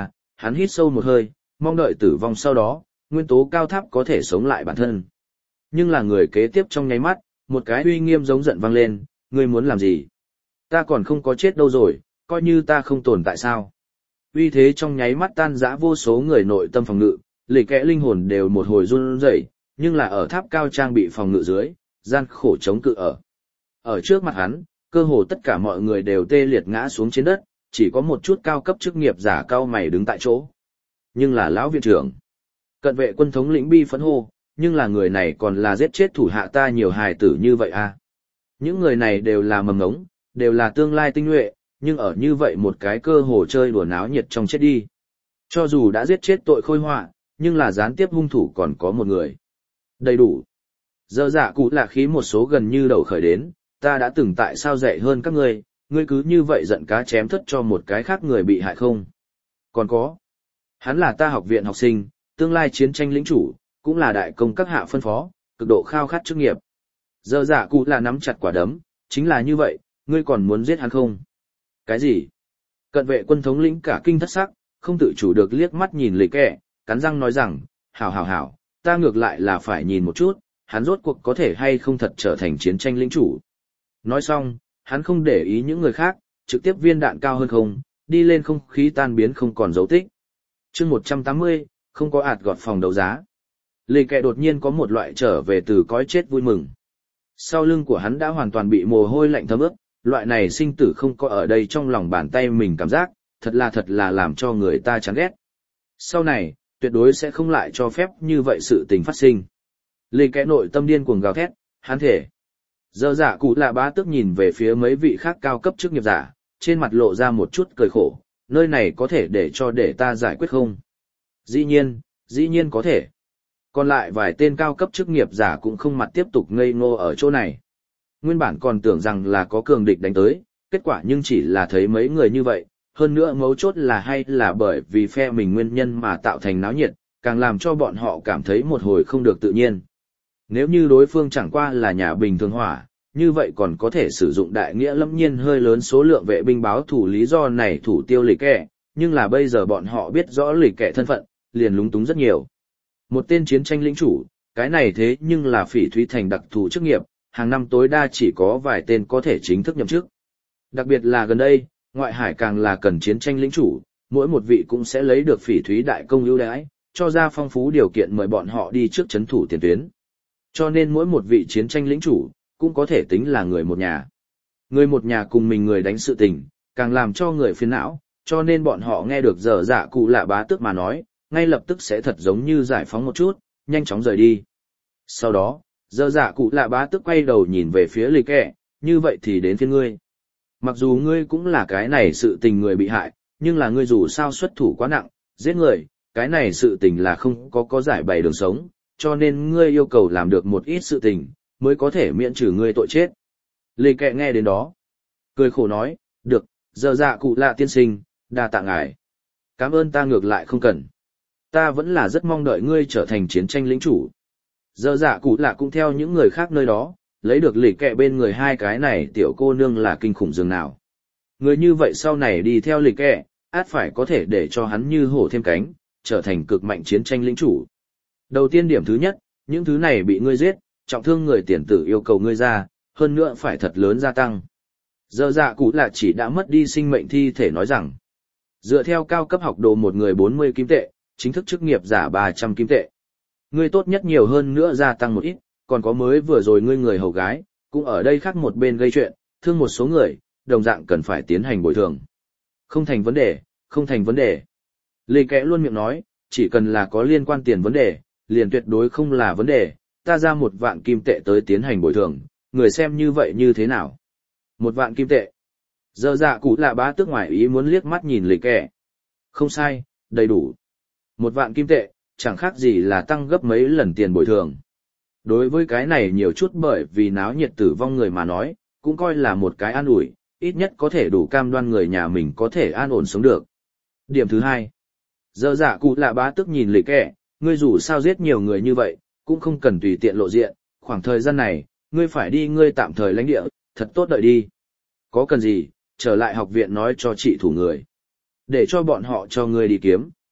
[SPEAKER 1] hắn hít sâu một hơi, mong đợi tử vong sau đó, nguyên tố cao tháp có thể sống lại bản thân. Nhưng là người kế tiếp trong nháy mắt, một cái uy nghiêm giống giận vang lên, ngươi muốn làm gì? Ta còn không có chết đâu rồi, coi như ta không tồn tại sao? Uy thế trong nháy mắt tan rã vô số người nội tâm phòng ngự, lì kẽ linh hồn đều một hồi run rẩy, nhưng là ở tháp cao trang bị phòng ngự dưới, gian khổ chống cự ở. Ở trước mặt hắn, cơ hồ tất cả mọi người đều tê liệt ngã xuống trên đất, chỉ có một chút cao cấp chức nghiệp giả cao mày đứng tại chỗ. Nhưng là lão viện trưởng. Cận vệ quân thống lĩnh bi phẫn hô, nhưng là người này còn là giết chết thủ hạ ta nhiều hài tử như vậy à. Những người này đều là mầm ngống, đều là tương lai tinh nhuệ, nhưng ở như vậy một cái cơ hồ chơi đùa náo nhiệt trong chết đi. Cho dù đã giết chết tội khôi họa, nhưng là gián tiếp hung thủ còn có một người. Đầy đủ. Giờ dạ cụ là khí một số gần như đầu khởi đến, ta đã từng tại sao dạy hơn các ngươi, ngươi cứ như vậy giận cá chém thất cho một cái khác người bị hại không? Còn có. Hắn là ta học viện học sinh, tương lai chiến tranh lĩnh chủ, cũng là đại công các hạ phân phó, cực độ khao khát chức nghiệp. Giờ dạ cụ là nắm chặt quả đấm, chính là như vậy, ngươi còn muốn giết hắn không? Cái gì? Cận vệ quân thống lĩnh cả kinh thất sắc, không tự chủ được liếc mắt nhìn lì kẹ, cắn răng nói rằng, hảo hảo hảo, ta ngược lại là phải nhìn một chút, hắn rốt cuộc có thể hay không thật trở thành chiến tranh lĩnh chủ. Nói xong, hắn không để ý những người khác, trực tiếp viên đạn cao hơn không, đi lên không khí tan biến không còn dấu tích. chương một trăm tám mươi, không có ạt gọt phòng đấu giá. Lì kẹ đột nhiên có một loại trở về từ cõi chết vui mừng. Sau lưng của hắn đã hoàn toàn bị mồ hôi lạnh thấm ướt, loại này sinh tử không có ở đây trong lòng bàn tay mình cảm giác, thật là thật là làm cho người ta chán ghét. Sau này, tuyệt đối sẽ không lại cho phép như vậy sự tình phát sinh. Lì kẽ nội tâm điên cuồng gào thét, hắn thể. Giờ giả cụ lạ bá tức nhìn về phía mấy vị khác cao cấp chức nghiệp giả, trên mặt lộ ra một chút cười khổ, nơi này có thể để cho để ta giải quyết không? Dĩ nhiên, dĩ nhiên có thể. Còn lại vài tên cao cấp chức nghiệp giả cũng không mặt tiếp tục ngây ngô ở chỗ này. Nguyên bản còn tưởng rằng là có cường địch đánh tới, kết quả nhưng chỉ là thấy mấy người như vậy, hơn nữa mấu chốt là hay là bởi vì phe mình nguyên nhân mà tạo thành náo nhiệt, càng làm cho bọn họ cảm thấy một hồi không được tự nhiên. Nếu như đối phương chẳng qua là nhà bình thường hỏa, như vậy còn có thể sử dụng đại nghĩa lâm nhiên hơi lớn số lượng vệ binh báo thủ lý do này thủ tiêu lì kẹ, nhưng là bây giờ bọn họ biết rõ lì kẹ thân phận, liền lúng túng rất nhiều. Một tên chiến tranh lĩnh chủ, cái này thế nhưng là Phỉ Thúy Thành đặc thù chức nghiệp, hàng năm tối đa chỉ có vài tên có thể chính thức nhậm chức. Đặc biệt là gần đây, ngoại hải càng là cần chiến tranh lĩnh chủ, mỗi một vị cũng sẽ lấy được Phỉ Thúy đại công ưu đãi, cho ra phong phú điều kiện mời bọn họ đi trước chấn thủ tiền tuyến. Cho nên mỗi một vị chiến tranh lĩnh chủ, cũng có thể tính là người một nhà. Người một nhà cùng mình người đánh sự tình, càng làm cho người phiền não, cho nên bọn họ nghe được dở dạ cụ lạ bá tước mà nói, ngay lập tức sẽ thật giống như giải phóng một chút, nhanh chóng rời đi. Sau đó, dở dạ cụ lạ bá tước quay đầu nhìn về phía lì kẹ, như vậy thì đến phiên ngươi. Mặc dù ngươi cũng là cái này sự tình người bị hại, nhưng là ngươi dù sao xuất thủ quá nặng, giết người, cái này sự tình là không có có giải bày đường sống, cho nên ngươi yêu cầu làm được một ít sự tình, mới có thể miễn trừ ngươi tội chết. Lì kẹ nghe đến đó, cười khổ nói, được, giờ dạ cụ lạ tiên sinh, đa tạ ngài. Cảm ơn ta ngược lại không cần. Ta vẫn là rất mong đợi ngươi trở thành chiến tranh lĩnh chủ. Giờ dạ cụ lạ cũng theo những người khác nơi đó, lấy được lì kẹ bên người hai cái này tiểu cô nương là kinh khủng dường nào. Người như vậy sau này đi theo lì kẹ, át phải có thể để cho hắn như hổ thêm cánh, trở thành cực mạnh chiến tranh lĩnh chủ. Đầu tiên điểm thứ nhất, những thứ này bị ngươi giết, trọng thương người tiền tử yêu cầu ngươi ra, hơn nữa phải thật lớn gia tăng. Giờ dạ cụ là chỉ đã mất đi sinh mệnh thi thể nói rằng, dựa theo cao cấp học đồ một người bốn mươi kim tệ, chính thức chức nghiệp giả ba trăm kim tệ. Ngươi tốt nhất nhiều hơn nữa gia tăng một ít, còn có mới vừa rồi ngươi người hầu gái, cũng ở đây khác một bên gây chuyện, thương một số người, đồng dạng cần phải tiến hành bồi thường. Không thành vấn đề, không thành vấn đề. Lì kẽ luôn miệng nói, chỉ cần là có liên quan tiền vấn đề, liền tuyệt đối không là vấn đề, ta ra một vạn kim tệ tới tiến hành bồi thường, người xem như vậy như thế nào. Một vạn kim tệ. Giờ dạ cụ lạ bá tước ngoài ý muốn liếc mắt nhìn lì kẽ. Không sai, đầy đủ. Một vạn kim tệ, chẳng khác gì là tăng gấp mấy lần tiền bồi thường. Đối với cái này nhiều chút bởi vì náo nhiệt tử vong người mà nói, cũng coi là một cái an ủi, ít nhất có thể đủ cam đoan người nhà mình có thể an ổn sống được. Điểm thứ hai. Giờ dạ cụ lạ bá tước nhìn lì kẽ, ngươi dù sao giết nhiều người như vậy, cũng không cần tùy tiện lộ diện, khoảng thời gian này, ngươi phải đi ngươi tạm thời lãnh địa, thật tốt đợi đi. Có cần gì, trở lại học viện nói cho chị thủ người. Để cho bọn họ cho ngươi đi kiếm.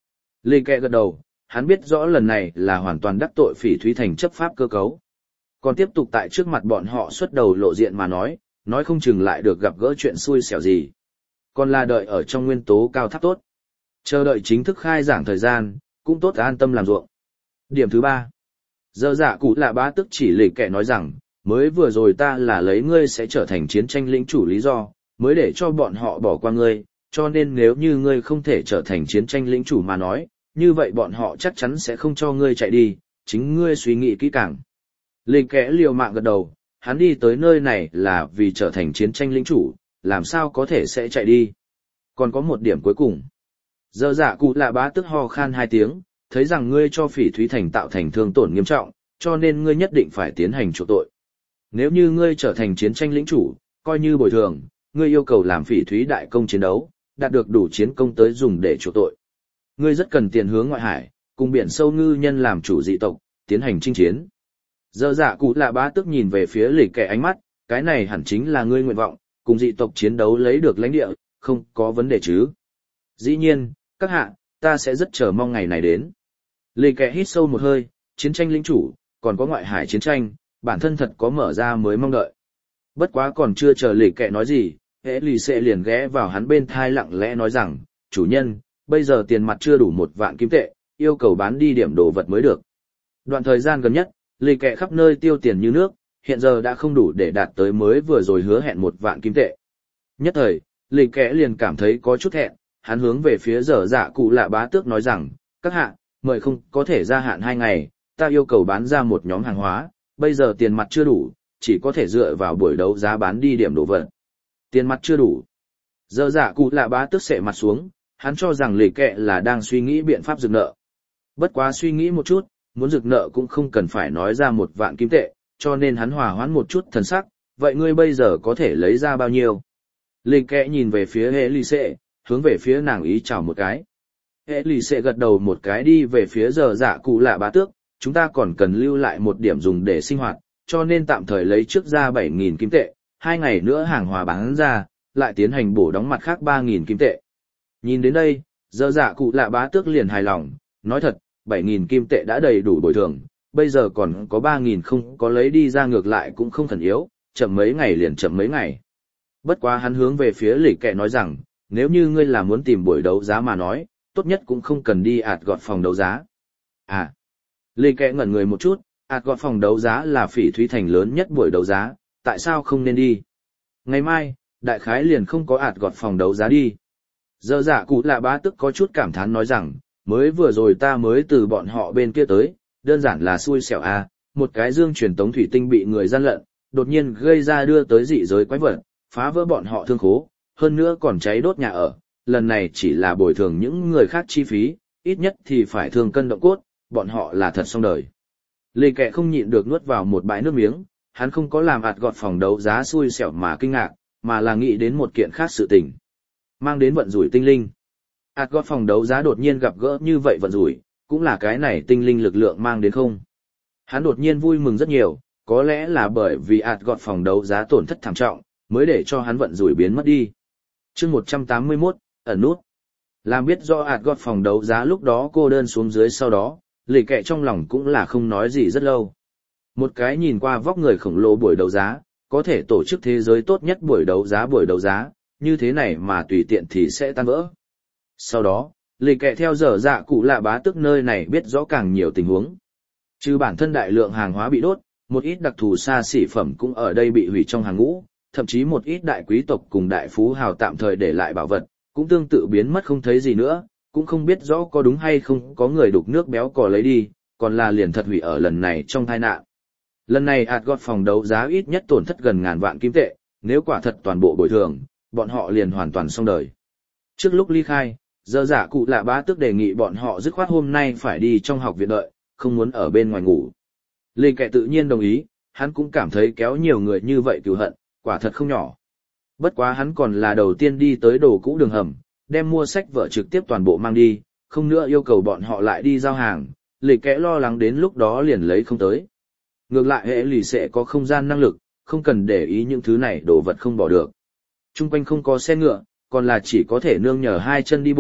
[SPEAKER 1] Lì kẹ gật đầu, hắn biết rõ lần này là hoàn toàn đắc tội Phỉ Thúy Thành chấp pháp cơ cấu. Còn tiếp tục tại trước mặt bọn họ xuất đầu lộ diện mà nói, nói không chừng lại được gặp gỡ chuyện xui xẻo gì. Còn là đợi ở trong nguyên tố cao tháp tốt. Chờ đợi chính thức khai giảng thời gian, cũng tốt an tâm làm ruộng. Điểm thứ ba. Giờ dạ cụ lạ bá tức chỉ lì kẹ nói rằng, mới vừa rồi ta là lấy ngươi sẽ trở thành chiến tranh lĩnh chủ lý do, mới để cho bọn họ bỏ qua ngươi, cho nên nếu như ngươi không thể trở thành chiến tranh lĩnh chủ mà nói, như vậy bọn họ chắc chắn sẽ không cho ngươi chạy đi, chính ngươi suy nghĩ kỹ càng. Lì kẽ liều mạng gật đầu, hắn đi tới nơi này là vì trở thành chiến tranh lĩnh chủ, làm sao có thể sẽ chạy đi. Còn có một điểm cuối cùng. Giờ dạ cụ lạ bá tức ho khan hai tiếng, thấy rằng ngươi cho Phỉ Thúy Thành tạo thành thương tổn nghiêm trọng, cho nên ngươi nhất định phải tiến hành chuộc tội. Nếu như ngươi trở thành chiến tranh lĩnh chủ, coi như bồi thường, ngươi yêu cầu làm Phỉ Thúy đại công chiến đấu, đạt được đủ chiến công tới dùng để chuộc tội. Ngươi rất cần tiền hướng ngoại hải, cùng biển sâu ngư nhân làm chủ dị tộc, tiến hành chinh chiến. Giờ dạ cụ lạ bá tức nhìn về phía lì kẻ ánh mắt, cái này hẳn chính là ngươi nguyện vọng, cùng dị tộc chiến đấu lấy được lãnh địa, không có vấn đề chứ. Dĩ nhiên, các hạ, ta sẽ rất chờ mong ngày này đến. Lì kẻ hít sâu một hơi, chiến tranh lĩnh chủ, còn có ngoại hải chiến tranh, bản thân thật có mở ra mới mong đợi. Bất quá còn chưa chờ lì kẻ nói gì, hễ lì sẽ liền ghé vào hắn bên thai lặng lẽ nói rằng, chủ nhân, bây giờ tiền mặt chưa đủ một vạn kim tệ, yêu cầu bán đi điểm đồ vật mới được. Đoạn thời gian gần nhất, lì kẹ khắp nơi tiêu tiền như nước, hiện giờ đã không đủ để đạt tới mới vừa rồi hứa hẹn một vạn kim tệ. Nhất thời, lì kẹ liền cảm thấy có chút thẹn, hắn hướng về phía dở dạ cụ lạ bá tước nói rằng, các hạ, mời không có thể gia hạn hai ngày, ta yêu cầu bán ra một nhóm hàng hóa, bây giờ tiền mặt chưa đủ, chỉ có thể dựa vào buổi đấu giá bán đi điểm đồ vật. Tiền mặt chưa đủ. Dở dạ cụ lạ bá tước sệ mặt xuống, hắn cho rằng lì kẹ là đang suy nghĩ biện pháp rực nợ. Bất quá suy nghĩ một chút, muốn rực nợ cũng không cần phải nói ra một vạn kim tệ, cho nên hắn hòa hoãn một chút thần sắc, vậy ngươi bây giờ có thể lấy ra bao nhiêu? Lì kẹ nhìn về phía hệ lì xệ, hướng về phía nàng ý chào một cái. Hệ lì xệ gật đầu một cái đi về phía giờ dạ cụ lạ bá tước, chúng ta còn cần lưu lại một điểm dùng để sinh hoạt, cho nên tạm thời lấy trước ra bảy nghìn kim tệ, hai ngày nữa hàng hóa bán ra, lại tiến hành bổ đóng mặt khác ba nghìn kim tệ. Nhìn đến đây, giờ dạ cụ lạ bá tước liền hài lòng, nói thật, bảy nghìn kim tệ đã đầy đủ bồi thường, bây giờ còn có ba nghìn không có lấy đi ra ngược lại cũng không khẩn yếu, chậm mấy ngày liền chậm mấy ngày. Bất quá hắn hướng về phía lì kẹ nói rằng, nếu như ngươi là muốn tìm buổi đấu giá mà nói, tốt nhất cũng không cần đi ạt gọt phòng đấu giá. À, lì kẹ ngẩn người một chút, ạt gọt phòng đấu giá là Phỉ Thúy Thành lớn nhất buổi đấu giá, tại sao không nên đi? Ngày mai, đại khái liền không có ạt gọt phòng đấu giá đi. Giờ dạ cụ lạ bá tức có chút cảm thán nói rằng, mới vừa rồi ta mới từ bọn họ bên kia tới, đơn giản là xui xẻo à, một cái dương truyền tống thủy tinh bị người gian lận, đột nhiên gây ra đưa tới dị giới quái vật, phá vỡ bọn họ thương khố, hơn nữa còn cháy đốt nhà ở, lần này chỉ là bồi thường những người khác chi phí, ít nhất thì phải thương cân động cốt, bọn họ là thật xong đời. Lì kẹ không nhịn được nuốt vào một bãi nước miếng, hắn không có làm ạt gọt phòng đấu giá xui xẻo mà kinh ngạc, mà là nghĩ đến một kiện khác sự tình. Mang đến vận rủi tinh linh. ạt gọt phòng đấu giá đột nhiên gặp gỡ như vậy vận rủi, cũng là cái này tinh linh lực lượng mang đến không. Hắn đột nhiên vui mừng rất nhiều, có lẽ là bởi vì ạt gọt phòng đấu giá tổn thất thảm trọng, mới để cho hắn vận rủi biến mất đi. Chương một trăm tám mươi mốt, ẩn nút. Làm biết do ạt gọt phòng đấu giá lúc đó cô đơn xuống dưới sau đó, lì kẹ trong lòng cũng là không nói gì rất lâu. Một cái nhìn qua vóc người khổng lồ buổi đấu giá, có thể tổ chức thế giới tốt nhất buổi đấu giá buổi đấu giá, như thế này mà tùy tiện thì sẽ tan vỡ. Sau đó, lì kẹ theo dở dạ cụ lạ bá tức nơi này biết rõ càng nhiều tình huống. Trừ bản thân đại lượng hàng hóa bị đốt, một ít đặc thù xa xỉ phẩm cũng ở đây bị hủy trong hàng ngũ, thậm chí một ít đại quý tộc cùng đại phú hào tạm thời để lại bảo vật, cũng tương tự biến mất không thấy gì nữa, cũng không biết rõ có đúng hay không có người đục nước béo cò lấy đi, còn là liền thật hủy ở lần này trong tai nạn. Lần này ạt gọt phòng đấu giá ít nhất tổn thất gần ngàn vạn kim tệ, nếu quả thật toàn bộ bồi thường, bọn họ liền hoàn toàn xong đời. Trước lúc ly khai, giờ giả cụ lạ bá tức đề nghị bọn họ dứt khoát hôm nay phải đi trong học viện đợi, không muốn ở bên ngoài ngủ. Lê Kệ tự nhiên đồng ý, hắn cũng cảm thấy kéo nhiều người như vậy cừu hận, quả thật không nhỏ. Bất quá hắn còn là đầu tiên đi tới đồ cũ đường hầm, đem mua sách vở trực tiếp toàn bộ mang đi, không nữa yêu cầu bọn họ lại đi giao hàng, Lê Kệ lo lắng đến lúc đó liền lấy không tới. Ngược lại hệ lì sẽ có không gian năng lực, không cần để ý những thứ này đồ vật không bỏ được. Trung quanh không có xe ngựa, còn là chỉ có thể nương nhờ hai chân đi bộ,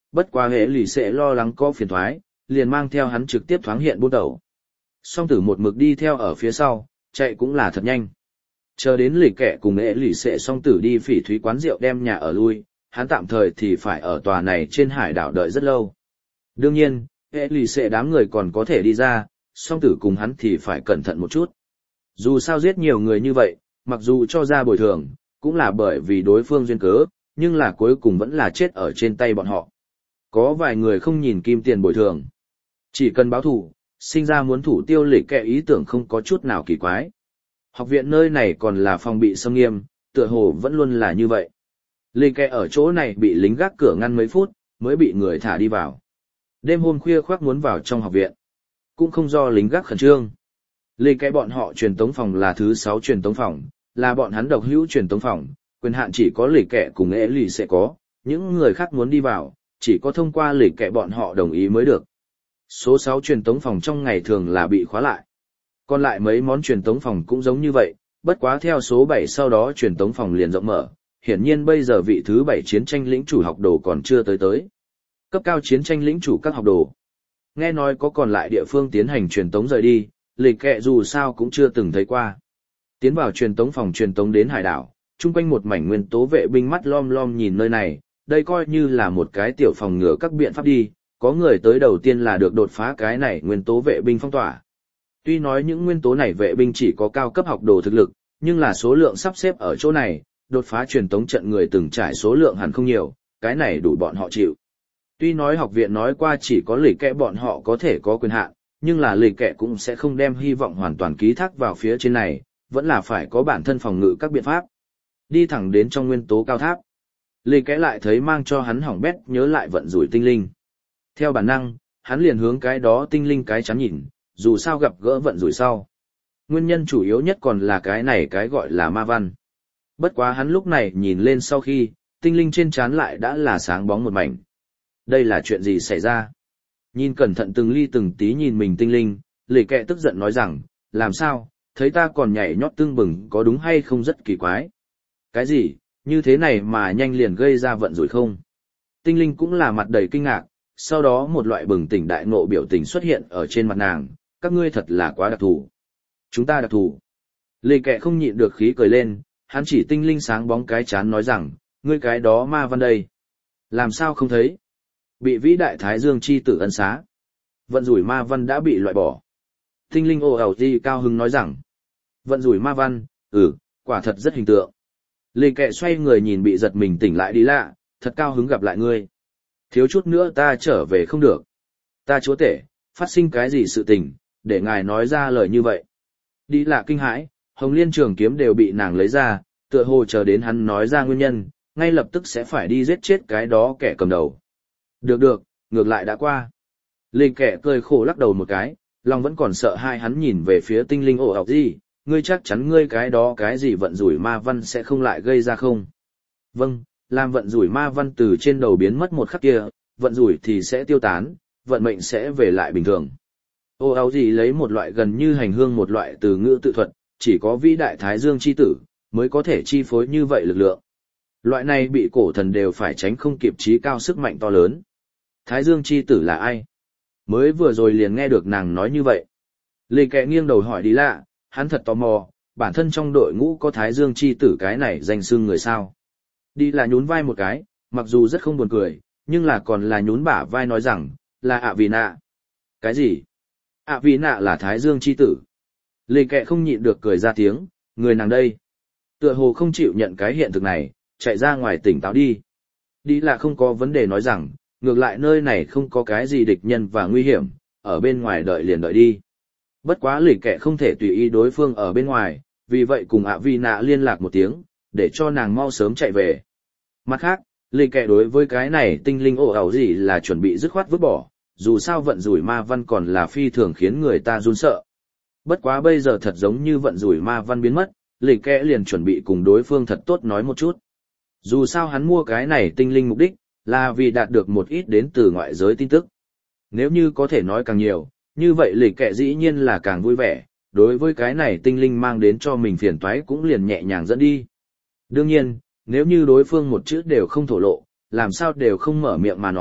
[SPEAKER 1] bất quá hệ lì sẽ lo lắng có phiền thoái, liền mang theo hắn trực tiếp thoáng hiện buôn đầu. Song tử một mực đi theo ở phía sau, chạy cũng là thật nhanh. Chờ đến lì kẹ cùng hệ lì sẽ song tử đi phỉ thúy quán rượu đem nhà ở lui, hắn tạm thời thì phải ở tòa này trên hải đảo đợi rất lâu. Đương nhiên, hệ lì sẽ đám người còn có thể đi ra, song tử cùng hắn thì phải cẩn thận một chút. Dù sao giết nhiều người như vậy, mặc dù cho ra bồi thường, cũng là bởi vì đối phương duyên cớ, nhưng là cuối cùng vẫn là chết ở trên tay bọn họ. Có vài người không nhìn kim tiền bồi thường. Chỉ cần báo thủ, sinh ra muốn thủ tiêu lịch kẹ ý tưởng không có chút nào kỳ quái. Học viện nơi này còn là phòng bị xâm nghiêm, tựa hồ vẫn luôn là như vậy. Lịch kẹ ở chỗ này bị lính gác cửa ngăn mấy phút, mới bị người thả đi vào. Đêm hôm khuya khoác muốn vào trong học viện. Cũng không do lính gác khẩn trương. Lịch kẹ bọn họ truyền tống phòng là thứ sáu truyền tống phòng, là bọn hắn độc hữu truyền tống phòng, quyền hạn chỉ có lịch kẹ cùng ế lì sẽ có, những người khác muốn đi vào, chỉ có thông qua lịch kẹ bọn họ đồng ý mới được. Số sáu truyền tống phòng trong ngày thường là bị khóa lại. Còn lại mấy món truyền tống phòng cũng giống như vậy, bất quá theo số bảy sau đó truyền tống phòng liền rộng mở, hiển nhiên bây giờ vị thứ bảy chiến tranh lĩnh chủ học đồ còn chưa tới tới. Cấp cao chiến tranh lĩnh chủ các học đồ. Nghe nói có còn lại địa phương tiến hành truyền tống rời đi, lịch kẹ dù sao cũng chưa từng thấy qua. Tiến vào truyền tống phòng truyền tống đến hải đảo, chung quanh một mảnh nguyên tố vệ binh mắt lom lom nhìn nơi này, đây coi như là một cái tiểu phòng ngừa các biện pháp đi, có người tới đầu tiên là được đột phá cái này nguyên tố vệ binh phong tỏa. Tuy nói những nguyên tố này vệ binh chỉ có cao cấp học đồ thực lực, nhưng là số lượng sắp xếp ở chỗ này, đột phá truyền tống trận người từng trải số lượng hẳn không nhiều, cái này đủ bọn họ chịu. Tuy nói học viện nói qua chỉ có lịch kẹ bọn họ có thể có quyền hạn, nhưng là lịch kẹ cũng sẽ không đem hy vọng hoàn toàn ký thác vào phía trên này, vẫn là phải có bản thân phòng ngự các biện pháp. Đi thẳng đến trong nguyên tố cao tháp. Lịch kẹ lại thấy mang cho hắn hỏng bét nhớ lại vận rủi tinh linh. Theo bản năng, hắn liền hướng cái đó tinh linh cái chắn nhìn, dù sao gặp gỡ vận rủi sau. Nguyên nhân chủ yếu nhất còn là cái này cái gọi là ma văn. Bất quá hắn lúc này nhìn lên sau khi, tinh linh trên trán lại đã là sáng bóng một mảnh. Đây là chuyện gì xảy ra? Nhìn cẩn thận từng ly từng tí nhìn mình tinh linh, lì kẹ tức giận nói rằng, làm sao, thấy ta còn nhảy nhót tưng bừng có đúng hay không rất kỳ quái. Cái gì, như thế này mà nhanh liền gây ra vận rủi không? Tinh linh cũng là mặt đầy kinh ngạc, sau đó một loại bừng tỉnh đại ngộ biểu tình xuất hiện ở trên mặt nàng, các ngươi thật là quá đặc thù. Chúng ta đặc thù. Lì kẹ không nhịn được khí cười lên, hắn chỉ tinh linh sáng bóng cái chán nói rằng, ngươi cái đó ma văn đây. Làm sao không thấy? Bị vĩ đại Thái Dương chi tử ân xá. Vận rủi ma văn đã bị loại bỏ. Tinh linh ồ ẩu đi cao hứng nói rằng, vận rủi ma văn, ừ, quả thật rất hình tượng. Lì kẹ xoay người nhìn bị giật mình tỉnh lại đi lạ, thật cao hứng gặp lại ngươi. Thiếu chút nữa ta trở về không được. Ta chúa tể, phát sinh cái gì sự tình, để ngài nói ra lời như vậy. Đi lạ kinh hãi, hồng liên trường kiếm đều bị nàng lấy ra, tựa hồ chờ đến hắn nói ra nguyên nhân, ngay lập tức sẽ phải đi giết chết cái đó kẻ cầm đầu. Được được, ngược lại đã qua. Linh kẻ cười khổ lắc đầu một cái, lòng vẫn còn sợ hai hắn nhìn về phía tinh linh ổ ọc gì, ngươi chắc chắn ngươi cái đó cái gì vận rủi ma văn sẽ không lại gây ra không? Vâng, làm vận rủi ma văn từ trên đầu biến mất một khắc kia, vận rủi thì sẽ tiêu tán, vận mệnh sẽ về lại bình thường. Ô áo gì lấy một loại gần như hành hương một loại từ ngữ tự thuật, chỉ có vĩ đại Thái Dương chi tử, mới có thể chi phối như vậy lực lượng. Loại này bị cổ thần đều phải tránh không kịp trí cao sức mạnh to lớn. Thái Dương chi tử là ai? Mới vừa rồi liền nghe được nàng nói như vậy. Lì kẹ nghiêng đầu hỏi đi lạ, hắn thật tò mò, bản thân trong đội ngũ có Thái Dương chi tử cái này danh xưng người sao. Đi là nhún vai một cái, mặc dù rất không buồn cười, nhưng là còn là nhún bả vai nói rằng, là ạ vì nạ. Cái gì? ạ vì nạ là Thái Dương chi tử. Lì kẹ không nhịn được cười ra tiếng, người nàng đây. Tựa hồ không chịu nhận cái hiện thực này, chạy ra ngoài tỉnh táo đi. Đi là không có vấn đề nói rằng, ngược lại nơi này không có cái gì địch nhân và nguy hiểm, ở bên ngoài đợi liền đợi đi. Bất quá lì kẹ không thể tùy ý đối phương ở bên ngoài, vì vậy cùng ạ vi nạ liên lạc một tiếng, để cho nàng mau sớm chạy về. Mặt khác, lì kẹ đối với cái này tinh linh ổ ảo gì là chuẩn bị dứt khoát vứt bỏ, dù sao vận rủi ma văn còn là phi thường khiến người ta run sợ. Bất quá bây giờ thật giống như vận rủi ma văn biến mất, lì kẹ liền chuẩn bị cùng đối phương thật tốt nói một chút. Dù sao hắn mua cái này tinh linh mục đích, là vì đạt được một ít đến từ ngoại giới tin tức. Nếu như có thể nói càng nhiều, như vậy lì kẹ dĩ nhiên là càng vui vẻ, đối với cái này tinh linh mang đến cho mình phiền toái cũng liền nhẹ nhàng dẫn đi. Đương nhiên, nếu như đối phương một chữ đều không thổ lộ, làm sao đều không mở miệng mà nói,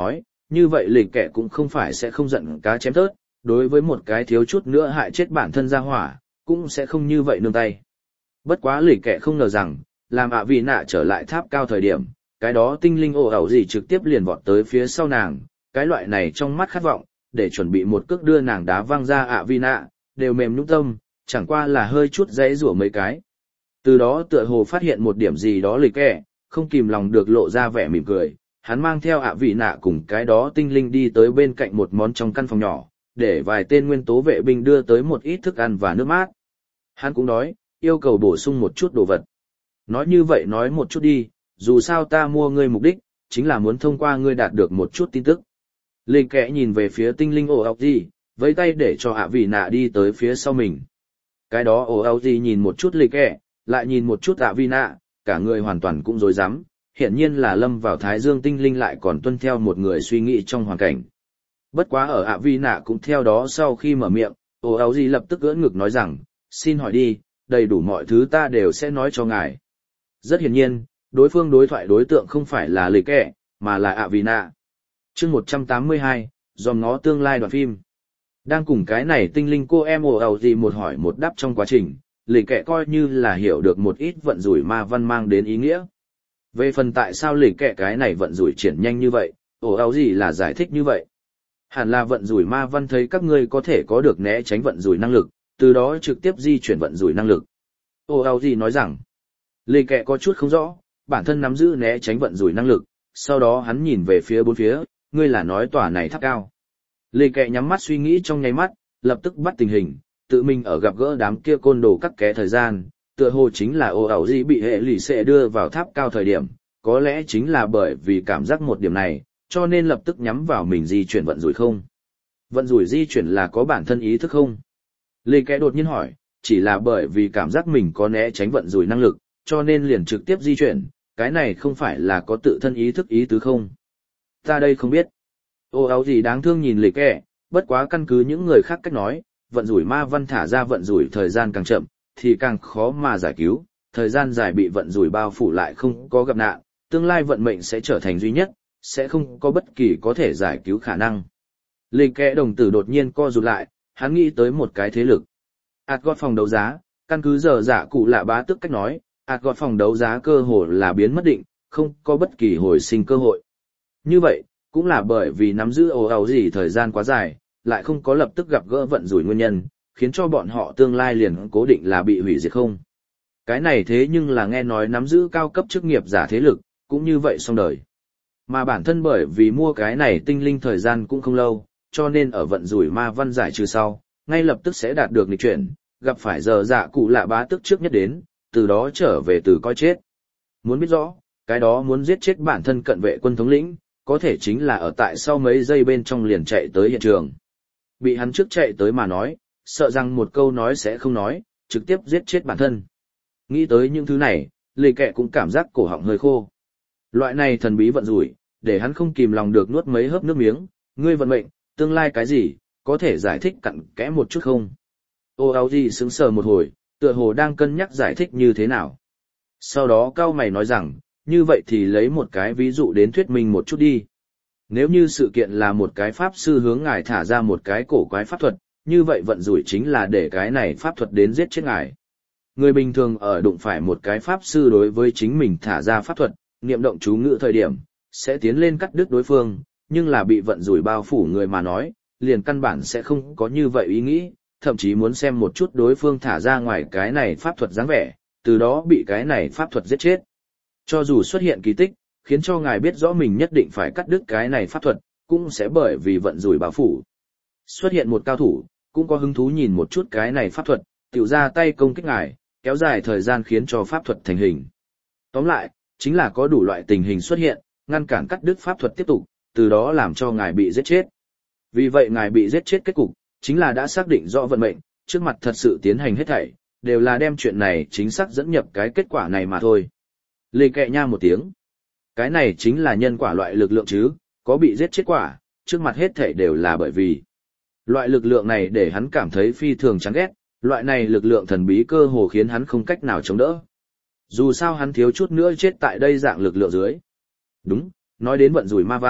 [SPEAKER 1] như vậy lịch kẻ cũng không phải sẽ không giận cá chém thớt, đối với một cái thiếu chút nữa hại chết bản thân ra hỏa, cũng sẽ không như vậy nương tay. Bất quá lịch kẻ không ngờ rằng, làm ạ vì nạ trở lại tháp cao thời điểm, cái đó tinh linh ồ ẩu gì trực tiếp liền vọt tới phía sau nàng, cái loại này trong mắt khát vọng, để chuẩn bị một cước đưa nàng đá văng ra ạ vì nạ, đều mềm nhũn tâm, chẳng qua là hơi chút dãy rủa mấy cái. Từ đó tựa hồ phát hiện một điểm gì đó lịch kẻ, không kìm lòng được lộ ra vẻ mỉm cười, hắn mang theo ạ vị nạ cùng cái đó tinh linh đi tới bên cạnh một món trong căn phòng nhỏ, để vài tên nguyên tố vệ binh đưa tới một ít thức ăn và nước mát. Hắn cũng đói, yêu cầu bổ sung một chút đồ vật. Nói như vậy nói một chút đi, dù sao ta mua ngươi mục đích, chính là muốn thông qua ngươi đạt được một chút tin tức. Lịch kẻ nhìn về phía tinh linh ồ ọc gì, với tay để cho ạ vị nạ đi tới phía sau mình. Cái đó ồ ọc gì nhìn một chút lịch kẻ, lại nhìn một chút ạ vị nạ, cả người hoàn toàn cũng rối rắm, hiển nhiên là lâm vào thái dương tinh linh lại còn tuân theo một người suy nghĩ trong hoàn cảnh. Bất quá ở ạ vi nạ cũng theo đó sau khi mở miệng, ồ áo gì lập tức ưỡn ngực nói rằng, xin hỏi đi, đầy đủ mọi thứ ta đều sẽ nói cho ngài. Rất hiển nhiên, đối phương đối thoại đối tượng không phải là lịch kẻ, mà là ạ vi nạ. chương một trăm tám mươi hai, dòm ngó tương lai đoạn phim. Đang cùng cái này tinh linh cô em ồ áo gì một hỏi một đáp trong quá trình, lịch kẻ coi như là hiểu được một ít vận rủi ma văn mang đến ý nghĩa. Về phần tại sao lịch kẻ cái này vận rủi triển nhanh như vậy, ồ áo gì là giải thích như vậy. Hẳn là vận rủi ma văn thấy các ngươi có thể có được né tránh vận rủi năng lực, từ đó trực tiếp di chuyển vận rủi năng lực. Ồ áo gì nói rằng, lịch kẻ có chút không rõ, bản thân nắm giữ né tránh vận rủi năng lực, sau đó hắn nhìn về phía bốn phía, ngươi là nói tòa này tháp cao. Lịch kẻ nhắm mắt suy nghĩ trong nháy mắt, lập tức bắt tình hình, tự mình ở gặp gỡ đám kia côn đồ cắt ké thời gian, tựa hồ chính là ồ ảo gì bị hệ lì xệ đưa vào tháp cao thời điểm, có lẽ chính là bởi vì cảm giác một điểm này, cho nên lập tức nhắm vào mình di chuyển vận rủi không. Vận rủi di chuyển là có bản thân ý thức không? Lê Kẽ đột nhiên hỏi, chỉ là bởi vì cảm giác mình có né tránh vận rủi năng lực, cho nên liền trực tiếp di chuyển, cái này không phải là có tự thân ý thức ý tứ không? Ta đây không biết. Ồ ảo gì đáng thương nhìn Lê Kẽ, bất quá căn cứ những người khác cách nói, vận rủi ma văn thả ra vận rủi thời gian càng chậm, thì càng khó mà giải cứu, thời gian dài bị vận rủi bao phủ lại không có gặp nạn, tương lai vận mệnh sẽ trở thành duy nhất, sẽ không có bất kỳ có thể giải cứu khả năng. Lịch kẽ đồng tử đột nhiên co rụt lại, hắn nghĩ tới một cái thế lực. Asgard phòng đấu giá, căn cứ giờ giả cụ lạ bá tức cách nói, Asgard phòng đấu giá cơ hội là biến mất định, không có bất kỳ hồi sinh cơ hội. Như vậy, cũng là bởi vì nắm giữ ồ ào gì thời gian quá dài, lại không có lập tức gặp gỡ vận rủi nguyên nhân, khiến cho bọn họ tương lai liền cố định là bị hủy diệt không. Cái này thế nhưng là nghe nói nắm giữ cao cấp chức nghiệp giả thế lực, cũng như vậy xong đời. Mà bản thân bởi vì mua cái này tinh linh thời gian cũng không lâu, cho nên ở vận rủi ma văn giải trừ sau, ngay lập tức sẽ đạt được nghịch chuyển, gặp phải giờ dạ cụ lạ bá tức trước nhất đến, từ đó trở về từ coi chết. Muốn biết rõ, cái đó muốn giết chết bản thân cận vệ quân thống lĩnh, có thể chính là ở tại sau mấy giây bên trong liền chạy tới hiện trường. Bị hắn trước chạy tới mà nói, sợ rằng một câu nói sẽ không nói, trực tiếp giết chết bản thân. Nghĩ tới những thứ này, Lê Kệ cũng cảm giác cổ họng hơi khô. Loại này thần bí vận rủi, để hắn không kìm lòng được nuốt mấy hớp nước miếng, ngươi vận mệnh, tương lai cái gì, có thể giải thích cặn kẽ một chút không? Ô áo gì sững sờ một hồi, tựa hồ đang cân nhắc giải thích như thế nào. Sau đó cao mày nói rằng, như vậy thì lấy một cái ví dụ đến thuyết minh một chút đi. Nếu như sự kiện là một cái pháp sư hướng ngài thả ra một cái cổ quái pháp thuật, như vậy vận rủi chính là để cái này pháp thuật đến giết chết ngài. Người bình thường ở đụng phải một cái pháp sư đối với chính mình thả ra pháp thuật, niệm động chú ngữ thời điểm, sẽ tiến lên cắt đứt đối phương, nhưng là bị vận rủi bao phủ người mà nói, liền căn bản sẽ không có như vậy ý nghĩ, thậm chí muốn xem một chút đối phương thả ra ngoài cái này pháp thuật dáng vẻ, từ đó bị cái này pháp thuật giết chết. Cho dù xuất hiện kỳ tích, khiến cho ngài biết rõ mình nhất định phải cắt đứt cái này pháp thuật, cũng sẽ bởi vì vận rủi bao phủ. Xuất hiện một cao thủ, cũng có hứng thú nhìn một chút cái này pháp thuật, tiểu ra tay công kích ngài, kéo dài thời gian khiến cho pháp thuật thành hình. Tóm lại, chính là có đủ loại tình hình xuất hiện, ngăn cản cắt đứt pháp thuật tiếp tục, từ đó làm cho ngài bị giết chết. Vì vậy ngài bị giết chết kết cục, chính là đã xác định rõ vận mệnh, trước mặt thật sự tiến hành hết thảy, đều là đem chuyện này chính xác dẫn nhập cái kết quả này mà thôi. Lê Kệ nha một tiếng. Cái này chính là nhân quả loại lực lượng chứ, có bị giết chết quả, trước mặt hết thảy đều là bởi vì. Loại lực lượng này để hắn cảm thấy phi thường chán ghét, loại này lực lượng thần bí cơ hồ khiến hắn không cách nào chống đỡ. Dù sao hắn thiếu chút nữa chết tại đây dạng lực lượng dưới. Đúng, nói đến vận rủi ma văn,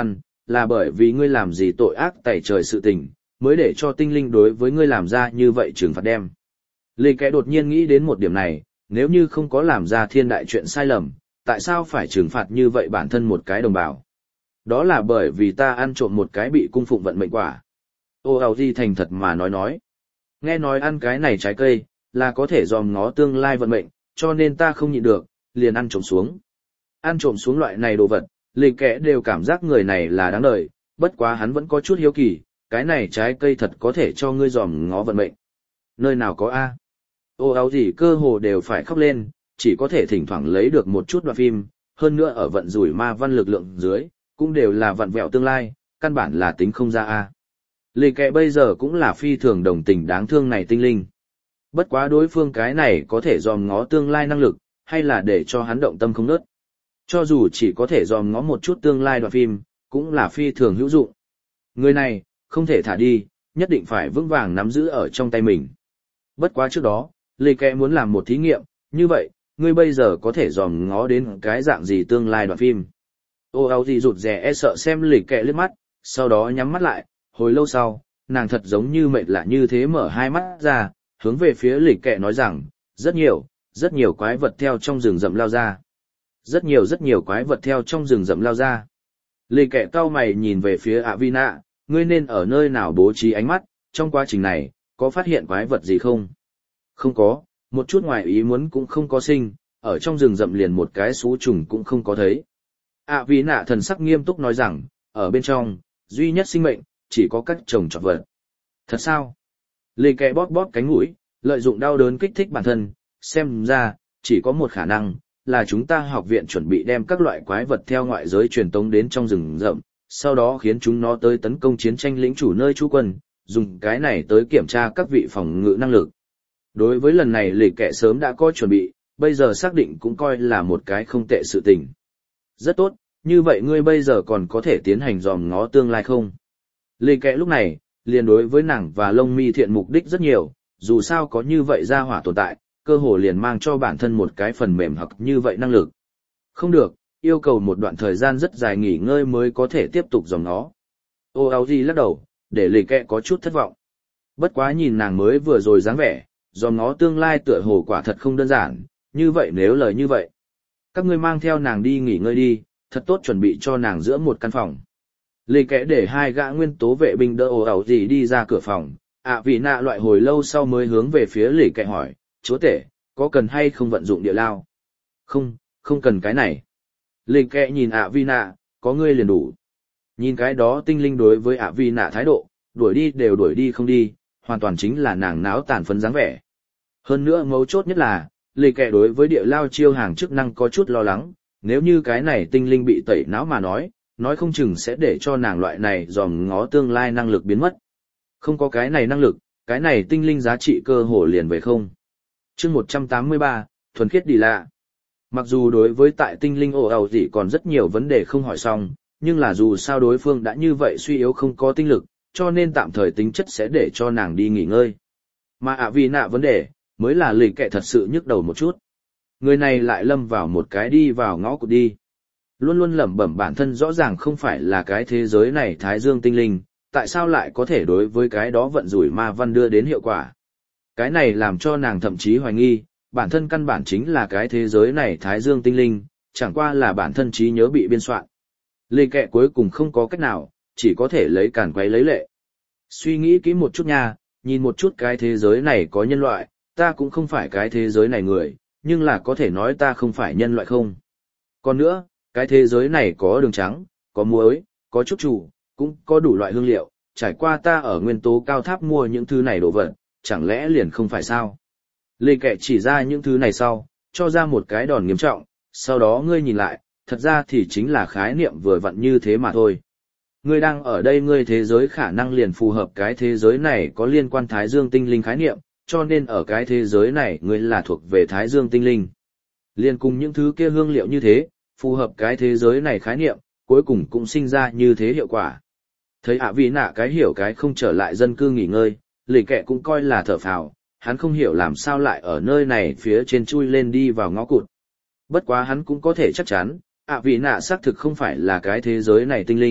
[SPEAKER 1] là bởi vì ngươi làm gì tội ác tày trời sự tình, mới để cho tinh linh đối với ngươi làm ra như vậy trừng phạt đem. Lê Kẽ đột nhiên nghĩ đến một điểm này, nếu như không có làm ra thiên đại chuyện sai lầm, tại sao phải trừng phạt như vậy bản thân một cái đồng bào? Đó là bởi vì ta ăn trộm một cái bị cung phụng vận mệnh quả. Ô ào di thành thật mà nói nói. Nghe nói ăn cái này trái cây, là có thể dòm ngó tương lai vận mệnh, cho nên ta không nhịn được, liền ăn trộm xuống. Ăn trộm xuống loại này đồ vật, Lê Kẽ đều cảm giác người này là đáng đời, bất quá hắn vẫn có chút hiếu kỳ, cái này trái cây thật có thể cho ngươi dòm ngó vận mệnh. Nơi nào có A? Ô áo gì cơ hồ đều phải khóc lên, chỉ có thể thỉnh thoảng lấy được một chút đoạn phim, hơn nữa ở vận rủi ma văn lực lượng dưới, cũng đều là vận vẹo tương lai, căn bản là tính không ra A. Lê Kẽ bây giờ cũng là phi thường đồng tình đáng thương này tinh linh. Bất quá đối phương cái này có thể dòm ngó tương lai năng lực, hay là để cho hắn động tâm không nớt. Cho dù chỉ có thể dòm ngó một chút tương lai đoạn phim, cũng là phi thường hữu dụng. Người này, không thể thả đi, nhất định phải vững vàng nắm giữ ở trong tay mình. Bất quá trước đó, Lê Kẽ muốn làm một thí nghiệm, như vậy, ngươi bây giờ có thể dòm ngó đến cái dạng gì tương lai đoạn phim. Ô áo gì rụt rè e sợ xem Lê Kẽ liếc mắt, sau đó nhắm mắt lại, hồi lâu sau, nàng thật giống như mệt lạ như thế mở hai mắt ra, hướng về phía Lê Kẽ nói rằng, rất nhiều, rất nhiều quái vật theo trong rừng rậm lao ra. Rất nhiều rất nhiều quái vật theo trong rừng rậm lao ra. Lê Kẽ cau mày nhìn về phía ạ Vi Nạ, ngươi nên ở nơi nào bố trí ánh mắt, trong quá trình này, có phát hiện quái vật gì không? Không có, một chút ngoài ý muốn cũng không có sinh, ở trong rừng rậm liền một cái xú trùng cũng không có thấy. ạ Vi Nạ thần sắc nghiêm túc nói rằng, ở bên trong, duy nhất sinh mệnh, chỉ có các trồng trọt vật. Thật sao? Lê Kẽ bóp bóp cánh mũi, lợi dụng đau đớn kích thích bản thân, xem ra, chỉ có một khả năng, là chúng ta học viện chuẩn bị đem các loại quái vật theo ngoại giới truyền tống đến trong rừng rậm, sau đó khiến chúng nó tới tấn công chiến tranh lĩnh chủ nơi trú quân, dùng cái này tới kiểm tra các vị phòng ngự năng lực. Đối với lần này Lê Kẽ sớm đã có chuẩn bị, bây giờ xác định cũng coi là một cái không tệ sự tình. Rất tốt, như vậy ngươi bây giờ còn có thể tiến hành dòm ngó tương lai không? Lê Kẽ lúc này, liền đối với nàng và lông mi thiện mục đích rất nhiều, dù sao có như vậy ra hỏa tồn tại, cơ hồ liền mang cho bản thân một cái phần mềm hoặc như vậy năng lực. Không được, yêu cầu một đoạn thời gian rất dài nghỉ ngơi mới có thể tiếp tục dòng nó. Ô áo gì lắc đầu, để Lê Kẽ có chút thất vọng. Bất quá nhìn nàng mới vừa rồi dáng vẻ, dòng nó tương lai tựa hồ quả thật không đơn giản, như vậy nếu lời như vậy. Các ngươi mang theo nàng đi nghỉ ngơi đi, thật tốt chuẩn bị cho nàng giữa một căn phòng. Lê Kẽ để hai gã nguyên tố vệ binh đỡ ồ ảo gì đi ra cửa phòng, ạ vị nạ loại hồi lâu sau mới hướng về phía Lê Kẽ hỏi, chúa tể, có cần hay không vận dụng địa lao? Không, không cần cái này. Lê Kẽ nhìn ạ vi nạ, có ngươi liền đủ. Nhìn cái đó tinh linh đối với ạ vi nạ thái độ, đuổi đi đều đuổi đi không đi, hoàn toàn chính là nàng náo tàn phấn dáng vẻ. Hơn nữa mấu chốt nhất là, Lê Kẽ đối với địa lao chiêu hàng chức năng có chút lo lắng, nếu như cái này tinh linh bị tẩy não mà nói, nói không chừng sẽ để cho nàng loại này dòm ngó tương lai năng lực biến mất. Không có cái này năng lực, cái này tinh linh giá trị cơ hồ liền về không. Chương một trăm tám mươi ba, thuần khiết đi lạ. Mặc dù đối với tại tinh linh ồ ào gì còn rất nhiều vấn đề không hỏi xong, nhưng là dù sao đối phương đã như vậy suy yếu không có tinh lực, cho nên tạm thời tính chất sẽ để cho nàng đi nghỉ ngơi. Mà ạ vì nạ vấn đề, mới là Lê Kẽ thật sự nhức đầu một chút. Người này lại lâm vào một cái đi vào ngõ cụt đi. Luôn luôn lẩm bẩm bản thân rõ ràng không phải là cái thế giới này thái dương tinh linh, tại sao lại có thể đối với cái đó vận rủi ma văn đưa đến hiệu quả. Cái này làm cho nàng thậm chí hoài nghi, bản thân căn bản chính là cái thế giới này thái dương tinh linh, chẳng qua là bản thân trí nhớ bị biên soạn. Lê Kẽ cuối cùng không có cách nào, chỉ có thể lấy càn quấy lấy lệ. Suy nghĩ kỹ một chút nha, nhìn một chút cái thế giới này có nhân loại, ta cũng không phải cái thế giới này người, nhưng là có thể nói ta không phải nhân loại không. Còn nữa, cái thế giới này có đường trắng, có muối, có trúc chủ, cũng có đủ loại hương liệu, trải qua ta ở nguyên tố cao tháp mua những thứ này đồ vật, chẳng lẽ liền không phải sao? Lê Kẽ chỉ ra những thứ này sau, cho ra một cái đòn nghiêm trọng, sau đó ngươi nhìn lại, thật ra thì chính là khái niệm vừa vặn như thế mà thôi. Ngươi đang ở đây ngươi thế giới khả năng liền phù hợp cái thế giới này có liên quan Thái Dương tinh linh khái niệm, cho nên ở cái thế giới này ngươi là thuộc về Thái Dương tinh linh. Liên cùng những thứ kia hương liệu như thế, phù hợp cái thế giới này khái niệm, cuối cùng cũng sinh ra như thế hiệu quả. Thấy ạ vì nạ cái hiểu cái không trở lại dân cư nghỉ ngơi, Lê Kẽ cũng coi là thở phào, hắn không hiểu làm sao lại ở nơi này phía trên chui lên đi vào ngõ cụt. Bất quá hắn cũng có thể chắc chắn, ạ vì nạ xác thực không phải là cái thế giới này tinh linh,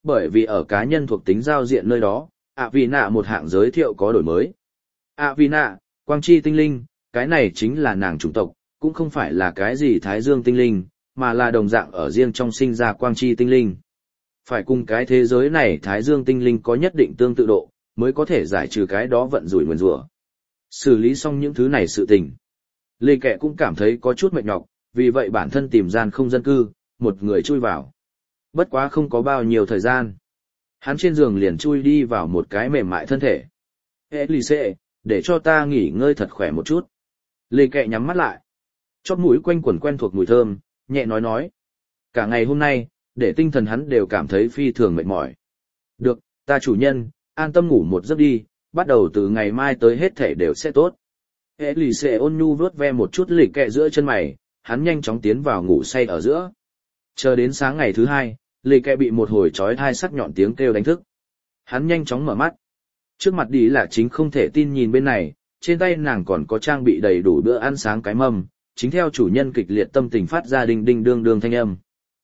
[SPEAKER 1] bởi vì ở cá nhân thuộc tính giao diện nơi đó, ạ vì nạ một hạng giới thiệu có đổi mới. ạ vì nạ, quang chi tinh linh, cái này chính là nàng chủng tộc, cũng không phải là cái gì thái dương tinh linh, mà là đồng dạng ở riêng trong sinh ra quang chi tinh linh. Phải cùng cái thế giới này thái dương tinh linh có nhất định tương tự độ, mới có thể giải trừ cái đó vận rủi nguyền rủa. Xử lý xong những thứ này sự tình. Lê Kệ cũng cảm thấy có chút mệt nhọc, vì vậy bản thân tìm gian không dân cư, một người chui vào. Bất quá không có bao nhiêu thời gian. Hắn trên giường liền chui đi vào một cái mềm mại thân thể. Elise, để cho ta nghỉ ngơi thật khỏe một chút. Lê Kệ nhắm mắt lại. Chóp mũi quanh quẩn quen thuộc mùi thơm, nhẹ nói nói. Cả ngày hôm nay, để tinh thần hắn đều cảm thấy phi thường mệt mỏi. Được, ta chủ nhân, an tâm ngủ một giấc đi, bắt đầu từ ngày mai tới hết thể đều sẽ tốt. Elise ôn nhu vớt ve một chút Lê Kệ giữa chân mày, hắn nhanh chóng tiến vào ngủ say ở giữa. Chờ đến sáng ngày thứ hai, Lê Kệ bị một hồi chói tai sắc nhọn tiếng kêu đánh thức. Hắn nhanh chóng mở mắt. Trước mặt đi là chính không thể tin nhìn bên này, trên tay nàng còn có trang bị đầy đủ bữa ăn sáng cái mâm, chính theo chủ nhân kịch liệt tâm tình phát ra đinh đinh đương đương thanh âm.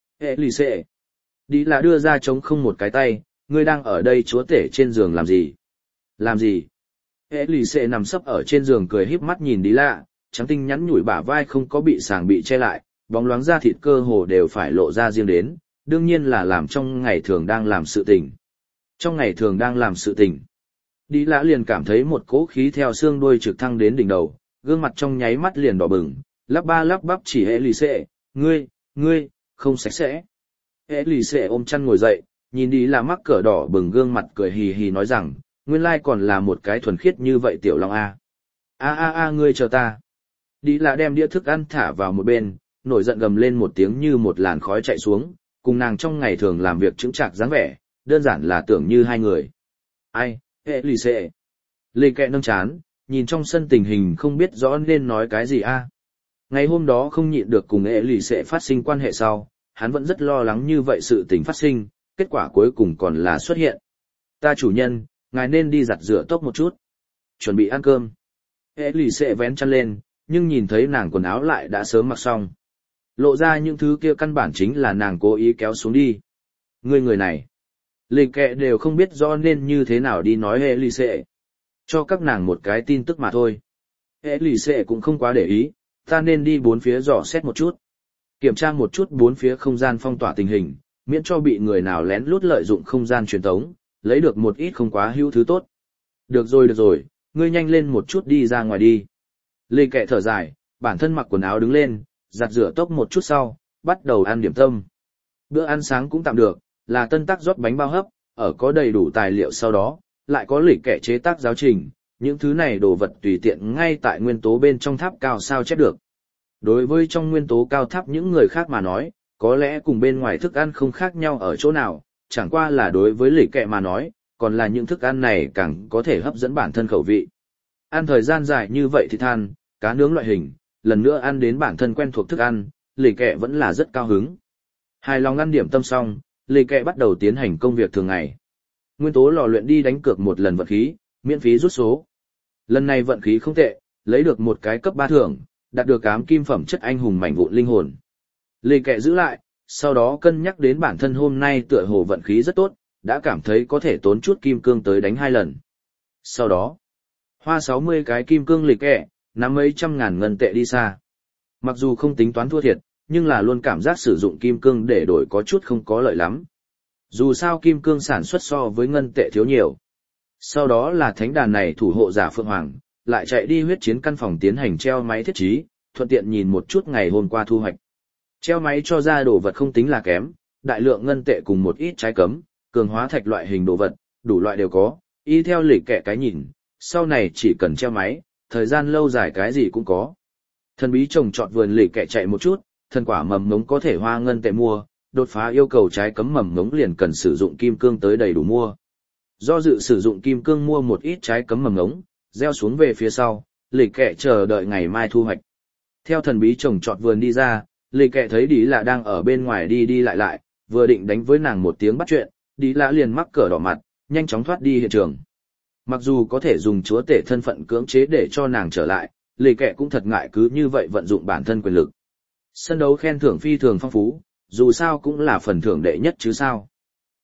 [SPEAKER 1] Elise. Đi là đưa ra trống không một cái tay, ngươi đang ở đây chúa tể trên giường làm gì? Làm gì? Elise nằm sấp ở trên giường cười híp mắt nhìn đi lạ, trắng tinh nhắn nhủi bả vai không có bị sàng bị che lại, bóng loáng da thịt cơ hồ đều phải lộ ra riêng đến, đương nhiên là làm trong ngày thường đang làm sự tình. Trong ngày thường đang làm sự tình. Đi lạ liền cảm thấy một cỗ khí theo xương đuôi trực thăng đến đỉnh đầu, gương mặt trong nháy mắt liền đỏ bừng, lắp ba lắp bắp chỉ Elise, ngươi, ngươi, không sạch sẽ. Elise ôm chăn ngồi dậy, nhìn đi là mắc cỡ đỏ bừng gương mặt cười hì hì nói rằng, nguyên lai còn là một cái thuần khiết như vậy tiểu long a. A a a ngươi chờ ta. Đi là đem đĩa thức ăn thả vào một bên, nổi giận gầm lên một tiếng như một làn khói chạy xuống, cùng nàng trong ngày thường làm việc chững chạc dáng vẻ, đơn giản là tưởng như hai người. Ai, Elise. Lê Kệ nâng chán, nhìn trong sân tình hình không biết rõ nên nói cái gì a. Ngày hôm đó không nhịn được cùng Elise phát sinh quan hệ sau, hắn vẫn rất lo lắng như vậy sự tình phát sinh, kết quả cuối cùng còn là xuất hiện. Ta chủ nhân, ngài nên đi giặt rửa tóc một chút. Chuẩn bị ăn cơm. Elise vén chăn lên, nhưng nhìn thấy nàng quần áo lại đã sớm mặc xong. Lộ ra những thứ kia căn bản chính là nàng cố ý kéo xuống đi. Người người này. Lê Kệ đều không biết rõ nên như thế nào đi nói Elise. Cho các nàng một cái tin tức mà thôi. Elise cũng không quá để ý, ta nên đi bốn phía dò xét một chút. Kiểm tra một chút bốn phía không gian phong tỏa tình hình, miễn cho bị người nào lén lút lợi dụng không gian truyền tống, lấy được một ít không quá hữu thứ tốt. Được rồi được rồi, ngươi nhanh lên một chút đi ra ngoài đi. Lê Kệ thở dài, bản thân mặc quần áo đứng lên, giặt rửa tóc một chút sau, bắt đầu ăn điểm tâm. Bữa ăn sáng cũng tạm được, là tân tác rót bánh bao hấp, ở có đầy đủ tài liệu sau đó, lại có Lê Kệ chế tác giáo trình, những thứ này đồ vật tùy tiện ngay tại nguyên tố bên trong tháp cao sao chép được. Đối với trong nguyên tố cao tháp những người khác mà nói, có lẽ cùng bên ngoài thức ăn không khác nhau ở chỗ nào, chẳng qua là đối với Lê Kệ mà nói, còn là những thức ăn này càng có thể hấp dẫn bản thân khẩu vị. Ăn thời gian dài như vậy thì than, cá nướng loại hình, lần nữa ăn đến bản thân quen thuộc thức ăn, Lê Kệ vẫn là rất cao hứng. Hài lòng ăn điểm tâm xong, Lê Kệ bắt đầu tiến hành công việc thường ngày. Nguyên tố lò luyện đi đánh cược một lần vận khí, miễn phí rút số. Lần này vận khí không tệ, lấy được một cái cấp ba thưởng, đạt được ám kim phẩm chất anh hùng mảnh vụn linh hồn. Lê Kệ giữ lại, sau đó cân nhắc đến bản thân hôm nay tựa hồ vận khí rất tốt, đã cảm thấy có thể tốn chút kim cương tới đánh hai lần. Sau đó, hoa sáu mươi cái kim cương Lê Kệ, nắm mấy trăm ngàn ngân tệ đi xa. Mặc dù không tính toán thua thiệt, nhưng là luôn cảm giác sử dụng kim cương để đổi có chút không có lợi lắm. Dù sao kim cương sản xuất so với ngân tệ thiếu nhiều. Sau đó là thánh đàn này thủ hộ giả Phượng Hoàng, lại chạy đi huyết chiến căn phòng tiến hành treo máy thiết trí, thuận tiện nhìn một chút ngày hôm qua thu hoạch. Treo máy cho ra đồ vật không tính là kém, đại lượng ngân tệ cùng một ít trái cấm, cường hóa thạch loại hình đồ vật, đủ loại đều có, y theo lịch kệ cái nhìn, sau này chỉ cần treo máy, thời gian lâu dài cái gì cũng có. Thần bí trồng trọt vườn lịch kệ chạy một chút, thần quả mầm ngống có thể hoa ngân tệ mua, đột phá yêu cầu trái cấm mầm ngống liền cần sử dụng kim cương tới đầy đủ mua. Do dự sử dụng kim cương mua một ít trái cấm mầm ngống, gieo xuống về phía sau, lịch kệ chờ đợi ngày mai thu hoạch. Theo thần bí trồng trọt vườn đi ra, lịch kệ thấy Đi Lạ đang ở bên ngoài đi đi lại lại, vừa định đánh với nàng một tiếng bắt chuyện, Đi Lạ liền mắc cỡ đỏ mặt, nhanh chóng thoát đi hiện trường. Mặc dù có thể dùng chúa tể thân phận cưỡng chế để cho nàng trở lại, lịch kệ cũng thật ngại cứ như vậy vận dụng bản thân quyền lực. Sân đấu khen thưởng phi thường phong phú, dù sao cũng là phần thưởng đệ nhất chứ sao.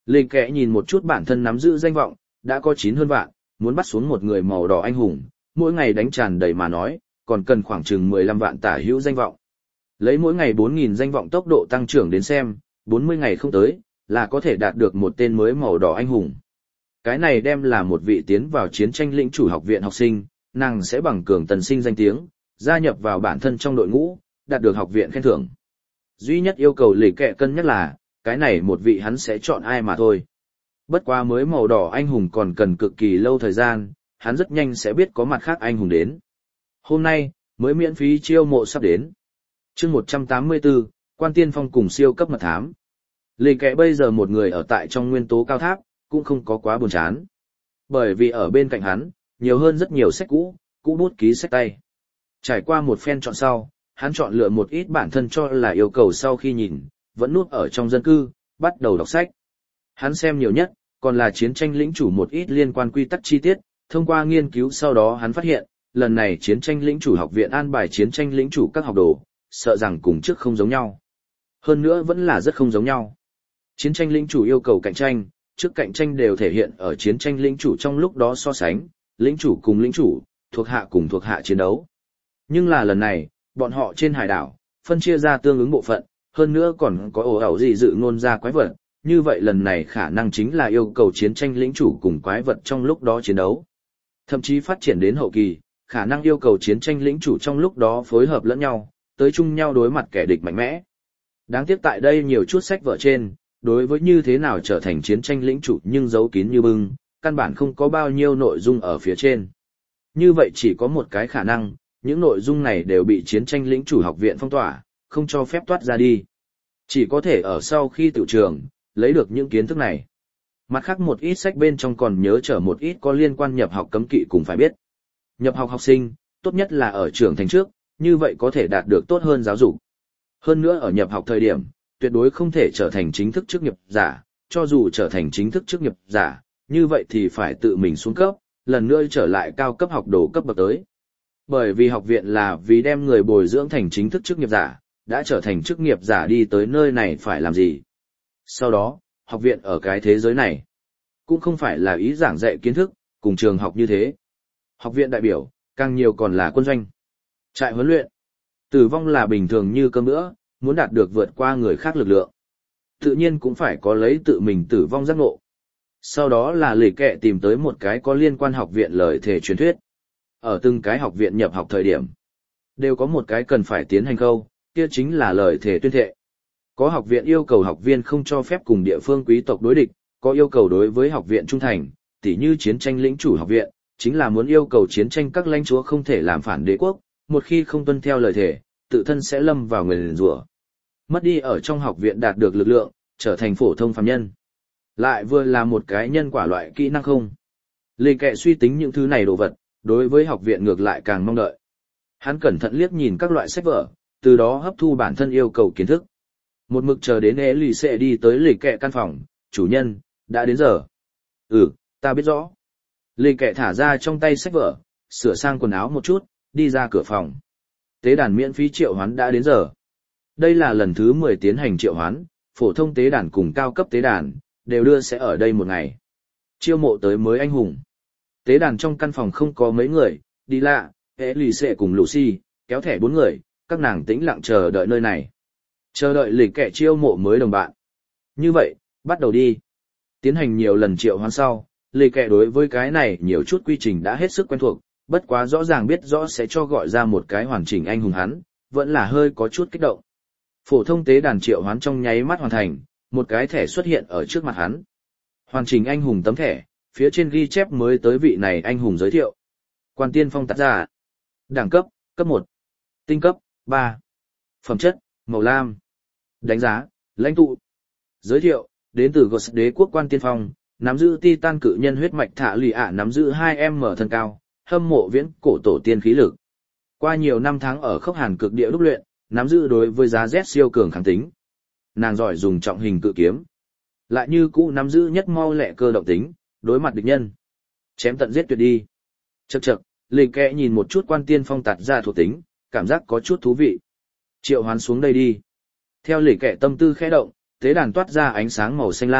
[SPEAKER 1] Lê Kẽ nhìn một chút bản thân nắm giữ danh vọng, đã có chín hơn vạn, muốn bắt xuống một người màu đỏ anh hùng, mỗi ngày đánh tràn đầy mà nói, còn cần khoảng chừng mười lăm vạn tả hữu danh vọng. Lấy mỗi ngày bốn nghìn danh vọng tốc độ tăng trưởng đến xem, bốn mươi ngày không tới, là có thể đạt được một tên mới màu đỏ anh hùng. Cái này đem là một vị tiến vào chiến tranh lĩnh chủ học viện học sinh, nàng sẽ bằng cường tần sinh danh tiếng, gia nhập vào bản thân trong đội ngũ, đạt được học viện khen thưởng. Duy nhất yêu cầu Lê Kẽ cân nhắc là, cái này một vị hắn sẽ chọn ai mà thôi. Bất quá mới màu đỏ anh hùng còn cần cực kỳ lâu thời gian, hắn rất nhanh sẽ biết có mặt khác anh hùng đến. Hôm nay, mới miễn phí chiêu mộ sắp đến. chương một trăm tám mươi tư, Quan Tiên Phong cùng siêu cấp mật thám. Lê Kẽ bây giờ một người ở tại trong nguyên tố cao tháp, cũng không có quá buồn chán. Bởi vì ở bên cạnh hắn, nhiều hơn rất nhiều sách cũ, cũ bút ký sách tay. Trải qua một phen chọn sau, hắn chọn lựa một ít bản thân cho là yêu cầu sau khi nhìn, vẫn núp ở trong dân cư, bắt đầu đọc sách. Hắn xem nhiều nhất, còn là chiến tranh lĩnh chủ một ít liên quan quy tắc chi tiết, thông qua nghiên cứu sau đó hắn phát hiện, lần này chiến tranh lĩnh chủ học viện an bài chiến tranh lĩnh chủ các học đồ, sợ rằng cùng trước không giống nhau. Hơn nữa vẫn là rất không giống nhau. Chiến tranh lĩnh chủ yêu cầu cạnh tranh, trước cạnh tranh đều thể hiện ở chiến tranh lĩnh chủ trong lúc đó so sánh, lĩnh chủ cùng lĩnh chủ, thuộc hạ cùng thuộc hạ chiến đấu. Nhưng là lần này, bọn họ trên hải đảo, phân chia ra tương ứng bộ phận, hơn nữa còn có ổ ảo gì dự ngôn ra quái vật, như vậy lần này khả năng chính là yêu cầu chiến tranh lĩnh chủ cùng quái vật trong lúc đó chiến đấu. Thậm chí phát triển đến hậu kỳ, khả năng yêu cầu chiến tranh lĩnh chủ trong lúc đó phối hợp lẫn nhau, tới chung nhau đối mặt kẻ địch mạnh mẽ. Đáng tiếc tại đây nhiều chút sách vở trên, đối với như thế nào trở thành chiến tranh lĩnh chủ nhưng giấu kín như bưng, căn bản không có bao nhiêu nội dung ở phía trên. Như vậy chỉ có một cái khả năng, những nội dung này đều bị chiến tranh lĩnh chủ học viện phong tỏa, không cho phép toát ra đi. Chỉ có thể ở sau khi tự trường, lấy được những kiến thức này. Mặt khác một ít sách bên trong còn nhớ trở một ít có liên quan nhập học cấm kỵ cùng phải biết. Nhập học học sinh, tốt nhất là ở trưởng thành trước, như vậy có thể đạt được tốt hơn giáo dục. Hơn nữa ở nhập học thời điểm, tuyệt đối không thể trở thành chính thức chức nghiệp giả, cho dù trở thành chính thức chức nghiệp giả, như vậy thì phải tự mình xuống cấp, lần nữa trở lại cao cấp học đồ cấp bậc tới. Bởi vì học viện là vì đem người bồi dưỡng thành chính thức chức nghiệp giả, đã trở thành chức nghiệp giả đi tới nơi này phải làm gì. Sau đó, học viện ở cái thế giới này, cũng không phải là ý giảng dạy kiến thức, cùng trường học như thế. Học viện đại biểu, càng nhiều còn là quân doanh, trại huấn luyện. Tử vong là bình thường như cơm bữa, muốn đạt được vượt qua người khác lực lượng. Tự nhiên cũng phải có lấy tự mình tử vong giác ngộ. Sau đó là Lê Kẽ tìm tới một cái có liên quan học viện lời thề truyền thuyết. Ở từng cái học viện nhập học thời điểm, đều có một cái cần phải tiến hành khâu, kia chính là lời thề tuyên thệ. Có học viện yêu cầu học viên không cho phép cùng địa phương quý tộc đối địch, có yêu cầu đối với học viện trung thành, tỉ như chiến tranh lĩnh chủ học viện, chính là muốn yêu cầu chiến tranh các lãnh chúa không thể làm phản đế quốc, một khi không tuân theo lời thề, tự thân sẽ lâm vào nguyền rủa. Mất đi ở trong học viện đạt được lực lượng, trở thành phổ thông phàm nhân. Lại vừa là một cái nhân quả loại kỹ năng không. Lê Kẽ suy tính những thứ này đồ vật, đối với học viện ngược lại càng mong đợi. Hắn cẩn thận liếc nhìn các loại sách vở, từ đó hấp thu bản thân yêu cầu kiến thức. Một mực chờ đến ế lì sẽ đi tới Lê Kẽ căn phòng, chủ nhân, đã đến giờ. Ừ, ta biết rõ. Lê Kẽ thả ra trong tay sách vở, sửa sang quần áo một chút, đi ra cửa phòng. Tế đàn miễn phí triệu hoán đã đến giờ. Đây là lần thứ mười tiến hành triệu hoán, phổ thông tế đàn cùng cao cấp tế đàn, đều đưa sẽ ở đây một ngày. Chiêu mộ tới mới anh hùng. Tế đàn trong căn phòng không có mấy người, đi lạ, ế lì xệ cùng Lucy, kéo thẻ bốn người, các nàng tĩnh lặng chờ đợi nơi này. Chờ đợi Lê Kẽ chiêu mộ mới đồng bạn. Như vậy, bắt đầu đi. Tiến hành nhiều lần triệu hoán sau, Lê Kẽ đối với cái này nhiều chút quy trình đã hết sức quen thuộc, bất quá rõ ràng biết rõ sẽ cho gọi ra một cái hoàn chỉnh anh hùng hắn, vẫn là hơi có chút kích động. Phổ thông tế đàn triệu hoán trong nháy mắt hoàn thành, một cái thẻ xuất hiện ở trước mặt hắn. Hoàn chỉnh anh hùng tấm thẻ, phía trên ghi chép mới tới vị này anh hùng giới thiệu. Quan Tiên Phong tác giả. Đẳng cấp, cấp một. Tinh cấp, ba. Phẩm chất, màu lam. Đánh giá, lãnh tụ. Giới thiệu, đến từ Ghost đế quốc Quan Tiên Phong, nắm giữ Titan cự nhân huyết mạch thạ lì ạ nắm giữ hai m thân cao, hâm mộ viễn cổ tổ tiên khí lực. Qua nhiều năm tháng ở khốc hàn cực địa đúc luyện, nắm giữ đối với giá rét siêu cường kháng tính. Nàng giỏi dùng trọng hình cự kiếm. Lại như cũ nắm giữ nhất mau lẹ cơ động tính, đối mặt địch nhân. Chém tận giết tuyệt đi. Chậc chậc, Lê Kẽ nhìn một chút Quan Tiên Phong tạt ra thuộc tính, cảm giác có chút thú vị. Triệu hoán xuống đây đi. Theo Lê Kẽ tâm tư khẽ động, tế đàn toát ra ánh sáng màu xanh lam,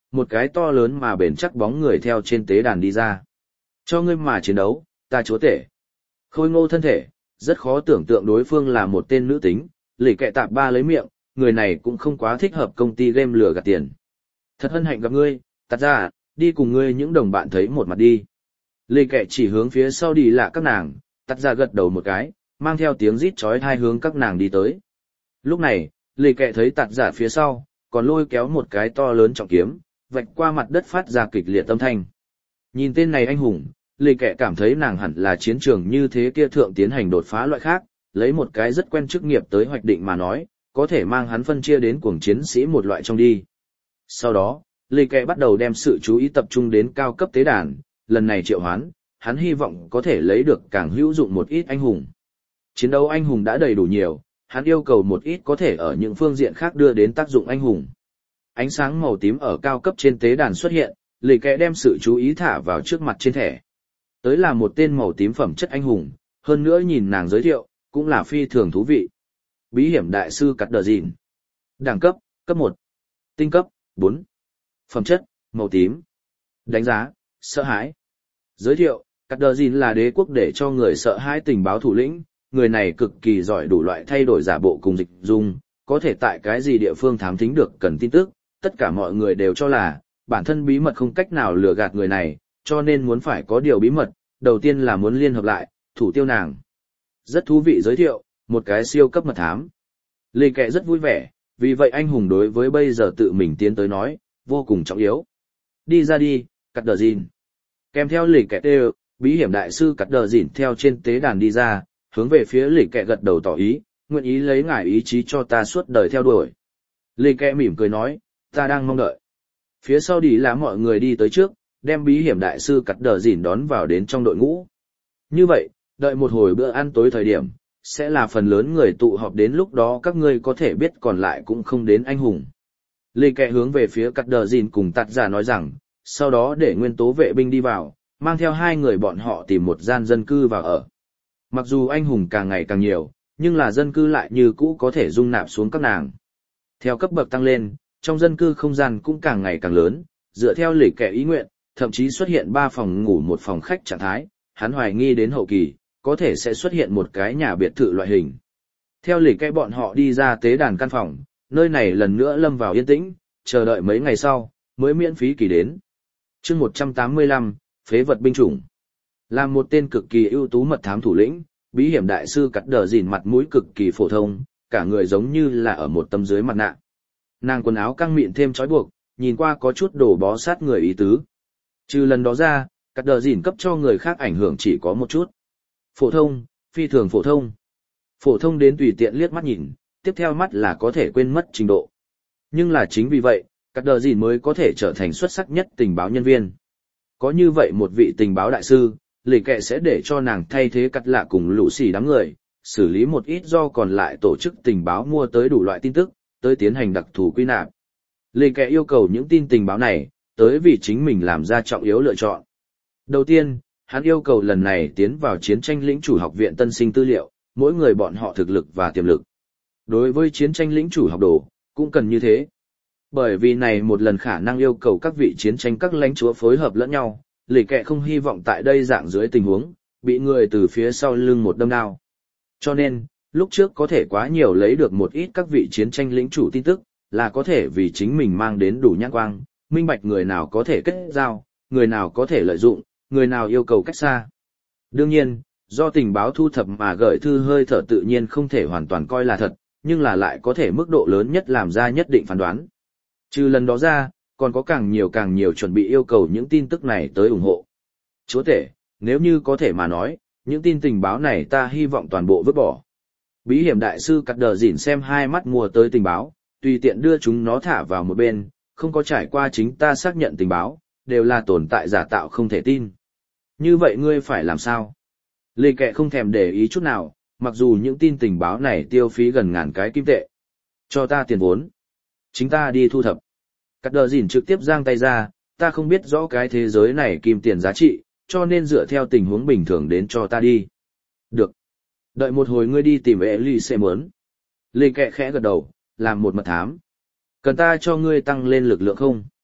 [SPEAKER 1] một cái to lớn mà bền chắc bóng người theo trên tế đàn đi ra. Cho ngươi mà chiến đấu, ta chúa tể. Khôi ngô thân thể, rất khó tưởng tượng đối phương là một tên nữ tính, lì kẹ tạp ba lấy miệng, người này cũng không quá thích hợp công ty game lừa gạt tiền. Thật hân hạnh gặp ngươi, tạt ra, đi cùng ngươi những đồng bạn thấy một mặt đi. Lì kẹ chỉ hướng phía sau đi là các nàng, tạt ra gật đầu một cái, mang theo tiếng rít chói tai hướng các nàng đi tới. Lúc này, lì kẹ thấy tạt giả phía sau, còn lôi kéo một cái to lớn trọng kiếm, vạch qua mặt đất phát ra kịch liệt âm thanh. Nhìn tên này anh hùng, lì kẹ cảm thấy nàng hẳn là chiến trường như thế kia thượng tiến hành đột phá loại khác, lấy một cái rất quen chức nghiệp tới hoạch định mà nói, có thể mang hắn phân chia đến cuồng chiến sĩ một loại trong đi. Sau đó, lì kẹ bắt đầu đem sự chú ý tập trung đến cao cấp tế đàn, lần này triệu hoán, hắn hy vọng có thể lấy được càng hữu dụng một ít anh hùng. Chiến đấu anh hùng đã đầy đủ nhiều, hắn yêu cầu một ít có thể ở những phương diện khác đưa đến tác dụng anh hùng. Ánh sáng màu tím ở cao cấp trên tế đàn xuất hiện, lì kẹ đem sự chú ý thả vào trước mặt trên thẻ. Tới là một tên màu tím phẩm chất anh hùng, hơn nữa nhìn nàng giới thiệu, cũng là phi thường thú vị. Bí hiểm đại sư cắt đờ dìn. Đẳng cấp, cấp một. Tinh cấp, bốn. Phẩm chất, màu tím. Đánh giá, sợ hãi. Giới thiệu, cắt đờ dìn là đế quốc để cho người sợ hãi tình báo thủ lĩnh, người này cực kỳ giỏi đủ loại thay đổi giả bộ cùng dịch dung, có thể tại cái gì địa phương thám thính được cần tin tức, tất cả mọi người đều cho là, bản thân bí mật không cách nào lừa gạt người này, cho nên muốn phải có điều bí mật, đầu tiên là muốn liên hợp lại, thủ tiêu nàng. Rất thú vị giới thiệu, một cái siêu cấp mật thám. Lê Kệ rất vui vẻ, vì vậy anh hùng đối với bây giờ tự mình tiến tới nói, vô cùng trọng yếu. Đi ra đi, cắt đờ dìn. Kèm theo Lê Kệ đều, bí hiểm đại sư cắt đờ dìn theo trên tế đàn đi ra, hướng về phía Lê Kệ gật đầu tỏ ý, nguyện ý lấy ngài ý chí cho ta suốt đời theo đuổi. Lê Kệ mỉm cười nói, ta đang mong đợi. Phía sau đi là mọi người đi tới trước, đem bí hiểm đại sư cắt đờ dìn đón vào đến trong đội ngũ. Như vậy, đợi một hồi bữa ăn tối thời điểm, sẽ là phần lớn người tụ họp, đến lúc đó các ngươi có thể biết còn lại cũng không đến anh hùng. Lê Kệ hướng về phía cắt đờ dìn cùng tạt giả nói rằng, sau đó để nguyên tố vệ binh đi vào, mang theo hai người bọn họ tìm một gian dân cư vào ở. Mặc dù anh hùng càng ngày càng nhiều, nhưng là dân cư lại như cũ có thể dung nạp xuống các nàng. Theo cấp bậc tăng lên, trong dân cư không gian cũng càng ngày càng lớn, dựa theo Lê Kệ ý nguyện, thậm chí xuất hiện ba phòng ngủ một phòng khách trạng thái, hắn hoài nghi đến hậu kỳ, có thể sẽ xuất hiện một cái nhà biệt thự loại hình. Theo Lê Kệ bọn họ đi ra tế đàn căn phòng, nơi này lần nữa lâm vào yên tĩnh, chờ đợi mấy ngày sau, mới miễn phí kỳ đến. Chương một trăm tám mươi lăm, phế vật binh chủng. Là một tên cực kỳ ưu tú mật thám thủ lĩnh, bí hiểm đại sư cắt đờ dìn mặt mũi cực kỳ phổ thông, cả người giống như là ở một tấm dưới mặt nạ. Nàng quần áo căng mịn thêm trói buộc, nhìn qua có chút đổ bó sát người ý tứ. Trừ lần đó ra, cắt đờ dìn cấp cho người khác ảnh hưởng chỉ có một chút. Phổ thông, phi thường phổ thông. Phổ thông đến tùy tiện liếc mắt nhìn, tiếp theo mắt là có thể quên mất trình độ. Nhưng là chính vì vậy, cắt đờ dìn mới có thể trở thành xuất sắc nhất tình báo nhân viên. Có như vậy một vị tình báo đại sư, Lê Kệ sẽ để cho nàng thay thế cắt lạ cùng lũ xì đám người, xử lý một ít do còn lại tổ chức tình báo mua tới đủ loại tin tức, tới tiến hành đặc thù quy nạp. Lê Kệ yêu cầu những tin tình báo này, tới vì chính mình làm ra trọng yếu lựa chọn. Đầu tiên, hắn yêu cầu lần này tiến vào chiến tranh lĩnh chủ học viện tân sinh tư liệu, mỗi người bọn họ thực lực và tiềm lực. Đối với chiến tranh lĩnh chủ học đồ, cũng cần như thế. Bởi vì này một lần khả năng yêu cầu các vị chiến tranh các lãnh chúa phối hợp lẫn nhau, Lê Kệ không hy vọng tại đây dạng dưới tình huống, bị người từ phía sau lưng một đâm đao. Cho nên, lúc trước có thể quá nhiều lấy được một ít các vị chiến tranh lĩnh chủ tin tức, là có thể vì chính mình mang đến đủ nhãn quang, minh bạch người nào có thể kết giao, người nào có thể lợi dụng, người nào yêu cầu cách xa. Đương nhiên, do tình báo thu thập mà gửi thư hơi thở tự nhiên không thể hoàn toàn coi là thật, nhưng là lại có thể mức độ lớn nhất làm ra nhất định phán đoán. Trừ lần đó ra, còn có càng nhiều càng nhiều chuẩn bị yêu cầu những tin tức này tới ủng hộ. Chúa tể, nếu như có thể mà nói, những tin tình báo này ta hy vọng toàn bộ vứt bỏ. Bí hiểm đại sư cắt đờ dỉn xem hai mắt mua tới tình báo, tùy tiện đưa chúng nó thả vào một bên, không có trải qua chính ta xác nhận tình báo, đều là tồn tại giả tạo không thể tin. Như vậy ngươi phải làm sao? Lê Kệ không thèm để ý chút nào, mặc dù những tin tình báo này tiêu phí gần ngàn cái kim tệ. Cho ta tiền vốn. Chính ta đi thu thập. Cắt đờ dỉn trực tiếp giang tay ra, ta không biết rõ cái thế giới này kim tiền giá trị, cho nên dựa theo tình huống bình thường đến cho ta đi. Được. Đợi một hồi ngươi đi tìm Elise muốn. Lê Kệ khẽ gật đầu, làm một mật thám. Cần ta cho ngươi tăng lên lực lượng không?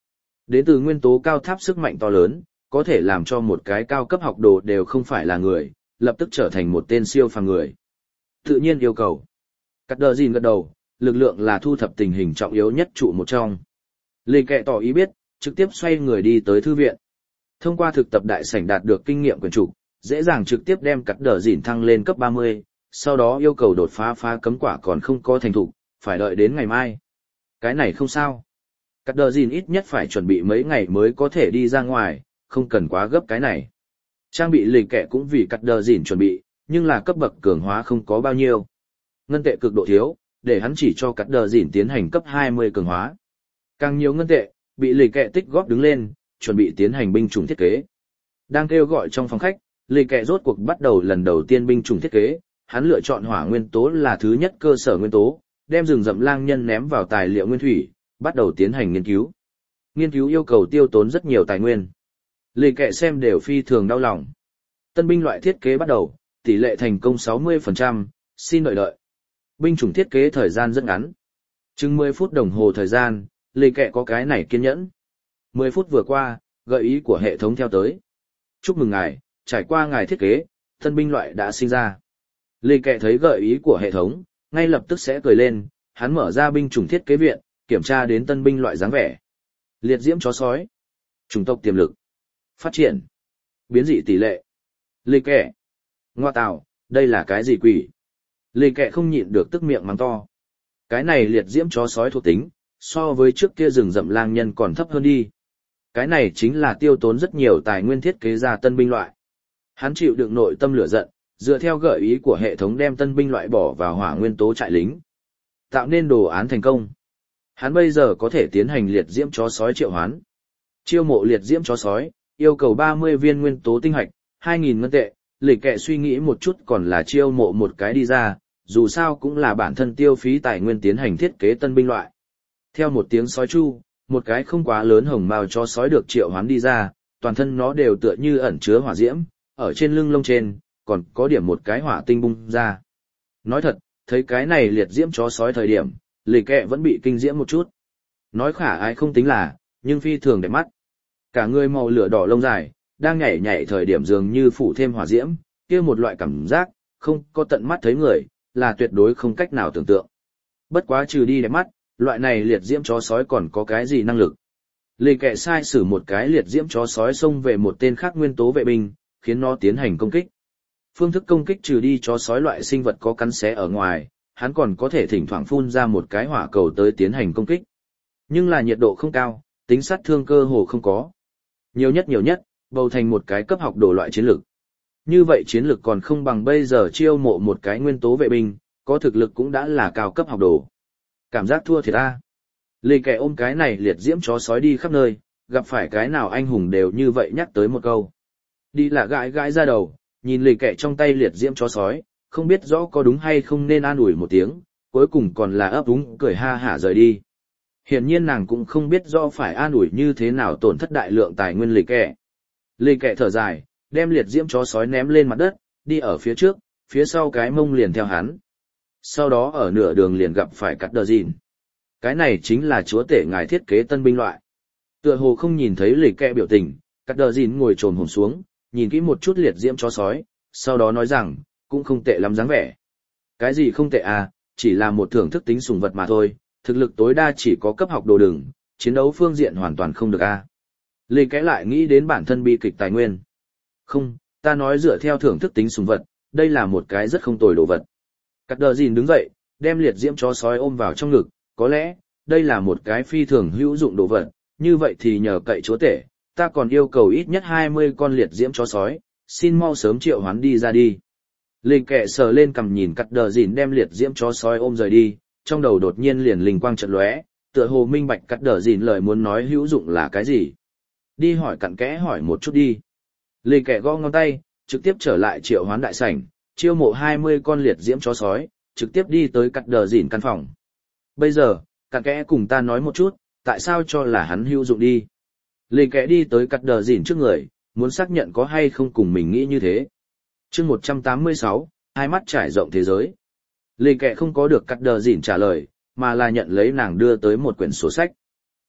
[SPEAKER 1] Đến từ nguyên tố cao tháp sức mạnh to lớn, có thể làm cho một cái cao cấp học đồ đều không phải là người, lập tức trở thành một tên siêu phàm người. Tự nhiên yêu cầu. Cắt đờ gìn gật đầu, lực lượng là thu thập tình hình trọng yếu nhất trụ một trong. Lì kẹ tỏ ý biết, trực tiếp xoay người đi tới thư viện. Thông qua thực tập đại sảnh đạt được kinh nghiệm quyền trục, dễ dàng trực tiếp đem cắt đờ gìn thăng lên cấp ba mươi, sau đó yêu cầu đột phá phá cấm quả còn không có thành thục, phải đợi đến ngày mai. Cái này không sao. Cắt đờ gìn ít nhất phải chuẩn bị mấy ngày mới có thể đi ra ngoài, không cần quá gấp cái này. Trang bị lì kẹ cũng vì cắt đờ gìn chuẩn bị, nhưng là cấp bậc cường hóa không có bao nhiêu. Ngân tệ cực độ thiếu, để hắn chỉ cho cắt đờ dỉn tiến hành cấp hai mươi cường hóa. Càng nhiều ngân tệ, bị lì kẹ tích góp đứng lên, chuẩn bị tiến hành binh chủng thiết kế. Đang kêu gọi trong phòng khách, lì kẹ rốt cuộc bắt đầu lần đầu tiên binh chủng thiết kế, hắn lựa chọn hỏa nguyên tố là thứ nhất cơ sở nguyên tố, đem rừng rậm lang nhân ném vào tài liệu nguyên thủy, bắt đầu tiến hành nghiên cứu. Nghiên cứu yêu cầu tiêu tốn rất nhiều tài nguyên. Lì kẹ xem đều phi thường đau lòng. Tân binh loại thiết kế bắt đầu, tỷ lệ thành công sáu mươi phần trăm, xin đợi đợi. Binh chủng thiết kế thời gian rất ngắn. Chừng mười phút đồng hồ thời gian, lì kẹ có cái này kiên nhẫn. mười phút vừa qua, gợi ý của hệ thống theo tới. Chúc mừng ngài, trải qua ngài thiết kế, tân binh loại đã sinh ra. Lì kẹ thấy gợi ý của hệ thống, ngay lập tức sẽ cười lên, hắn mở ra binh chủng thiết kế viện, kiểm tra đến tân binh loại dáng vẻ. Liệt diễm chó sói. Chủng tộc tiềm lực. Phát triển. Biến dị tỷ lệ. Lì kẹ. Ngoa tào, đây là cái gì quỷ? Lì kẹ không nhịn được tức miệng mắng to. Cái này liệt diễm chó sói thuộc tính, so với trước kia rừng rậm lang nhân còn thấp hơn đi. Cái này chính là tiêu tốn rất nhiều tài nguyên thiết kế ra tân binh loại. Hắn chịu đựng nội tâm lửa giận, dựa theo gợi ý của hệ thống đem tân binh loại bỏ vào hỏa nguyên tố trại lính. Tạo nên đồ án thành công. Hắn bây giờ có thể tiến hành liệt diễm chó sói triệu hoán. Chiêu mộ liệt diễm chó sói, yêu cầu ba mươi viên nguyên tố tinh hạch, hai nghìn ngân tệ. Lì kẹ suy nghĩ một chút còn là chiêu mộ một cái đi ra, dù sao cũng là bản thân tiêu phí tài nguyên tiến hành thiết kế tân binh loại. Theo một tiếng sói chu, một cái không quá lớn hồng mao chó sói được triệu hoán đi ra, toàn thân nó đều tựa như ẩn chứa hỏa diễm, ở trên lưng lông trên, còn có điểm một cái hỏa tinh bung ra. Nói thật, thấy cái này liệt diễm chó sói thời điểm, lì kẹ vẫn bị kinh diễm một chút. Nói khả ai không tính là, nhưng phi thường đẹp mắt. Cả người màu lửa đỏ lông dài, đang nhảy nhảy thời điểm dường như phủ thêm hỏa diễm, kia một loại cảm giác, không có tận mắt thấy người, là tuyệt đối không cách nào tưởng tượng. Bất quá trừ đi đẹp mắt, loại này liệt diễm chó sói còn có cái gì năng lực. Lì kẹ sai sử một cái liệt diễm chó sói xông về một tên khác nguyên tố vệ binh, khiến nó tiến hành công kích. Phương thức công kích trừ đi chó sói loại sinh vật có cắn xé ở ngoài, hắn còn có thể thỉnh thoảng phun ra một cái hỏa cầu tới tiến hành công kích. Nhưng là nhiệt độ không cao, tính sát thương cơ hồ không có. Nhiều nhất nhiều nhất, bầu thành một cái cấp học đồ loại chiến lược. Như vậy chiến lược còn không bằng bây giờ chiêu mộ một cái nguyên tố vệ binh, có thực lực cũng đã là cao cấp học đồ. Cảm giác thua thiệt ta. Lì kẻ ôm cái này liệt diễm chó sói đi khắp nơi, gặp phải cái nào anh hùng đều như vậy nhắc tới một câu. Đi là gãi gãi ra đầu, nhìn lì kẻ trong tay liệt diễm chó sói, không biết rõ có đúng hay không nên an ủi một tiếng, cuối cùng còn là ấp úng cười ha hả rời đi. Hiển nhiên nàng cũng không biết rõ phải an ủi như thế nào tổn thất đại lượng tài nguyên lì kẻ. Lì kẻ thở dài, đem liệt diễm chó sói ném lên mặt đất, đi ở phía trước, phía sau cái mông liền theo hắn. Sau đó ở nửa đường liền gặp phải cắt đờ dìn. Cái này chính là chúa tể ngài thiết kế tân binh loại. Tựa hồ không nhìn thấy lì kẹ biểu tình, cắt đờ dìn ngồi trồm hổm xuống, nhìn kỹ một chút liệt diễm chó sói, sau đó nói rằng, cũng không tệ lắm dáng vẻ. Cái gì không tệ à, chỉ là một thưởng thức tính sùng vật mà thôi, thực lực tối đa chỉ có cấp học đồ đừng, chiến đấu phương diện hoàn toàn không được à. Lì kẽ lại nghĩ đến bản thân bi kịch tài nguyên. Không, ta nói dựa theo thưởng thức tính sùng vật, đây là một cái rất không tồi đồ vật. Cắt đờ dìn đứng dậy, đem liệt diễm chó sói ôm vào trong ngực, có lẽ, đây là một cái phi thường hữu dụng đồ vật, như vậy thì nhờ cậy chúa tể, ta còn yêu cầu ít nhất hai mươi con liệt diễm chó sói, xin mau sớm triệu hoán đi ra đi. Lì kẹ sờ lên cầm nhìn cắt đờ dìn đem liệt diễm chó sói ôm rời đi, trong đầu đột nhiên liền linh quang chợt lóe, tựa hồ minh bạch cắt đờ dìn lời muốn nói hữu dụng là cái gì. Đi hỏi cặn kẽ hỏi một chút đi. Lì kẹ gõ ngón tay, trực tiếp trở lại triệu hoán đại sảnh, chiêu mộ hai mươi con liệt diễm chó sói, trực tiếp đi tới cắt đờ dìn căn phòng. Bây giờ, cặn kẽ cùng ta nói một chút, tại sao cho là hắn hữu dụng đi. Lì kẽ đi tới cắt đờ dìn trước người, muốn xác nhận có hay không cùng mình nghĩ như thế. Chương một trăm tám mươi sáu, hai mắt trải rộng thế giới. Lì kẽ không có được cắt đờ dìn trả lời, mà là nhận lấy nàng đưa tới một quyển sổ sách.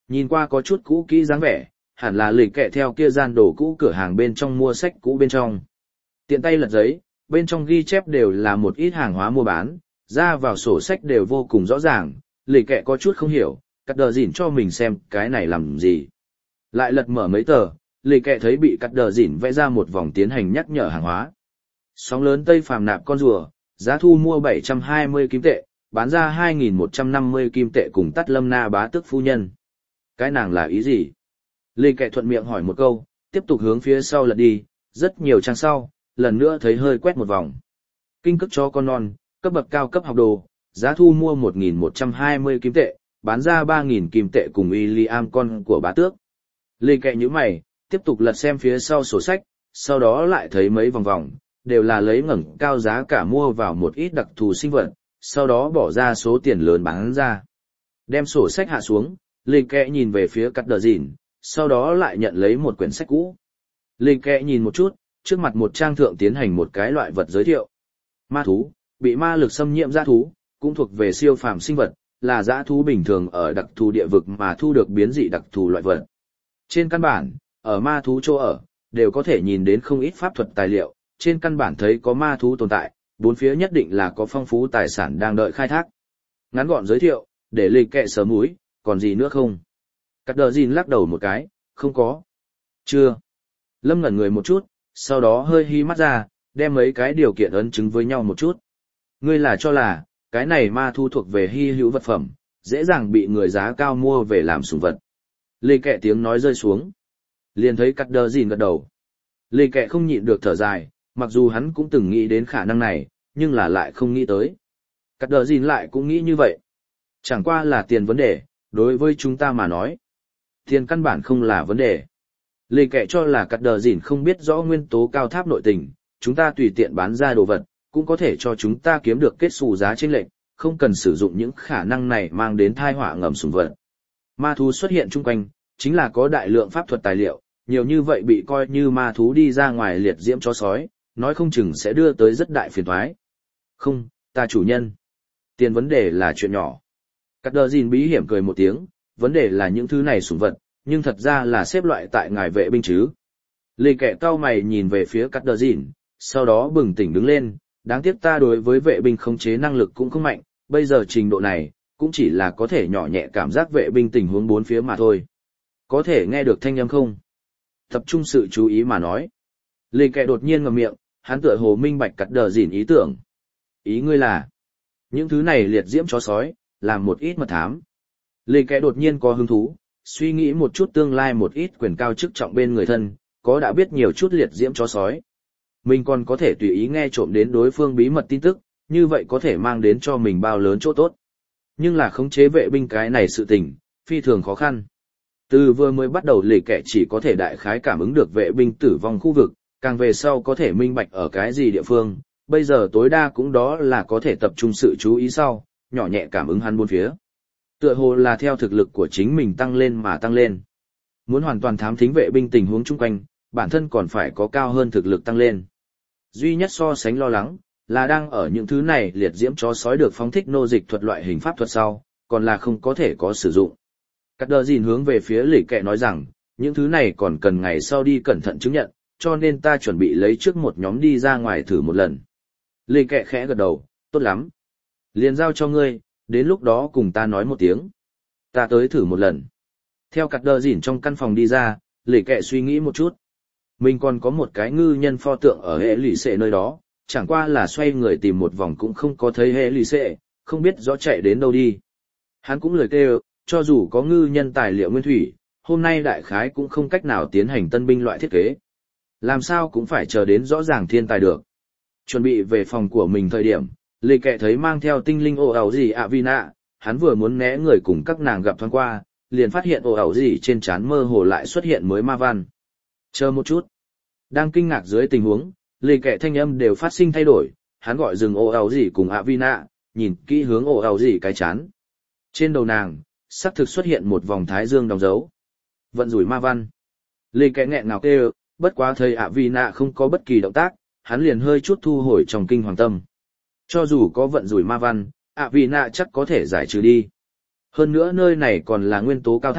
[SPEAKER 1] Nhìn qua có chút cũ kỹ dáng vẻ, hẳn là lịch kệ theo kia gian đồ cũ cửa hàng bên trong mua sách cũ bên trong. Tiện tay lật giấy, bên trong ghi chép đều là một ít hàng hóa mua bán, ra vào sổ sách đều vô cùng rõ ràng, lịch kệ có chút không hiểu, cắt đờ dỉn cho mình xem cái này làm gì. Lại lật mở mấy tờ, lịch kệ thấy bị cắt đờ dỉn vẽ ra một vòng tiến hành nhắc nhở hàng hóa. Sóng lớn Tây Phàm nạp con rùa, giá thu mua bảy trăm hai mươi kim tệ, bán ra hai nghìn một trăm năm mươi kim tệ cùng tắt lâm na bá tước phu nhân. Cái nàng là ý gì? Lê Kệ thuận miệng hỏi một câu, tiếp tục hướng phía sau lật đi, rất nhiều trang sau, lần nữa thấy hơi quét một vòng. Kinh cức cho con non, cấp bậc cao cấp học đồ, giá thu mua một nghìn một trăm hai mươi kim tệ, bán ra ba nghìn kim tệ cùng William con của bá tước. Lê Kệ nhíu mày, tiếp tục lật xem phía sau sổ sách, sau đó lại thấy mấy vòng vòng, đều là lấy ngẩng cao giá cả mua vào một ít đặc thù sinh vật, sau đó bỏ ra số tiền lớn bán ra. Đem sổ sách hạ xuống, Lê Kệ nhìn về phía cắt đờ dỉn, sau đó lại nhận lấy một quyển sách cũ. Lê Kệ nhìn một chút, trước mặt một trang thượng tiến hành một cái loại vật giới thiệu. Ma thú, bị ma lực xâm nhiễm dã thú, cũng thuộc về siêu phàm sinh vật, là dã thú bình thường ở đặc thù địa vực mà thu được biến dị đặc thù loại vật. Trên căn bản, ở ma thú chỗ ở, đều có thể nhìn đến không ít pháp thuật tài liệu, trên căn bản thấy có ma thú tồn tại, bốn phía nhất định là có phong phú tài sản đang đợi khai thác. Ngắn gọn giới thiệu, để Lê Kệ sớm mũi, còn gì nữa không? Cắt đờ gìn lắc đầu một cái, không có. Chưa. Lâm ngẩn người một chút, sau đó hơi hí mắt ra, đem mấy cái điều kiện ấn chứng với nhau một chút. Ngươi là cho là, cái này ma thu thuộc về hy hữu vật phẩm, dễ dàng bị người giá cao mua về làm sủng vật. Lê Kệ tiếng nói rơi xuống. Liền thấy cắt đờ gìn gật đầu. Lê Kệ không nhịn được thở dài, mặc dù hắn cũng từng nghĩ đến khả năng này, nhưng là lại không nghĩ tới. Cắt đờ gìn lại cũng nghĩ như vậy. Chẳng qua là tiền vấn đề, đối với chúng ta mà nói. Tiền căn bản không là vấn đề. Lê Kệ cho là cắt đờ dỉn không biết rõ nguyên tố cao tháp nội tình, chúng ta tùy tiện bán ra đồ vật, cũng có thể cho chúng ta kiếm được kết xù giá chênh lệch, không cần sử dụng những khả năng này mang đến thai họa ngầm sủng vật. Ma thú xuất hiện chung quanh, chính là có đại lượng pháp thuật tài liệu, nhiều như vậy bị coi như ma thú đi ra ngoài liệt diễm chó sói, nói không chừng sẽ đưa tới rất đại phiền toái. Không, ta chủ nhân. Tiền vấn đề là chuyện nhỏ. Cắt đờ dìn bí hiểm cười một tiếng, vấn đề là những thứ này sủng vật, nhưng thật ra là xếp loại tại ngài vệ binh chứ. Lê Kệ cau mày nhìn về phía cắt đờ dìn, sau đó bừng tỉnh đứng lên, đáng tiếc ta đối với vệ binh khống chế năng lực cũng không mạnh, bây giờ trình độ này, cũng chỉ là có thể nhỏ nhẹ cảm giác vệ binh tình huống bốn phía mà thôi. Có thể nghe được thanh âm không? Tập trung sự chú ý mà nói. Lê Kệ đột nhiên ngậm miệng, hắn tựa hồ minh bạch cắt đờ dìn ý tưởng. Ý ngươi là, những thứ này liệt diễm chó sói, làm một ít mật thám. Lê Kệ đột nhiên có hứng thú, suy nghĩ một chút tương lai một ít quyền cao chức trọng bên người thân, có đã biết nhiều chút liệt diễm chó sói. Mình còn có thể tùy ý nghe trộm đến đối phương bí mật tin tức, như vậy có thể mang đến cho mình bao lớn chỗ tốt. Nhưng là khống chế vệ binh cái này sự tình, phi thường khó khăn. Từ vừa mới bắt đầu Lê Kệ chỉ có thể đại khái cảm ứng được vệ binh tử vong khu vực, càng về sau có thể minh bạch ở cái gì địa phương, bây giờ tối đa cũng đó là có thể tập trung sự chú ý sau, nhỏ nhẹ cảm ứng hắn bốn phía. Tựa hồ là theo thực lực của chính mình tăng lên mà tăng lên. Muốn hoàn toàn thám thính vệ binh tình huống chung quanh, bản thân còn phải có cao hơn thực lực tăng lên. Duy nhất so sánh lo lắng, là đang ở những thứ này liệt diễm chó sói được phóng thích nô dịch thuật loại hình pháp thuật sau, còn là không có thể có sử dụng. Cắt đờ dìn hướng về phía Lỷ Kệ nói rằng, những thứ này còn cần ngày sau đi cẩn thận chứng nhận, cho nên ta chuẩn bị lấy trước một nhóm đi ra ngoài thử một lần. Lỷ Kệ khẽ gật đầu, tốt lắm. Liền giao cho ngươi, đến lúc đó cùng ta nói một tiếng. Ta tới thử một lần. Theo cắt đờ dỉn trong căn phòng đi ra, Lỷ Kệ suy nghĩ một chút. Mình còn có một cái ngư nhân pho tượng ở hệ lì xệ nơi đó, chẳng qua là xoay người tìm một vòng cũng không có thấy hệ lì xệ, không biết rõ chạy đến đâu đi. Hắn cũng lời kêu, cho dù có ngư nhân tài liệu nguyên thủy, hôm nay đại khái cũng không cách nào tiến hành tân binh loại thiết kế. Làm sao cũng phải chờ đến rõ ràng thiên tài được. Chuẩn bị về phòng của mình thời điểm, Lê Kệ thấy mang theo tinh linh ồ ảo gì ạ vi nạ, hắn vừa muốn né người cùng các nàng gặp thoáng qua, liền phát hiện ồ ảo gì trên trán mơ hồ lại xuất hiện mới ma văn. Chờ một chút. Đang kinh ngạc dưới tình huống, Lê Kệ thanh âm đều phát sinh thay đổi, hắn gọi dừng ồ ảo gì cùng ạ vi nạ, nhìn kỹ hướng ồ ảo gì cái chán. Trên đầu nàng, xác thực xuất hiện một vòng thái dương đóng dấu. Vận rủi ma văn. Lê Kệ nghẹn ngào kêu, bất quá thấy ạ vi nạ không có bất kỳ động tác, hắn liền hơi chút thu hồi trong kinh hoàng tâm. Cho dù có vận rủi ma văn, ạ vì nạ chắc có thể giải trừ đi. Hơn nữa nơi này còn là nguyên tố cao tháp,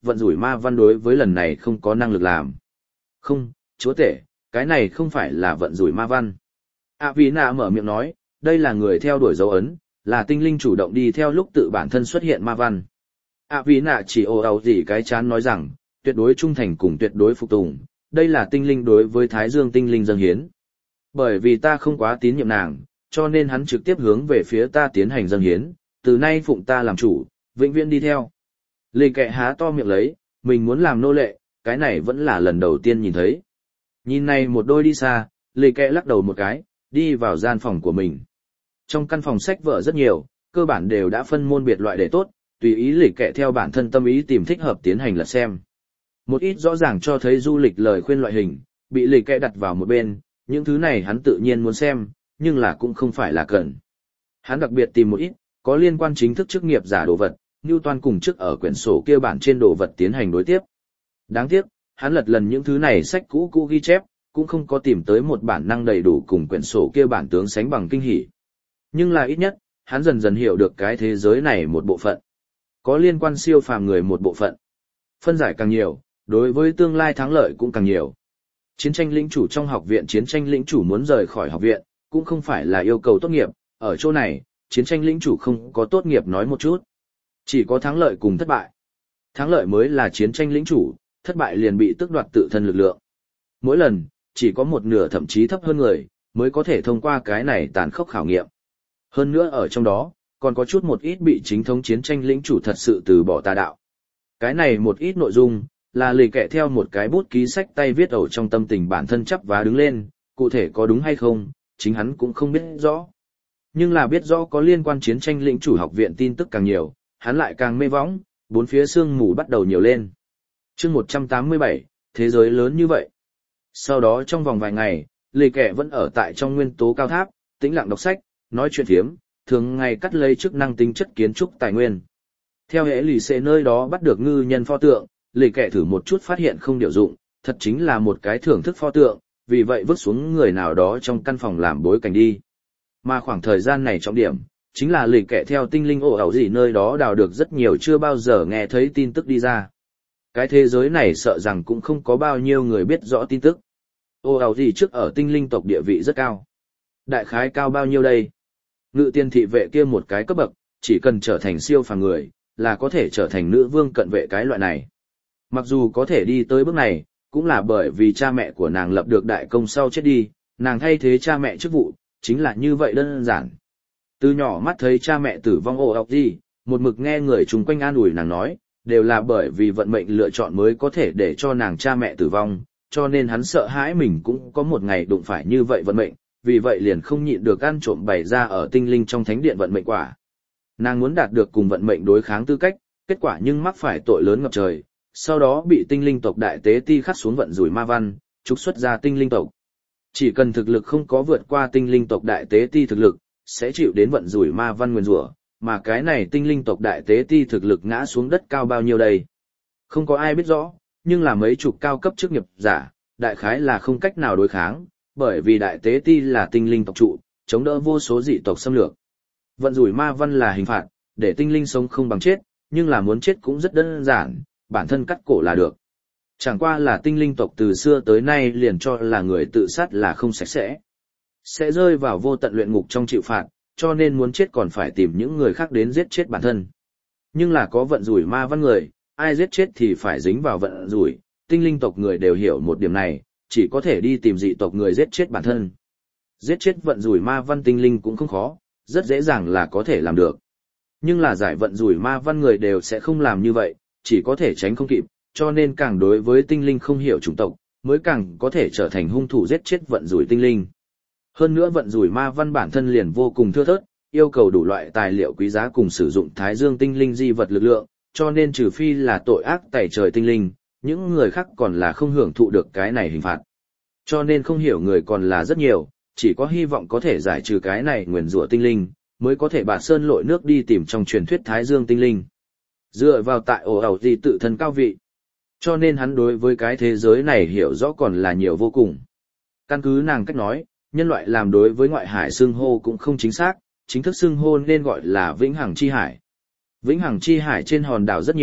[SPEAKER 1] vận rủi ma văn đối với lần này không có năng lực làm. Không, chúa tể, cái này không phải là vận rủi ma văn. A Vĩ Nạ mở miệng nói, đây là người theo đuổi dấu ấn, là tinh linh chủ động đi theo lúc tự bản thân xuất hiện ma văn. A Vĩ Nạ chỉ ồ ào gì cái chán nói rằng, tuyệt đối trung thành cùng tuyệt đối phục tùng, đây là tinh linh đối với Thái Dương tinh linh dâng hiến. Bởi vì ta không quá tín nhiệm nàng, cho nên hắn trực tiếp hướng về phía ta tiến hành dâng hiến, từ nay phụng ta làm chủ, vĩnh viễn đi theo. Lì kẹ há to miệng lấy, mình muốn làm nô lệ, cái này vẫn là lần đầu tiên nhìn thấy. Nhìn này một đôi đi xa, lì kẹ lắc đầu một cái, đi vào gian phòng của mình. Trong căn phòng sách vở rất nhiều, cơ bản đều đã phân môn biệt loại để tốt, tùy ý lì kẹ theo bản thân tâm ý tìm thích hợp tiến hành lật xem. Một ít rõ ràng cho thấy du lịch lời khuyên loại hình, bị lì kẹ đặt vào một bên, những thứ này hắn tự nhiên muốn xem, nhưng là cũng không phải là cần. Hắn đặc biệt tìm một ít, có liên quan chính thức chức nghiệp giả đồ vật, như toàn cùng chức ở quyển sổ kia bản trên đồ vật tiến hành đối tiếp. Đáng tiếc, hắn lật lần những thứ này sách cũ cũ ghi chép, cũng không có tìm tới một bản năng đầy đủ cùng quyển sổ kia bản tướng sánh bằng kinh hỉ. Nhưng là ít nhất, hắn dần dần hiểu được cái thế giới này một bộ phận. Có liên quan siêu phàm người một bộ phận. Phân giải càng nhiều, đối với tương lai thắng lợi cũng càng nhiều. Chiến tranh lĩnh chủ trong học viện chiến tranh lĩnh chủ muốn rời khỏi học viện, cũng không phải là yêu cầu tốt nghiệp, ở chỗ này, chiến tranh lĩnh chủ không có tốt nghiệp nói một chút. Chỉ có thắng lợi cùng thất bại. Thắng lợi mới là chiến tranh lĩnh chủ, thất bại liền bị tước đoạt tự thân lực lượng. Mỗi lần, chỉ có một nửa thậm chí thấp hơn người, mới có thể thông qua cái này tàn khốc khảo nghiệm. Hơn nữa ở trong đó, còn có chút một ít bị chính thống chiến tranh lĩnh chủ thật sự từ bỏ tà đạo. Cái này một ít nội dung, là lì kẹ theo một cái bút ký sách tay viết ẩu trong tâm tình bản thân chắp vá đứng lên, cụ thể có đúng hay không, chính hắn cũng không biết rõ. Nhưng là biết rõ có liên quan chiến tranh lĩnh chủ học viện tin tức càng nhiều, hắn lại càng mê võng, bốn phía sương mù bắt đầu nhiều lên. Chương một trăm tám mươi bảy, thế giới lớn như vậy. Sau đó trong vòng vài ngày, lì kẹ vẫn ở tại trong nguyên tố cao tháp, tĩnh lặng đọc sách, nói chuyện phiếm, thường ngày cắt lấy chức năng tính chất kiến trúc tài nguyên. Theo hệ lì xệ nơi đó bắt được ngư nhân pho tượng, lì kẹ thử một chút phát hiện không điều dụng, thật chính là một cái thưởng thức pho tượng, vì vậy vứt xuống người nào đó trong căn phòng làm bối cảnh đi. Mà khoảng thời gian này trọng điểm, chính là lì kẹ theo tinh linh ổ ảo gì nơi đó đào được rất nhiều chưa bao giờ nghe thấy tin tức đi ra. Cái thế giới này sợ rằng cũng không có bao nhiêu người biết rõ tin tức. Ổ ảo gì trước ở tinh linh tộc địa vị rất cao. Đại khái cao bao nhiêu đây? Ngự tiên thị vệ kia một cái cấp bậc, chỉ cần trở thành siêu phàm người, là có thể trở thành nữ vương cận vệ cái loại này. Mặc dù có thể đi tới bước này, cũng là bởi vì cha mẹ của nàng lập được đại công sau chết đi, nàng thay thế cha mẹ chức vụ, chính là như vậy đơn giản. Từ nhỏ mắt thấy cha mẹ tử vong ồ ọc gì, một mực nghe người chung quanh an ủi nàng nói, đều là bởi vì vận mệnh lựa chọn mới có thể để cho nàng cha mẹ tử vong, cho nên hắn sợ hãi mình cũng có một ngày đụng phải như vậy vận mệnh, vì vậy liền không nhịn được ăn trộm bày ra ở tinh linh trong thánh điện vận mệnh quả. Nàng muốn đạt được cùng vận mệnh đối kháng tư cách, kết quả nhưng mắc phải tội lớn ngập trời, sau đó bị tinh linh tộc đại tế ti khắc xuống vận rủi ma văn, trục xuất ra tinh linh tộc. Chỉ cần thực lực không có vượt qua tinh linh tộc đại tế ti thực lực, sẽ chịu đến vận rủi ma văn nguyền rủa, mà cái này tinh linh tộc đại tế ti thực lực ngã xuống đất cao bao nhiêu đây? Không có ai biết rõ, nhưng là mấy chục cao cấp chức nghiệp giả, đại khái là không cách nào đối kháng, bởi vì đại tế ti là tinh linh tộc trụ, chống đỡ vô số dị tộc xâm lược. Vận rủi ma văn là hình phạt, để tinh linh sống không bằng chết, nhưng là muốn chết cũng rất đơn giản, bản thân cắt cổ là được. Chẳng qua là tinh linh tộc từ xưa tới nay liền cho là người tự sát là không sạch sẽ. Sẽ rơi vào vô tận luyện ngục trong chịu phạt, cho nên muốn chết còn phải tìm những người khác đến giết chết bản thân. Nhưng là có vận rủi ma văn người, ai giết chết thì phải dính vào vận rủi, tinh linh tộc người đều hiểu một điểm này, chỉ có thể đi tìm dị tộc người giết chết bản thân. Giết chết vận rủi ma văn tinh linh cũng không khó, rất dễ dàng là có thể làm được. Nhưng là giải vận rủi ma văn người đều sẽ không làm như vậy, chỉ có thể tránh không kịp, cho nên càng đối với tinh linh không hiểu chủng tộc, mới càng có thể trở thành hung thủ giết chết vận rủi tinh linh. Hơn nữa vận rủi ma văn bản thân liền vô cùng thưa thớt, yêu cầu đủ loại tài liệu quý giá cùng sử dụng thái dương tinh linh di vật lực lượng, cho nên trừ phi là tội ác tẩy trời tinh linh, những người khác còn là không hưởng thụ được cái này hình phạt. Cho nên không hiểu người còn là rất nhiều, chỉ có hy vọng có thể giải trừ cái này nguyền rủa tinh linh, mới có thể bạt sơn lội nước đi tìm trong truyền thuyết thái dương tinh linh. Dựa vào tại ổ ẩu gì tự thân cao vị. Cho nên hắn đối với cái thế giới này hiểu rõ còn là nhiều vô cùng. Căn cứ nàng cách nói, nhân loại làm đối với ngoại hải xưng hô cũng không chính xác, chính thức xưng hô nên gọi là vĩnh hằng chi hải. Vĩnh hằng chi hải trên hòn đảo rất nhiều,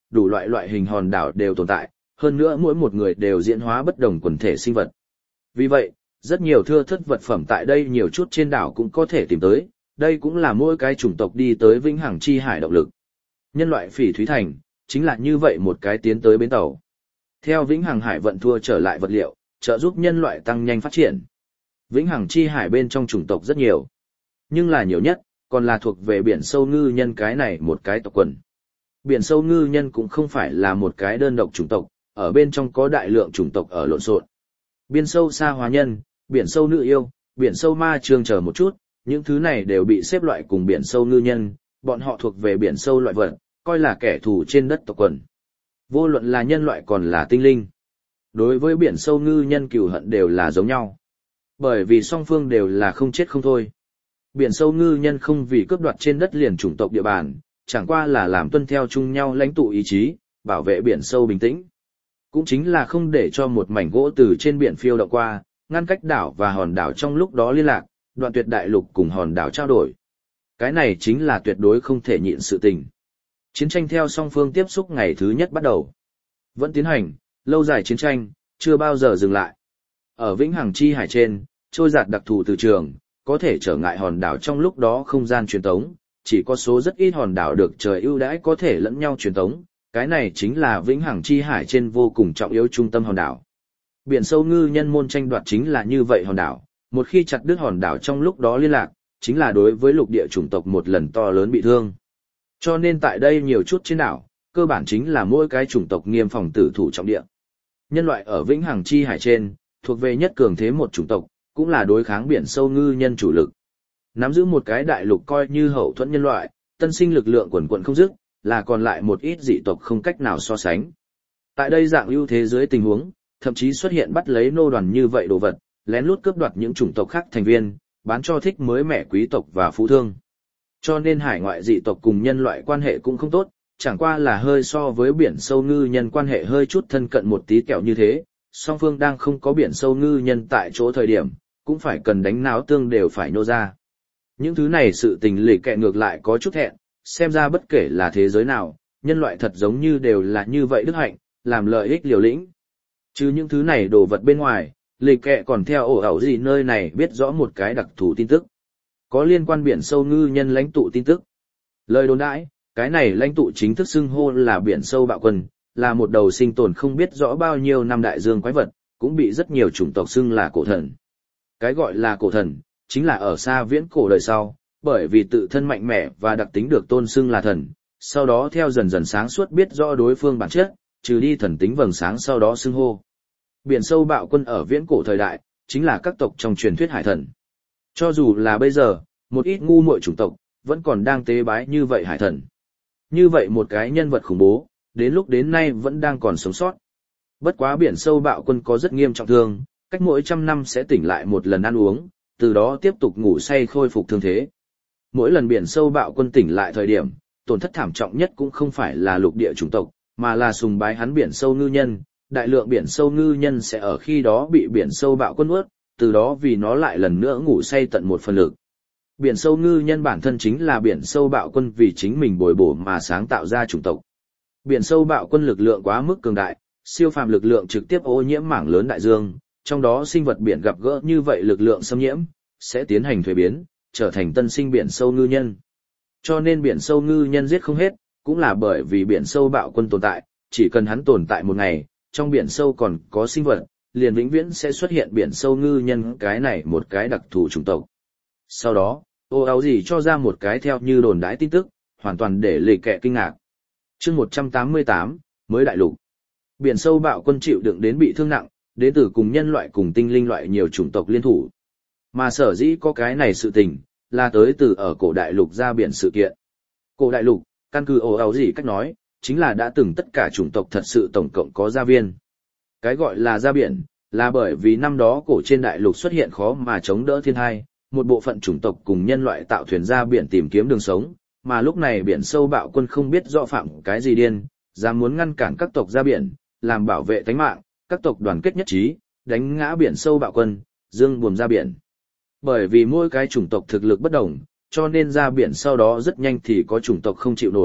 [SPEAKER 1] đủ loại loại hình hòn đảo đều tồn tại, hơn nữa mỗi một người đều diễn hóa bất đồng quần thể sinh vật. Vì vậy, rất nhiều thưa thớt vật phẩm tại đây nhiều chút trên đảo cũng có thể tìm tới, đây cũng là mỗi cái chủng tộc đi tới vĩnh hằng chi hải động lực. Nhân loại Phỉ Thúy Thành, chính là như vậy một cái tiến tới bến tàu. Theo vĩnh hằng hải vận thua trở lại vật liệu, trợ giúp nhân loại tăng nhanh phát triển. Vĩnh hằng chi hải bên trong chủng tộc rất nhiều, nhưng là nhiều nhất, còn là thuộc về biển sâu ngư nhân cái này một cái tộc quần. Biển sâu ngư nhân cũng không phải là một cái đơn độc chủng tộc, ở bên trong có đại lượng chủng tộc ở lộn xộn. Biển sâu sa hóa nhân, biển sâu nữ yêu, biển sâu ma trường chờ một chút, những thứ này đều bị xếp loại cùng biển sâu ngư nhân, bọn họ thuộc về biển sâu loại vật, coi là kẻ thù trên đất tộc quần. Vô luận là nhân loại còn là tinh linh. Đối với biển sâu ngư nhân cừu hận đều là giống nhau. Bởi vì song phương đều là không chết không thôi. Biển sâu ngư nhân không vì cướp đoạt trên đất liền chủng tộc địa bàn, chẳng qua là làm tuân theo chung nhau lãnh tụ ý chí, bảo vệ biển sâu bình tĩnh. Cũng chính là không để cho một mảnh gỗ từ trên biển phiêu đậu qua, ngăn cách đảo và hòn đảo trong lúc đó liên lạc, đoạn tuyệt đại lục cùng hòn đảo trao đổi. Cái này chính là tuyệt đối không thể nhịn sự tình. Chiến tranh theo song phương tiếp xúc ngày thứ nhất bắt đầu. Vẫn tiến hành, lâu dài chiến tranh, chưa bao giờ dừng lại. Ở Vĩnh Hằng Chi Hải trên, trôi giạt đặc thù từ trường, có thể trở ngại hòn đảo trong lúc đó không gian truyền tống, chỉ có số rất ít hòn đảo được trời ưu đãi có thể lẫn nhau truyền tống, cái này chính là Vĩnh Hằng Chi Hải trên vô cùng trọng yếu trung tâm hòn đảo. Biển sâu ngư nhân môn tranh đoạt chính là như vậy hòn đảo, một khi chặt đứt hòn đảo trong lúc đó liên lạc, chính là đối với lục địa chủng tộc một lần to lớn bị thương. Cho nên tại đây nhiều chút trên đảo, cơ bản chính là mỗi cái chủng tộc nghiêm phòng tử thủ trọng địa. Nhân loại ở Vĩnh Hằng Chi Hải trên, thuộc về nhất cường thế một chủng tộc, cũng là đối kháng biển sâu ngư nhân chủ lực. Nắm giữ một cái đại lục coi như hậu thuẫn nhân loại, tân sinh lực lượng quần quần không dứt, là còn lại một ít dị tộc không cách nào so sánh. Tại đây dạng ưu thế dưới tình huống, thậm chí xuất hiện bắt lấy nô đoàn như vậy đồ vật, lén lút cướp đoạt những chủng tộc khác thành viên, bán cho thích mới mẻ quý tộc và phú thương. Cho nên hải ngoại dị tộc cùng nhân loại quan hệ cũng không tốt, chẳng qua là hơi so với biển sâu ngư nhân quan hệ hơi chút thân cận một tí kẹo như thế, song phương đang không có biển sâu ngư nhân tại chỗ thời điểm, cũng phải cần đánh náo tương đều phải nô ra. Những thứ này sự tình lì kẹ ngược lại có chút hẹn, xem ra bất kể là thế giới nào, nhân loại thật giống như đều là như vậy đức hạnh, làm lợi ích liều lĩnh. Chứ những thứ này đồ vật bên ngoài, lì kẹ còn theo ổ ảo gì nơi này biết rõ một cái đặc thù tin tức. Có liên quan biển sâu ngư nhân lãnh tụ tin tức. Lời đồn đãi, cái này lãnh tụ chính thức xưng hô là biển sâu bạo quân, là một đầu sinh tồn không biết rõ bao nhiêu năm đại dương quái vật, cũng bị rất nhiều chủng tộc xưng là cổ thần. Cái gọi là cổ thần, chính là ở xa viễn cổ đời sau, bởi vì tự thân mạnh mẽ và đặc tính được tôn xưng là thần, sau đó theo dần dần sáng suốt biết rõ đối phương bản chất, trừ đi thần tính vầng sáng sau đó xưng hô. Biển sâu bạo quân ở viễn cổ thời đại, chính là các tộc trong truyền thuyết hải thần. Cho dù là bây giờ, một ít ngu muội chủng tộc, vẫn còn đang tế bái như vậy hải thần. Như vậy một cái nhân vật khủng bố, đến lúc đến nay vẫn đang còn sống sót. Bất quá biển sâu bạo quân có rất nghiêm trọng thương, cách mỗi trăm năm sẽ tỉnh lại một lần ăn uống, từ đó tiếp tục ngủ say khôi phục thương thế. Mỗi lần biển sâu bạo quân tỉnh lại thời điểm, tổn thất thảm trọng nhất cũng không phải là lục địa chủng tộc, mà là sùng bái hắn biển sâu ngư nhân. Đại lượng biển sâu ngư nhân sẽ ở khi đó bị biển sâu bạo quân nuốt, từ đó vì nó lại lần nữa ngủ say tận một phần lực. Biển sâu ngư nhân bản thân chính là biển sâu bạo quân vì chính mình bồi bổ mà sáng tạo ra chủng tộc. Biển sâu bạo quân lực lượng quá mức cường đại, siêu phàm lực lượng trực tiếp ô nhiễm mảng lớn đại dương, trong đó sinh vật biển gặp gỡ như vậy lực lượng xâm nhiễm, sẽ tiến hành thuế biến, trở thành tân sinh biển sâu ngư nhân. Cho nên biển sâu ngư nhân giết không hết, cũng là bởi vì biển sâu bạo quân tồn tại, chỉ cần hắn tồn tại một ngày, trong biển sâu còn có sinh vật, liền vĩnh viễn sẽ xuất hiện biển sâu ngư nhân cái này một cái đặc thù chủng tộc. Sau đó, ô áo gì cho ra một cái theo như đồn đãi tin tức, hoàn toàn để lì kẹ kinh ngạc. Chương một trăm tám mươi tám, mới đại lục. Biển sâu bạo quân chịu đựng đến bị thương nặng, đến từ cùng nhân loại cùng tinh linh loại nhiều chủng tộc liên thủ. Mà sở dĩ có cái này sự tình, là tới từ ở cổ đại lục ra biển sự kiện. Cổ đại lục, căn cứ ô áo gì cách nói, chính là đã từng tất cả chủng tộc thật sự tổng cộng có gia viên. Cái gọi là gia biển, là bởi vì năm đó cổ trên đại lục xuất hiện khó mà chống đỡ thiên tai, một bộ phận chủng tộc cùng nhân loại tạo thuyền ra biển tìm kiếm đường sống, mà lúc này biển sâu bạo quân không biết rõ phạm cái gì điên, dám muốn ngăn cản các tộc ra biển, làm bảo vệ tánh mạng, các tộc đoàn kết nhất trí, đánh ngã biển sâu bạo quân, dương buồm ra biển. Bởi vì mỗi cái chủng tộc thực lực bất đồng, cho nên ra biển sau đó rất nhanh thì có chủng tộc không chịu nổi,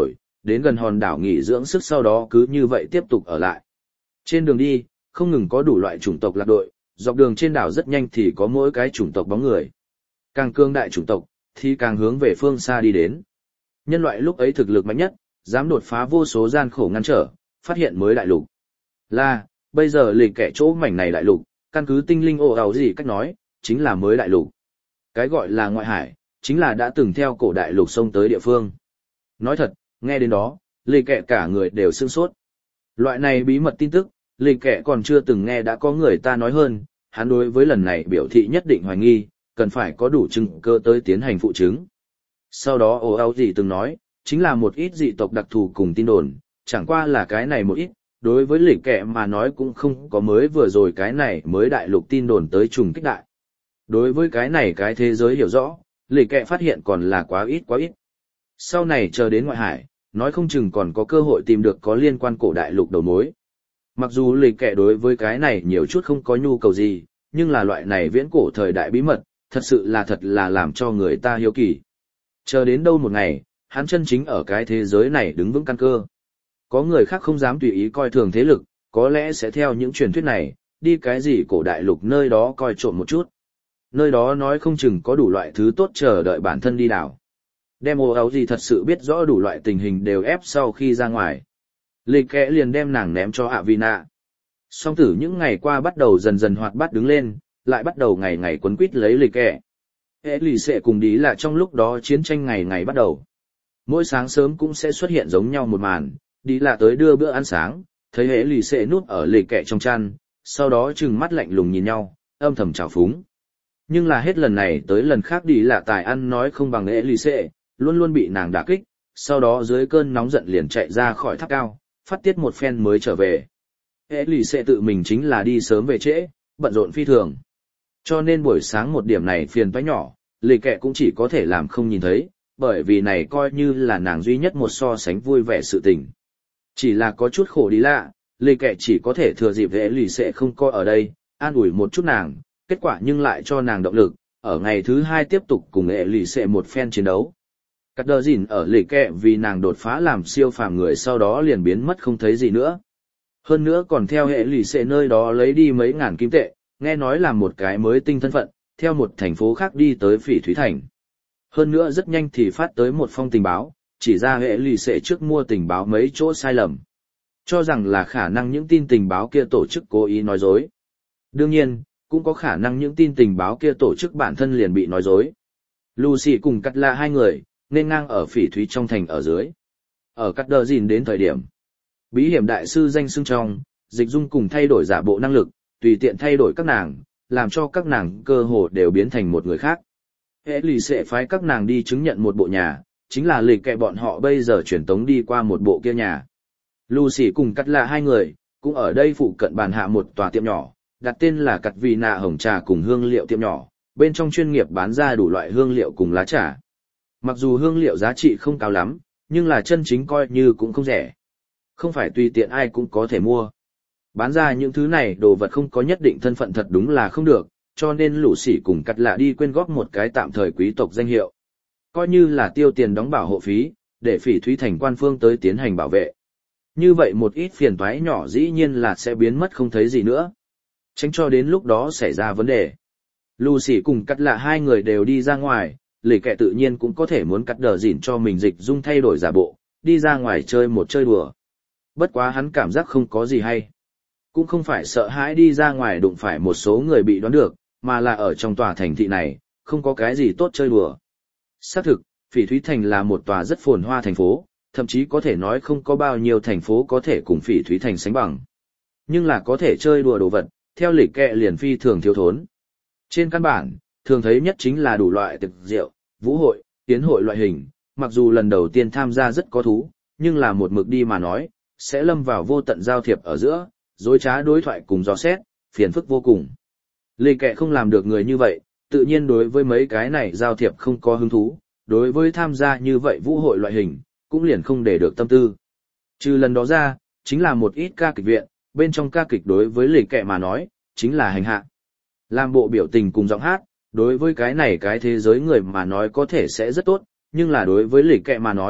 [SPEAKER 1] đến gần hòn đảo nghỉ dưỡng sức sau đó cứ như vậy tiếp tục ở lại. Trên đường đi, không ngừng có đủ loại chủng tộc lạc đội, dọc đường trên đảo rất nhanh thì có mỗi cái chủng tộc bóng người. Càng cương đại chủng tộc, thì càng hướng về phương xa đi đến. Nhân loại lúc ấy thực lực mạnh nhất, dám đột phá vô số gian khổ ngăn trở, phát hiện mới đại lục. Là, bây giờ lịch kẻ chỗ mảnh này đại lục, căn cứ tinh linh ồ ào gì cách nói, chính là mới đại lục. Cái gọi là ngoại hải, chính là đã từng theo cổ đại lục sông tới địa phương. Nói thật, nghe đến đó, lịch kẻ cả người đều sương sốt. Loại này bí mật tin tức, lịch kẻ còn chưa từng nghe đã có người ta nói hơn, hắn đối với lần này biểu thị nhất định hoài nghi, cần phải có đủ chứng cơ tới tiến hành phụ chứng. Sau đó ồ ào gì từng nói, chính là một ít dị tộc đặc thù cùng tin đồn, chẳng qua là cái này một ít, đối với lịch kẻ mà nói cũng không có mới vừa rồi cái này mới đại lục tin đồn tới trùng kích đại. Đối với cái này cái thế giới hiểu rõ, lịch kẻ phát hiện còn là quá ít quá ít. Sau này chờ đến ngoại hải, nói không chừng còn có cơ hội tìm được có liên quan cổ đại lục đầu mối. Mặc dù lịch kẻ đối với cái này nhiều chút không có nhu cầu gì, nhưng là loại này viễn cổ thời đại bí mật, thật sự là thật là làm cho người ta hiếu kỳ. Chờ đến đâu một ngày, hắn chân chính ở cái thế giới này đứng vững căn cơ. Có người khác không dám tùy ý coi thường thế lực, có lẽ sẽ theo những truyền thuyết này, đi cái gì cổ đại lục nơi đó coi trộm một chút. Nơi đó nói không chừng có đủ loại thứ tốt chờ đợi bản thân đi đảo. Đem ồ áo gì thật sự biết rõ đủ loại tình hình đều ép sau khi ra ngoài. Lịch kẽ liền đem nàng ném cho Avina. Song tử những ngày qua bắt đầu dần dần hoạt bát đứng lên, lại bắt đầu ngày ngày quấn quýt lấy lịch kẽ. Hệ lì xệ cùng đi là trong lúc đó chiến tranh ngày ngày bắt đầu. Mỗi sáng sớm cũng sẽ xuất hiện giống nhau một màn, đi là tới đưa bữa ăn sáng, thấy hệ lì xệ núp ở lịch kẽ trong chăn, sau đó trừng mắt lạnh lùng nhìn nhau, âm thầm trào phúng. Nhưng là hết lần này tới lần khác đi là tài ăn nói không bằng hệ lì xệ, luôn luôn bị nàng đả kích, sau đó dưới cơn nóng giận liền chạy ra khỏi tháp cao, phát tiết một phen mới trở về. Hệ lì xệ tự mình chính là đi sớm về trễ, bận rộn phi thường. Cho nên buổi sáng một điểm này phiền toái nhỏ, lịch kệ cũng chỉ có thể làm không nhìn thấy, bởi vì này coi như là nàng duy nhất một so sánh vui vẻ sự tình. Chỉ là có chút khổ đi lạ, lịch kệ chỉ có thể thừa dịp hệ lì xệ không coi ở đây, an ủi một chút nàng, kết quả nhưng lại cho nàng động lực, ở ngày thứ hai tiếp tục cùng hệ lì xệ một phen chiến đấu. Cắt đờ dìn ở lịch kệ vì nàng đột phá làm siêu phàm người sau đó liền biến mất không thấy gì nữa. Hơn nữa còn theo hệ lì xệ nơi đó lấy đi mấy ngàn kim tệ, nghe nói là một cái mới tinh thân phận, theo một thành phố khác đi tới Phỉ Thúy Thành. Hơn nữa rất nhanh thì phát tới một phong tình báo, chỉ ra hệ lì xệ trước mua tình báo mấy chỗ sai lầm. Cho rằng là khả năng những tin tình báo kia tổ chức cố ý nói dối. Đương nhiên, cũng có khả năng những tin tình báo kia tổ chức bản thân liền bị nói dối. Lucy cùng Cắt Lạ hai người, nên ngang ở Phỉ Thúy trong thành ở dưới. Ở Cắt Đờ Dìn đến thời điểm, bí hiểm đại sư danh xưng trong, dịch dung cùng thay đổi giả bộ năng lực, tùy tiện thay đổi các nàng, làm cho các nàng cơ hồ đều biến thành một người khác. Hệ lì sẽ phái các nàng đi chứng nhận một bộ nhà, chính là lịch kệ bọn họ bây giờ chuyển tống đi qua một bộ kia nhà. Lucy cùng Cắt Lạ hai người, cũng ở đây phụ cận bàn hạ một tòa tiệm nhỏ, đặt tên là Cắt Vì Nạ Hồng Trà cùng hương liệu tiệm nhỏ, bên trong chuyên nghiệp bán ra đủ loại hương liệu cùng lá trà. Mặc dù hương liệu giá trị không cao lắm, nhưng là chân chính coi như cũng không rẻ. Không phải tùy tiện ai cũng có thể mua. Bán ra những thứ này đồ vật không có nhất định thân phận thật đúng là không được, cho nên lũ sỉ cùng Cắt Lạ đi quyên góp một cái tạm thời quý tộc danh hiệu. Coi như là tiêu tiền đóng bảo hộ phí, để Phỉ Thúy Thành quan phương tới tiến hành bảo vệ. Như vậy một ít phiền toái nhỏ dĩ nhiên là sẽ biến mất không thấy gì nữa. Tránh cho đến lúc đó xảy ra vấn đề. Lucy cùng Cắt Lạ hai người đều đi ra ngoài, lì kệ tự nhiên cũng có thể muốn Cắt Đờ Dìn cho mình dịch dung thay đổi giả bộ, đi ra ngoài chơi một chơi đùa. Bất quá hắn cảm giác không có gì hay. Cũng không phải sợ hãi đi ra ngoài đụng phải một số người bị đoán được, mà là ở trong tòa thành thị này, không có cái gì tốt chơi đùa. Xác thực, Phỉ Thúy Thành là một tòa rất phồn hoa thành phố, thậm chí có thể nói không có bao nhiêu thành phố có thể cùng Phỉ Thúy Thành sánh bằng. Nhưng là có thể chơi đùa đồ vật, theo lịch kệ liền phi thường thiếu thốn. Trên căn bản, thường thấy nhất chính là đủ loại tiệc rượu, vũ hội, tiến hội loại hình, mặc dù lần đầu tiên tham gia rất có thú, nhưng là một mực đi mà nói, sẽ lâm vào vô tận giao thiệp ở giữa, dối trá đối thoại cùng dò xét, phiền phức vô cùng. Lịch kệ không làm được người như vậy, tự nhiên đối với mấy cái này giao thiệp không có hứng thú, đối với tham gia như vậy vũ hội loại hình, cũng liền không để được tâm tư. Trừ lần đó ra, chính là một ít ca kịch viện, bên trong ca kịch đối với lịch kệ mà nói, chính là hành hạ. Làm bộ biểu tình cùng giọng hát, đối với cái này cái thế giới người mà nói có thể sẽ rất tốt, nhưng là đối với lịch kệ mà nói,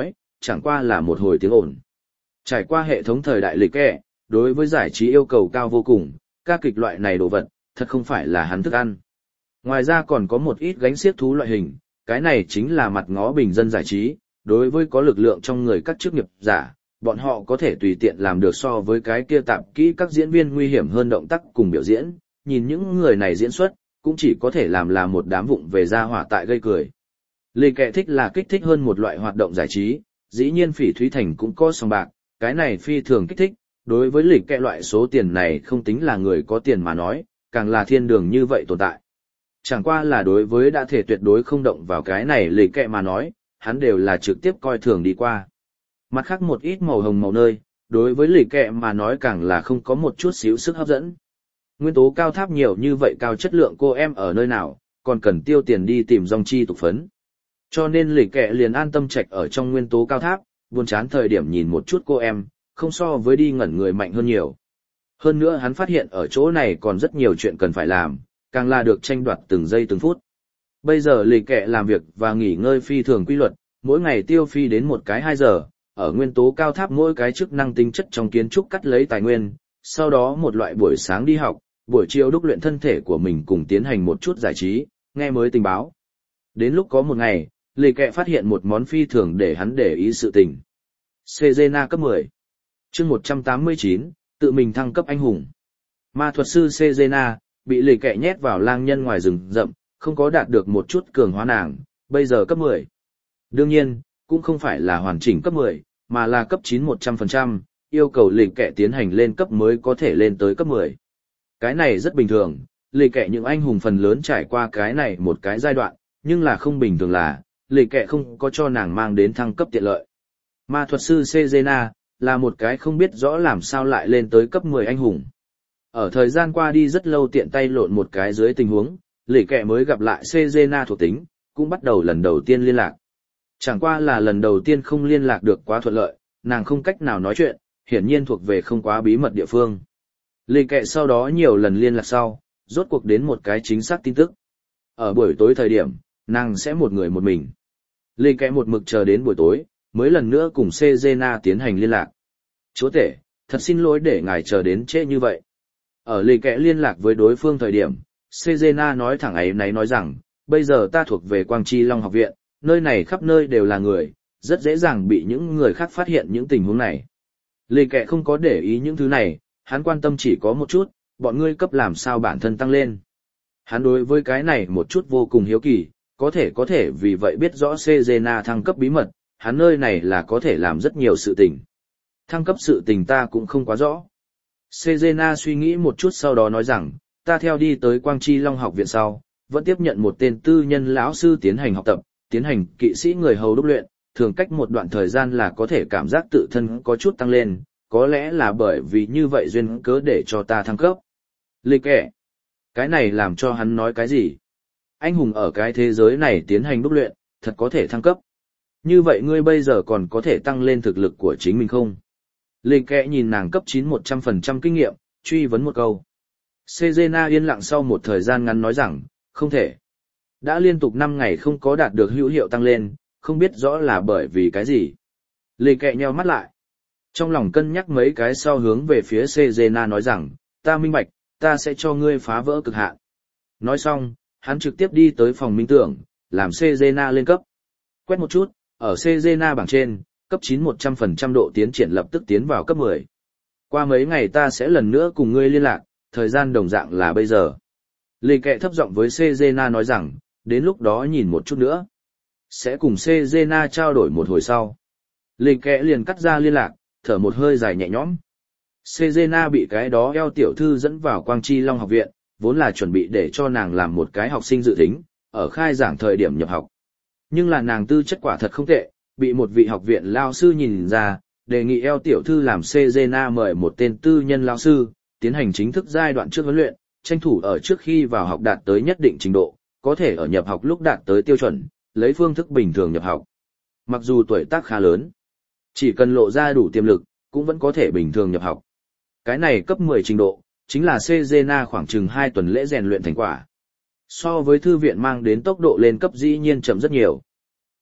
[SPEAKER 1] chẳng qua là một hồi tiếng ồn. Trải qua hệ thống thời đại lịch kẹ, đối với giải trí yêu cầu cao vô cùng, ca kịch loại này đồ vật, thật không phải là hắn thức ăn. Ngoài ra còn có một ít gánh xiếc thú loại hình, cái này chính là mặt ngó bình dân giải trí, đối với có lực lượng trong người các chức nghiệp giả, bọn họ có thể tùy tiện làm được so với cái kia tạp kỹ các diễn viên nguy hiểm hơn động tác cùng biểu diễn, nhìn những người này diễn xuất, cũng chỉ có thể làm là một đám vụng về ra hỏa tại gây cười. Lì kẹ thích là kích thích hơn một loại hoạt động giải trí, dĩ nhiên Phỉ Thúy Thành cũng có sòng bạc, cái này phi thường kích thích, đối với lì kẹ loại số tiền này không tính là người có tiền mà nói, càng là thiên đường như vậy tồn tại. Chẳng qua là đối với đã thể tuyệt đối không động vào cái này lì kẹ mà nói, hắn đều là trực tiếp coi thường đi qua. Mặt khác một ít màu hồng màu nơi, đối với lì kẹ mà nói càng là không có một chút xíu sức hấp dẫn. Nguyên tố cao tháp nhiều như vậy cao chất lượng cô em ở nơi nào, còn cần tiêu tiền đi tìm dòng chi tục phấn. Cho nên lì kẹ liền an tâm trạch ở trong nguyên tố cao tháp, buồn chán thời điểm nhìn một chút cô em, không so với đi ngẩn người mạnh hơn nhiều. Hơn nữa hắn phát hiện ở chỗ này còn rất nhiều chuyện cần phải làm, càng là được tranh đoạt từng giây từng phút. Bây giờ lì kẹ làm việc và nghỉ ngơi phi thường quy luật, mỗi ngày tiêu phi đến một cái hai giờ, ở nguyên tố cao tháp mỗi cái chức năng tính chất trong kiến trúc cắt lấy tài nguyên, sau đó một loại buổi sáng đi học, buổi chiều đúc luyện thân thể của mình cùng tiến hành một chút giải trí, nghe mới tình báo. Đến lúc có một ngày, lì kẹ phát hiện một món phi thường để hắn để ý sự tình. Cezena cấp mười. Chương một trăm tám mươi chín, tự mình thăng cấp anh hùng. Ma thuật sư Cezena bị lì kẹ nhét vào lang nhân ngoài rừng rậm, không có đạt được một chút cường hóa nàng, bây giờ cấp mười. Đương nhiên, cũng không phải là hoàn chỉnh cấp mười, mà là cấp chín một trăm phần trăm, yêu cầu lì kẹ tiến hành lên cấp mới có thể lên tới cấp mười. Cái này rất bình thường, lì kẹ những anh hùng phần lớn trải qua cái này một cái giai đoạn, nhưng là không bình thường là, lì kẹ không có cho nàng mang đến thăng cấp tiện lợi. Ma thuật sư Cezena là một cái không biết rõ làm sao lại lên tới cấp mười anh hùng. Ở thời gian qua đi rất lâu tiện tay lộn một cái dưới tình huống, lì kẹ mới gặp lại Cezena thuộc tính, cũng bắt đầu lần đầu tiên liên lạc. Chẳng qua là lần đầu tiên không liên lạc được quá thuận lợi, nàng không cách nào nói chuyện, hiển nhiên thuộc về không quá bí mật địa phương. Lì kẹ sau đó nhiều lần liên lạc sau, rốt cuộc đến một cái chính xác tin tức. Ở buổi tối thời điểm, nàng sẽ một người một mình. Lì kẹ một mực chờ đến buổi tối, mới lần nữa cùng Cezena tiến hành liên lạc. Chúa tể, thật xin lỗi để ngài chờ đến trễ như vậy. Ở lì kẹ liên lạc với đối phương thời điểm, Cezena nói thẳng ấy náy nói rằng, bây giờ ta thuộc về Quang Chi Long học viện, nơi này khắp nơi đều là người, rất dễ dàng bị những người khác phát hiện những tình huống này. Lì kẹ không có để ý những thứ này, hắn quan tâm chỉ có một chút, bọn ngươi cấp làm sao bản thân tăng lên. Hắn đối với cái này một chút vô cùng hiếu kỳ, có thể có thể vì vậy biết rõ Cezena thăng cấp bí mật, hắn nơi này là có thể làm rất nhiều sự tình. Thăng cấp sự tình ta cũng không quá rõ. Cezena suy nghĩ một chút sau đó nói rằng, ta theo đi tới Quang Chi Long học viện sau, vẫn tiếp nhận một tên tư nhân lão sư tiến hành học tập, tiến hành kỵ sĩ người hầu đúc luyện, thường cách một đoạn thời gian là có thể cảm giác tự thân có chút tăng lên, có lẽ là bởi vì như vậy duyên cớ để cho ta thăng cấp. Lì kẹ. Cái này làm cho hắn nói cái gì? Anh hùng ở cái thế giới này tiến hành đúc luyện, thật có thể thăng cấp. Như vậy ngươi bây giờ còn có thể tăng lên thực lực của chính mình không? Lì kẹ nhìn nàng cấp chín một trăm phần trăm kinh nghiệm, truy vấn một câu. Cezena yên lặng sau một thời gian ngắn nói rằng, không thể. Đã liên tục năm ngày không có đạt được hữu hiệu tăng lên, không biết rõ là bởi vì cái gì. Lì kẹ nheo mắt lại. Trong lòng cân nhắc mấy cái sau hướng về phía Cezena nói rằng, ta minh bạch, ta sẽ cho ngươi phá vỡ cực hạn. Nói xong, hắn trực tiếp đi tới phòng minh tưởng, làm Cezena lên cấp. Quét một chút, ở Cezena bảng trên, cấp chín một trăm phần trăm độ tiến triển lập tức tiến vào cấp mười. Qua mấy ngày ta sẽ lần nữa cùng ngươi liên lạc, thời gian đồng dạng là bây giờ. Lì kẹ thấp giọng với Cezena nói rằng, đến lúc đó nhìn một chút nữa. Sẽ cùng Cezena trao đổi một hồi sau. Lì kẹ liền cắt ra liên lạc, thở một hơi dài nhẹ nhõm. Cezena bị cái đó eo tiểu thư dẫn vào Quang Chi Long học viện, vốn là chuẩn bị để cho nàng làm một cái học sinh dự tính, ở khai giảng thời điểm nhập học. Nhưng là nàng tư chất quả thật không tệ, bị một vị học viện lao sư nhìn ra, đề nghị eo tiểu thư làm Cezena mời một tên tư nhân lao sư, tiến hành chính thức giai đoạn trước huấn luyện, tranh thủ ở trước khi vào học đạt tới nhất định trình độ, có thể ở nhập học lúc đạt tới tiêu chuẩn, lấy phương thức bình thường nhập học. Mặc dù tuổi tác khá lớn, chỉ cần lộ ra đủ tiềm lực, cũng vẫn có thể bình thường nhập học. Cái này cấp mười trình độ, chính là Cezena khoảng chừng hai tuần lễ rèn luyện thành quả. So với thư viện mang đến tốc độ lên cấp dĩ nhiên chậm rất nhiều.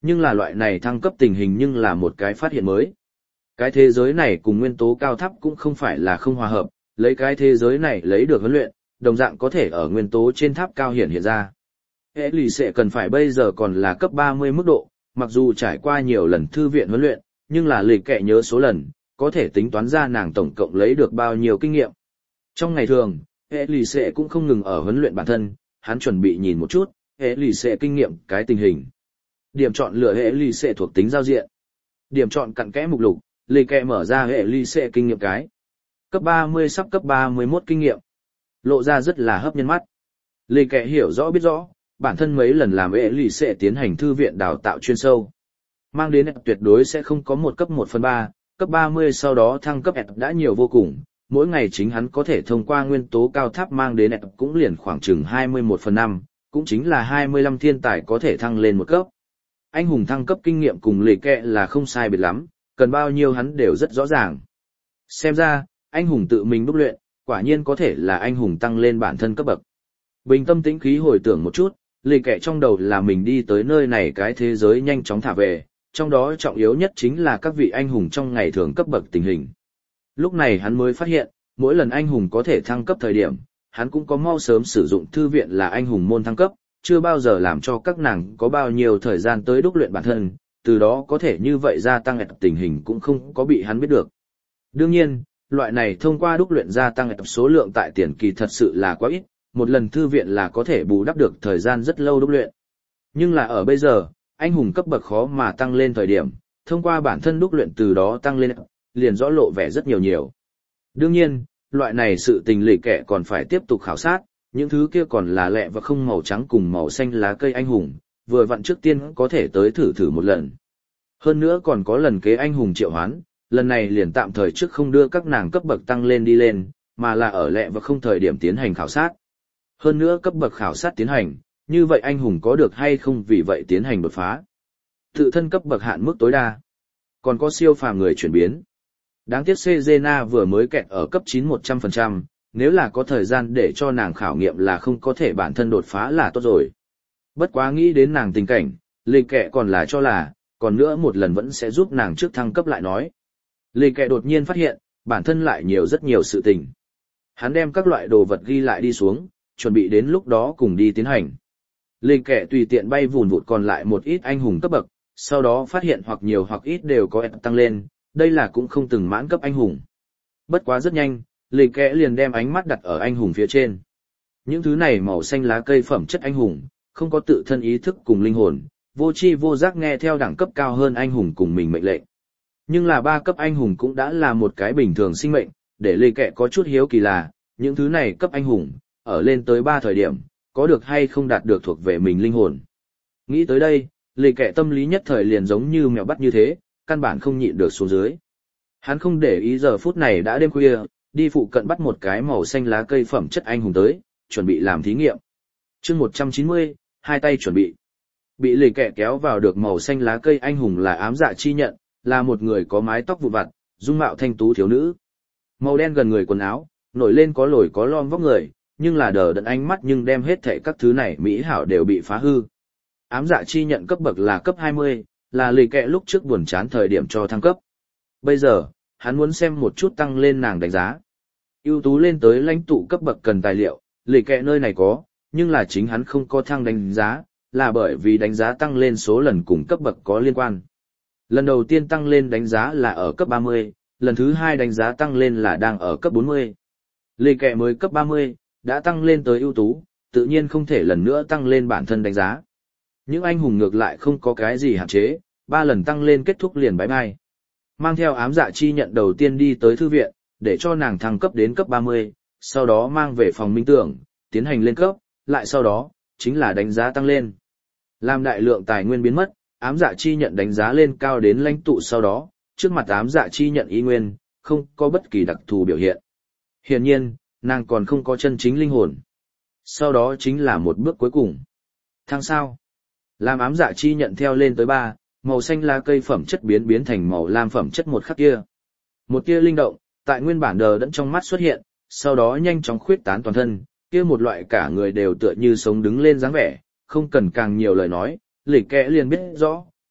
[SPEAKER 1] Nhưng là loại này thăng cấp tình hình nhưng là một cái phát hiện mới. Cái thế giới này cùng nguyên tố cao tháp cũng không phải là không hòa hợp, lấy cái thế giới này lấy được huấn luyện, đồng dạng có thể ở nguyên tố trên tháp cao hiện hiện ra. Hệ lì sẽ cần phải bây giờ còn là cấp ba mươi mức độ, mặc dù trải qua nhiều lần thư viện huấn luyện, nhưng là lịch kệ nhớ số lần, có thể tính toán ra nàng tổng cộng lấy được bao nhiêu kinh nghiệm. Trong ngày thường, hệ lì sẽ cũng không ngừng ở huấn luyện bản thân, hắn chuẩn bị nhìn một chút, hệ lì sẽ kinh nghiệm cái tình hình. Điểm chọn lựa hệ lì sẽ thuộc tính giao diện. Điểm chọn cặn kẽ mục lục, lịch kệ mở ra hệ lì sẽ kinh nghiệm cái. Cấp ba mươi sắp cấp ba mươi mốt kinh nghiệm. Lộ ra rất là hấp dẫn mắt. Lịch kệ hiểu rõ biết rõ, bản thân mấy lần làm hệ lì sẽ tiến hành thư viện đào tạo chuyên sâu. Mang đến tuyệt đối sẽ không có một cấp một phần ba, cấp ba mươi sau đó thăng cấp đã nhiều vô cùng, mỗi ngày chính hắn có thể thông qua nguyên tố cao tháp mang đến cũng liền khoảng chừng hai mươi mốt phần năm, cũng chính là hai mươi lăm thiên tài có thể thăng lên một cấp. Anh hùng thăng cấp kinh nghiệm cùng lịch kệ là không sai biệt lắm, cần bao nhiêu hắn đều rất rõ ràng. Xem ra, anh hùng tự mình đúc luyện, quả nhiên có thể là anh hùng tăng lên bản thân cấp bậc. Bình tâm tĩnh khí hồi tưởng một chút, lịch kệ trong đầu là mình đi tới nơi này cái thế giới nhanh chóng thả về, trong đó trọng yếu nhất chính là các vị anh hùng trong ngày thường cấp bậc tình hình. Lúc này hắn mới phát hiện, mỗi lần anh hùng có thể thăng cấp thời điểm, hắn cũng có mau sớm sử dụng thư viện là anh hùng môn thăng cấp, chưa bao giờ làm cho các nàng có bao nhiêu thời gian tới đúc luyện bản thân, từ đó có thể như vậy gia tăng tình hình cũng không có bị hắn biết được. Đương nhiên, loại này thông qua đúc luyện gia tăng số lượng tại tiền kỳ thật sự là quá ít, một lần thư viện là có thể bù đắp được thời gian rất lâu đúc luyện. Nhưng là ở bây giờ, anh hùng cấp bậc khó mà tăng lên thời điểm, thông qua bản thân đúc luyện từ đó tăng lên, liền rõ lộ vẻ rất nhiều nhiều. Đương nhiên, loại này sự tình lịch kệ còn phải tiếp tục khảo sát, những thứ kia còn là lẹ và không màu trắng cùng màu xanh lá cây anh hùng, vừa vặn trước tiên có thể tới thử thử một lần. Hơn nữa còn có lần kế anh hùng triệu hoán, lần này liền tạm thời trước không đưa các nàng cấp bậc tăng lên đi lên, mà là ở lẹ và không thời điểm tiến hành khảo sát. Hơn nữa cấp bậc khảo sát tiến hành, như vậy anh hùng có được hay không vì vậy tiến hành đột phá. Tự thân cấp bậc hạn mức tối đa. Còn có siêu phàm người chuyển biến. Đáng tiếc Sejena vừa mới kẹt ở cấp chín một trăm phần trăm, nếu là có thời gian để cho nàng khảo nghiệm là không có thể bản thân đột phá là tốt rồi. Bất quá nghĩ đến nàng tình cảnh, lịch kệ còn là cho là, còn nữa một lần vẫn sẽ giúp nàng trước thăng cấp lại nói. Lịch kệ đột nhiên phát hiện, bản thân lại nhiều rất nhiều sự tình. Hắn đem các loại đồ vật ghi lại đi xuống, chuẩn bị đến lúc đó cùng đi tiến hành. Lịch kệ tùy tiện bay vùn vụt còn lại một ít anh hùng cấp bậc, sau đó phát hiện hoặc nhiều hoặc ít đều có tăng lên, đây là cũng không từng mãn cấp anh hùng. Bất quá rất nhanh, lịch kệ liền đem ánh mắt đặt ở anh hùng phía trên. Những thứ này màu xanh lá cây phẩm chất anh hùng, không có tự thân ý thức cùng linh hồn, vô tri vô giác nghe theo đẳng cấp cao hơn anh hùng cùng mình mệnh lệnh. Nhưng là ba cấp anh hùng cũng đã là một cái bình thường sinh mệnh, để lịch kệ có chút hiếu kỳ là, những thứ này cấp anh hùng, ở lên tới ba thời điểm, có được hay không đạt được thuộc về mình linh hồn. Nghĩ tới đây, lịch kệ tâm lý nhất thời liền giống như mèo bắt như thế, căn bản không nhịn được xuống dưới. Hắn không để ý giờ phút này đã đêm khuya, đi phụ cận bắt một cái màu xanh lá cây phẩm chất anh hùng tới, chuẩn bị làm thí nghiệm. Chương một trăm chín mươi, hai tay chuẩn bị. Bị lịch kệ kéo vào được màu xanh lá cây anh hùng là ám dạ chi nhận, là một người có mái tóc vụn vặt, dung mạo thanh tú thiếu nữ. Màu đen gần người quần áo, nổi lên có lồi có lõm vóc người, nhưng là đờ đẫn ánh mắt nhưng đem hết thảy các thứ này mỹ hảo đều bị phá hư. Ám dạ chi nhận cấp bậc là cấp hai mươi, là lịch kệ lúc trước buồn chán thời điểm cho thăng cấp. Bây giờ, hắn muốn xem một chút tăng lên nàng đánh giá. Ưu tú lên tới lãnh tụ cấp bậc cần tài liệu, lịch kệ nơi này có, nhưng là chính hắn không có thăng đánh giá, là bởi vì đánh giá tăng lên số lần cùng cấp bậc có liên quan. Lần đầu tiên tăng lên đánh giá là ở cấp ba mươi, lần thứ hai đánh giá tăng lên là đang ở cấp bốn mươi. Lịch kệ mới cấp ba mươi, đã tăng lên tới ưu tú, tự nhiên không thể lần nữa tăng lên bản thân đánh giá. Những anh hùng ngược lại không có cái gì hạn chế, ba lần tăng lên kết thúc liền bái bai. Mang theo ám dạ chi nhận đầu tiên đi tới thư viện, để cho nàng thăng cấp đến cấp ba mươi, sau đó mang về phòng minh tưởng, tiến hành lên cấp, lại sau đó, chính là đánh giá tăng lên. Làm đại lượng tài nguyên biến mất, ám dạ chi nhận đánh giá lên cao đến lãnh tụ sau đó, trước mặt ám dạ chi nhận y nguyên, không có bất kỳ đặc thù biểu hiện. Hiển nhiên, nàng còn không có chân chính linh hồn. Sau đó chính là một bước cuối cùng. Thăng sao? Làm ám dạ chi nhận theo lên tới ba, màu xanh lá cây phẩm chất biến biến thành màu lam phẩm chất một khắc kia. Một tia linh động, tại nguyên bản đờ đẫn trong mắt xuất hiện, sau đó nhanh chóng khuyết tán toàn thân, kia một loại cả người đều tựa như sống đứng lên dáng vẻ, không cần càng nhiều lời nói, lịch kệ liền biết rõ,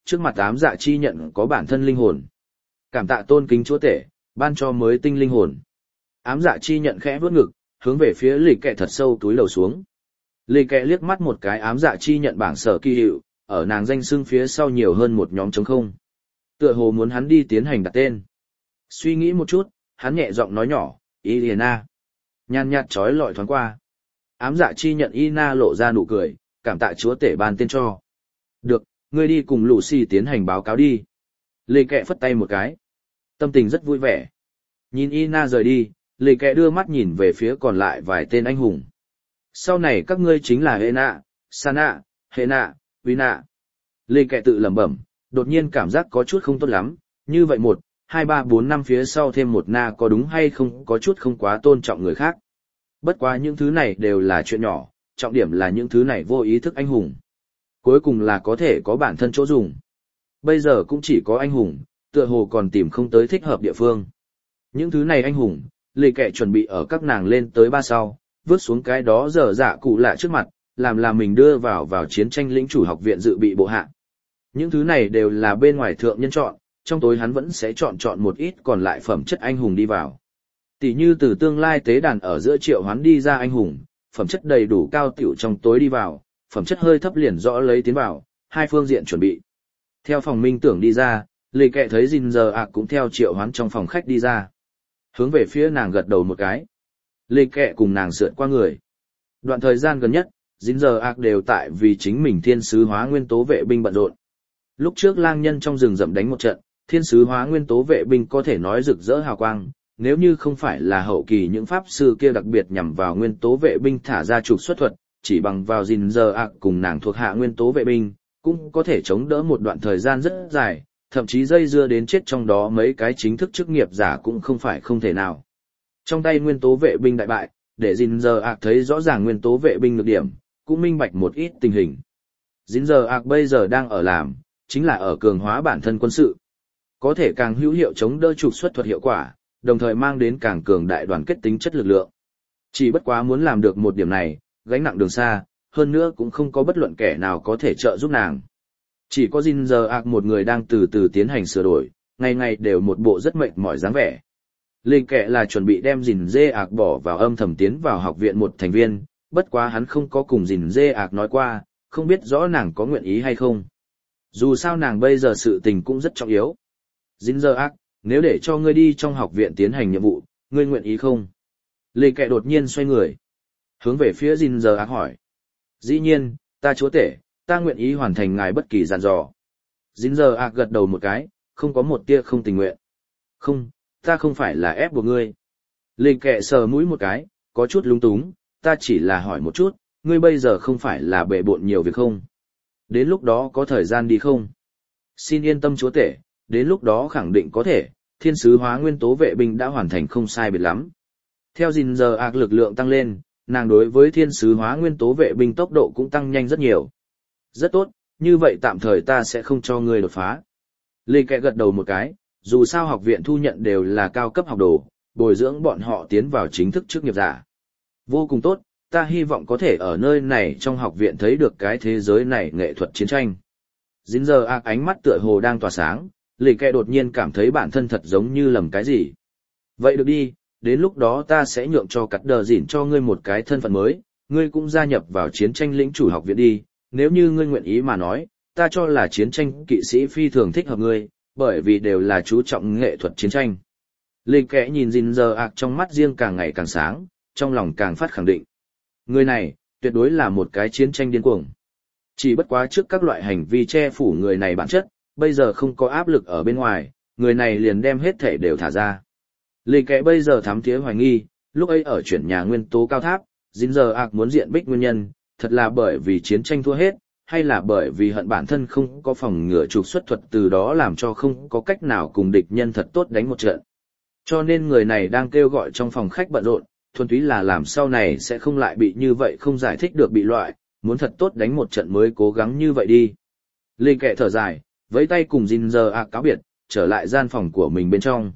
[SPEAKER 1] trước mặt ám dạ chi nhận có bản thân linh hồn. Cảm tạ tôn kính chúa tể, ban cho mới tinh linh hồn. Ám dạ chi nhận khẽ vuốt ngực, hướng về phía lì kẹ thật sâu túi lầu xuống. Lì kẹ liếc mắt một cái ám dạ chi nhận bảng sở kỳ hiệu, ở nàng danh xưng phía sau nhiều hơn một nhóm trống không. Tựa hồ muốn hắn đi tiến hành đặt tên. Suy nghĩ một chút, hắn nhẹ giọng nói nhỏ, Ina. Nhàn nhạt trói lọi thoáng qua. Ám dạ chi nhận Ina lộ ra nụ cười, cảm tạ chúa tể ban tên cho. Được, ngươi đi cùng Lucy tiến hành báo cáo đi. Lê Kẹ phất tay một cái. Tâm tình rất vui vẻ. Nhìn Ina rời đi, Lê Kẹ đưa mắt nhìn về phía còn lại vài tên anh hùng. Sau này các ngươi chính là Hena, Sana, Hena, Vina. Lê Kẹ tự lẩm bẩm, đột nhiên cảm giác có chút không tốt lắm, như vậy một, hai ba bốn năm phía sau thêm một na có đúng hay không có chút không quá tôn trọng người khác. Bất quá những thứ này đều là chuyện nhỏ, trọng điểm là những thứ này vô ý thức anh hùng. Cuối cùng là có thể có bản thân chỗ dùng. Bây giờ cũng chỉ có anh hùng, tựa hồ còn tìm không tới thích hợp địa phương. Những thứ này anh hùng, Lê Kẹ chuẩn bị ở các nàng lên tới ba sau, vứt xuống cái đó dở dạ cụ lạ trước mặt, làm là mình đưa vào vào chiến tranh lĩnh chủ học viện dự bị bộ hạ. Những thứ này đều là bên ngoài thượng nhân chọn, trong tối hắn vẫn sẽ chọn chọn một ít còn lại phẩm chất anh hùng đi vào. Tỷ như từ tương lai tế đàn ở giữa triệu hoán đi ra anh hùng, phẩm chất đầy đủ cao tiểu trong tối đi vào, phẩm chất hơi thấp liền rõ lấy tiến vào, hai phương diện chuẩn bị. Theo phòng minh tưởng đi ra, Lê Kẹ thấy Jin giờ ạc cũng theo triệu hoán trong phòng khách đi ra. Hướng về phía nàng gật đầu một cái. Lê Kẹ cùng nàng sượt qua người. Đoạn thời gian gần nhất, Jin giờ ạc đều tại vì chính mình thiên sứ hóa nguyên tố vệ binh bận rộn. Lúc trước lang nhân trong rừng rậm đánh một trận, thiên sứ hóa nguyên tố vệ binh có thể nói rực rỡ hào quang, nếu như không phải là hậu kỳ những pháp sư kia đặc biệt nhằm vào nguyên tố vệ binh thả ra trục xuất thuật, chỉ bằng vào Jin giờ ạc cùng nàng thuộc hạ nguyên tố vệ binh, cũng có thể chống đỡ một đoạn thời gian rất dài, thậm chí dây dưa đến chết trong đó mấy cái chính thức chức nghiệp giả cũng không phải không thể nào. Trong tay nguyên tố vệ binh đại bại, để Jin giờ ạc thấy rõ ràng nguyên tố vệ binh nhược điểm, cũng minh bạch một ít tình hình. Jin giờ ạc bây giờ đang ở làm, chính là ở cường hóa bản thân quân sự. Có thể càng hữu hiệu chống đỡ trục xuất thuật hiệu quả, đồng thời mang đến càng cường đại đoàn kết tính chất lực lượng. Chỉ bất quá muốn làm được một điểm này, gánh nặng đường xa, hơn nữa cũng không có bất luận kẻ nào có thể trợ giúp nàng. Chỉ có Jin giờ ạc một người đang từ từ tiến hành sửa đổi, ngày ngày đều một bộ rất mệt mỏi dáng vẻ. Linh kệ là chuẩn bị đem Jin dê ạc bỏ vào âm thầm tiến vào học viện một thành viên, bất quá hắn không có cùng Jin dê ạc nói qua, không biết rõ nàng có nguyện ý hay không. Dù sao nàng bây giờ sự tình cũng rất trọng yếu. Jin giờ ạc, nếu để cho ngươi đi trong học viện tiến hành nhiệm vụ, ngươi nguyện ý không? Lê Kệ đột nhiên xoay người, hướng về phía Jin giờ ác hỏi. Dĩ nhiên, ta chúa tể, ta nguyện ý hoàn thành ngài bất kỳ dặn dò. Jin giờ ác gật đầu một cái, không có một tia không tình nguyện. Không, ta không phải là ép buộc ngươi. Lê Kệ sờ mũi một cái, có chút lung túng, ta chỉ là hỏi một chút, ngươi bây giờ không phải là bệ bộn nhiều việc không? Đến lúc đó có thời gian đi không? Xin yên tâm chúa tể, đến lúc đó khẳng định có thể, thiên sứ hóa nguyên tố vệ binh đã hoàn thành không sai biệt lắm. Theo Jin giờ ạc lực lượng tăng lên, nàng đối với thiên sứ hóa nguyên tố vệ binh tốc độ cũng tăng nhanh rất nhiều. Rất tốt, như vậy tạm thời ta sẽ không cho ngươi đột phá. Lê Kệ gật đầu một cái, dù sao học viện thu nhận đều là cao cấp học đồ, bồi dưỡng bọn họ tiến vào chính thức chức nghiệp giả. Vô cùng tốt, ta hy vọng có thể ở nơi này trong học viện thấy được cái thế giới này nghệ thuật chiến tranh. Jin giờ ạc ánh mắt tựa hồ đang tỏa sáng, Lê Kệ đột nhiên cảm thấy bản thân thật giống như lầm cái gì. Vậy được đi, đến lúc đó ta sẽ nhượng cho cắt đờ dỉn cho ngươi một cái thân phận mới, ngươi cũng gia nhập vào chiến tranh lĩnh chủ học viện đi, nếu như ngươi nguyện ý mà nói, ta cho là chiến tranh kỵ sĩ phi thường thích hợp ngươi, bởi vì đều là chú trọng nghệ thuật chiến tranh. Lê Kệ nhìn Jin giờ ạc trong mắt riêng càng ngày càng sáng, trong lòng càng phát khẳng định. Người này, tuyệt đối là một cái chiến tranh điên cuồng. Chỉ bất quá trước các loại hành vi che phủ người này bản chất, bây giờ không có áp lực ở bên ngoài, người này liền đem hết thể đều thả ra. Lê Kệ bây giờ thám thía hoài nghi, lúc ấy ở chuyển nhà nguyên tố cao tháp, Jin giờ ạc muốn diện bích nguyên nhân, thật là bởi vì chiến tranh thua hết, hay là bởi vì hận bản thân không có phòng ngừa trục xuất thuật từ đó làm cho không có cách nào cùng địch nhân thật tốt đánh một trận. Cho nên người này đang kêu gọi trong phòng khách bận rộn, thuần túy là làm sau này sẽ không lại bị như vậy không giải thích được bị loại, muốn thật tốt đánh một trận mới cố gắng như vậy đi. Lê Kệ thở dài, vẫy tay cùng Jin giờ ạc cáo biệt, trở lại gian phòng của mình bên trong.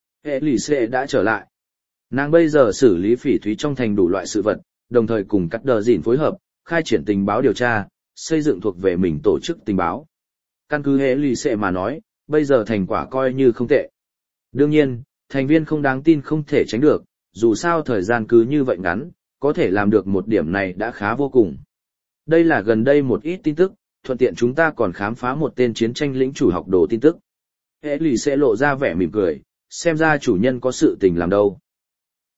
[SPEAKER 1] Elise đã trở lại. Nàng bây giờ xử lý phỉ thúy trong thành đủ loại sự vật, đồng thời cùng cắt đờ dỉn phối hợp, khai triển tình báo điều tra, xây dựng thuộc về mình tổ chức tình báo. Căn cứ hệ lì xệ mà nói, bây giờ thành quả coi như không tệ. Đương nhiên, thành viên không đáng tin không thể tránh được, dù sao thời gian cứ như vậy ngắn, có thể làm được một điểm này đã khá vô cùng. Đây là gần đây một ít tin tức, thuận tiện chúng ta còn khám phá một tên chiến tranh lĩnh chủ học đồ tin tức. Hệ lì sẽ lộ ra vẻ mỉm cười, xem ra chủ nhân có sự tình làm đâu.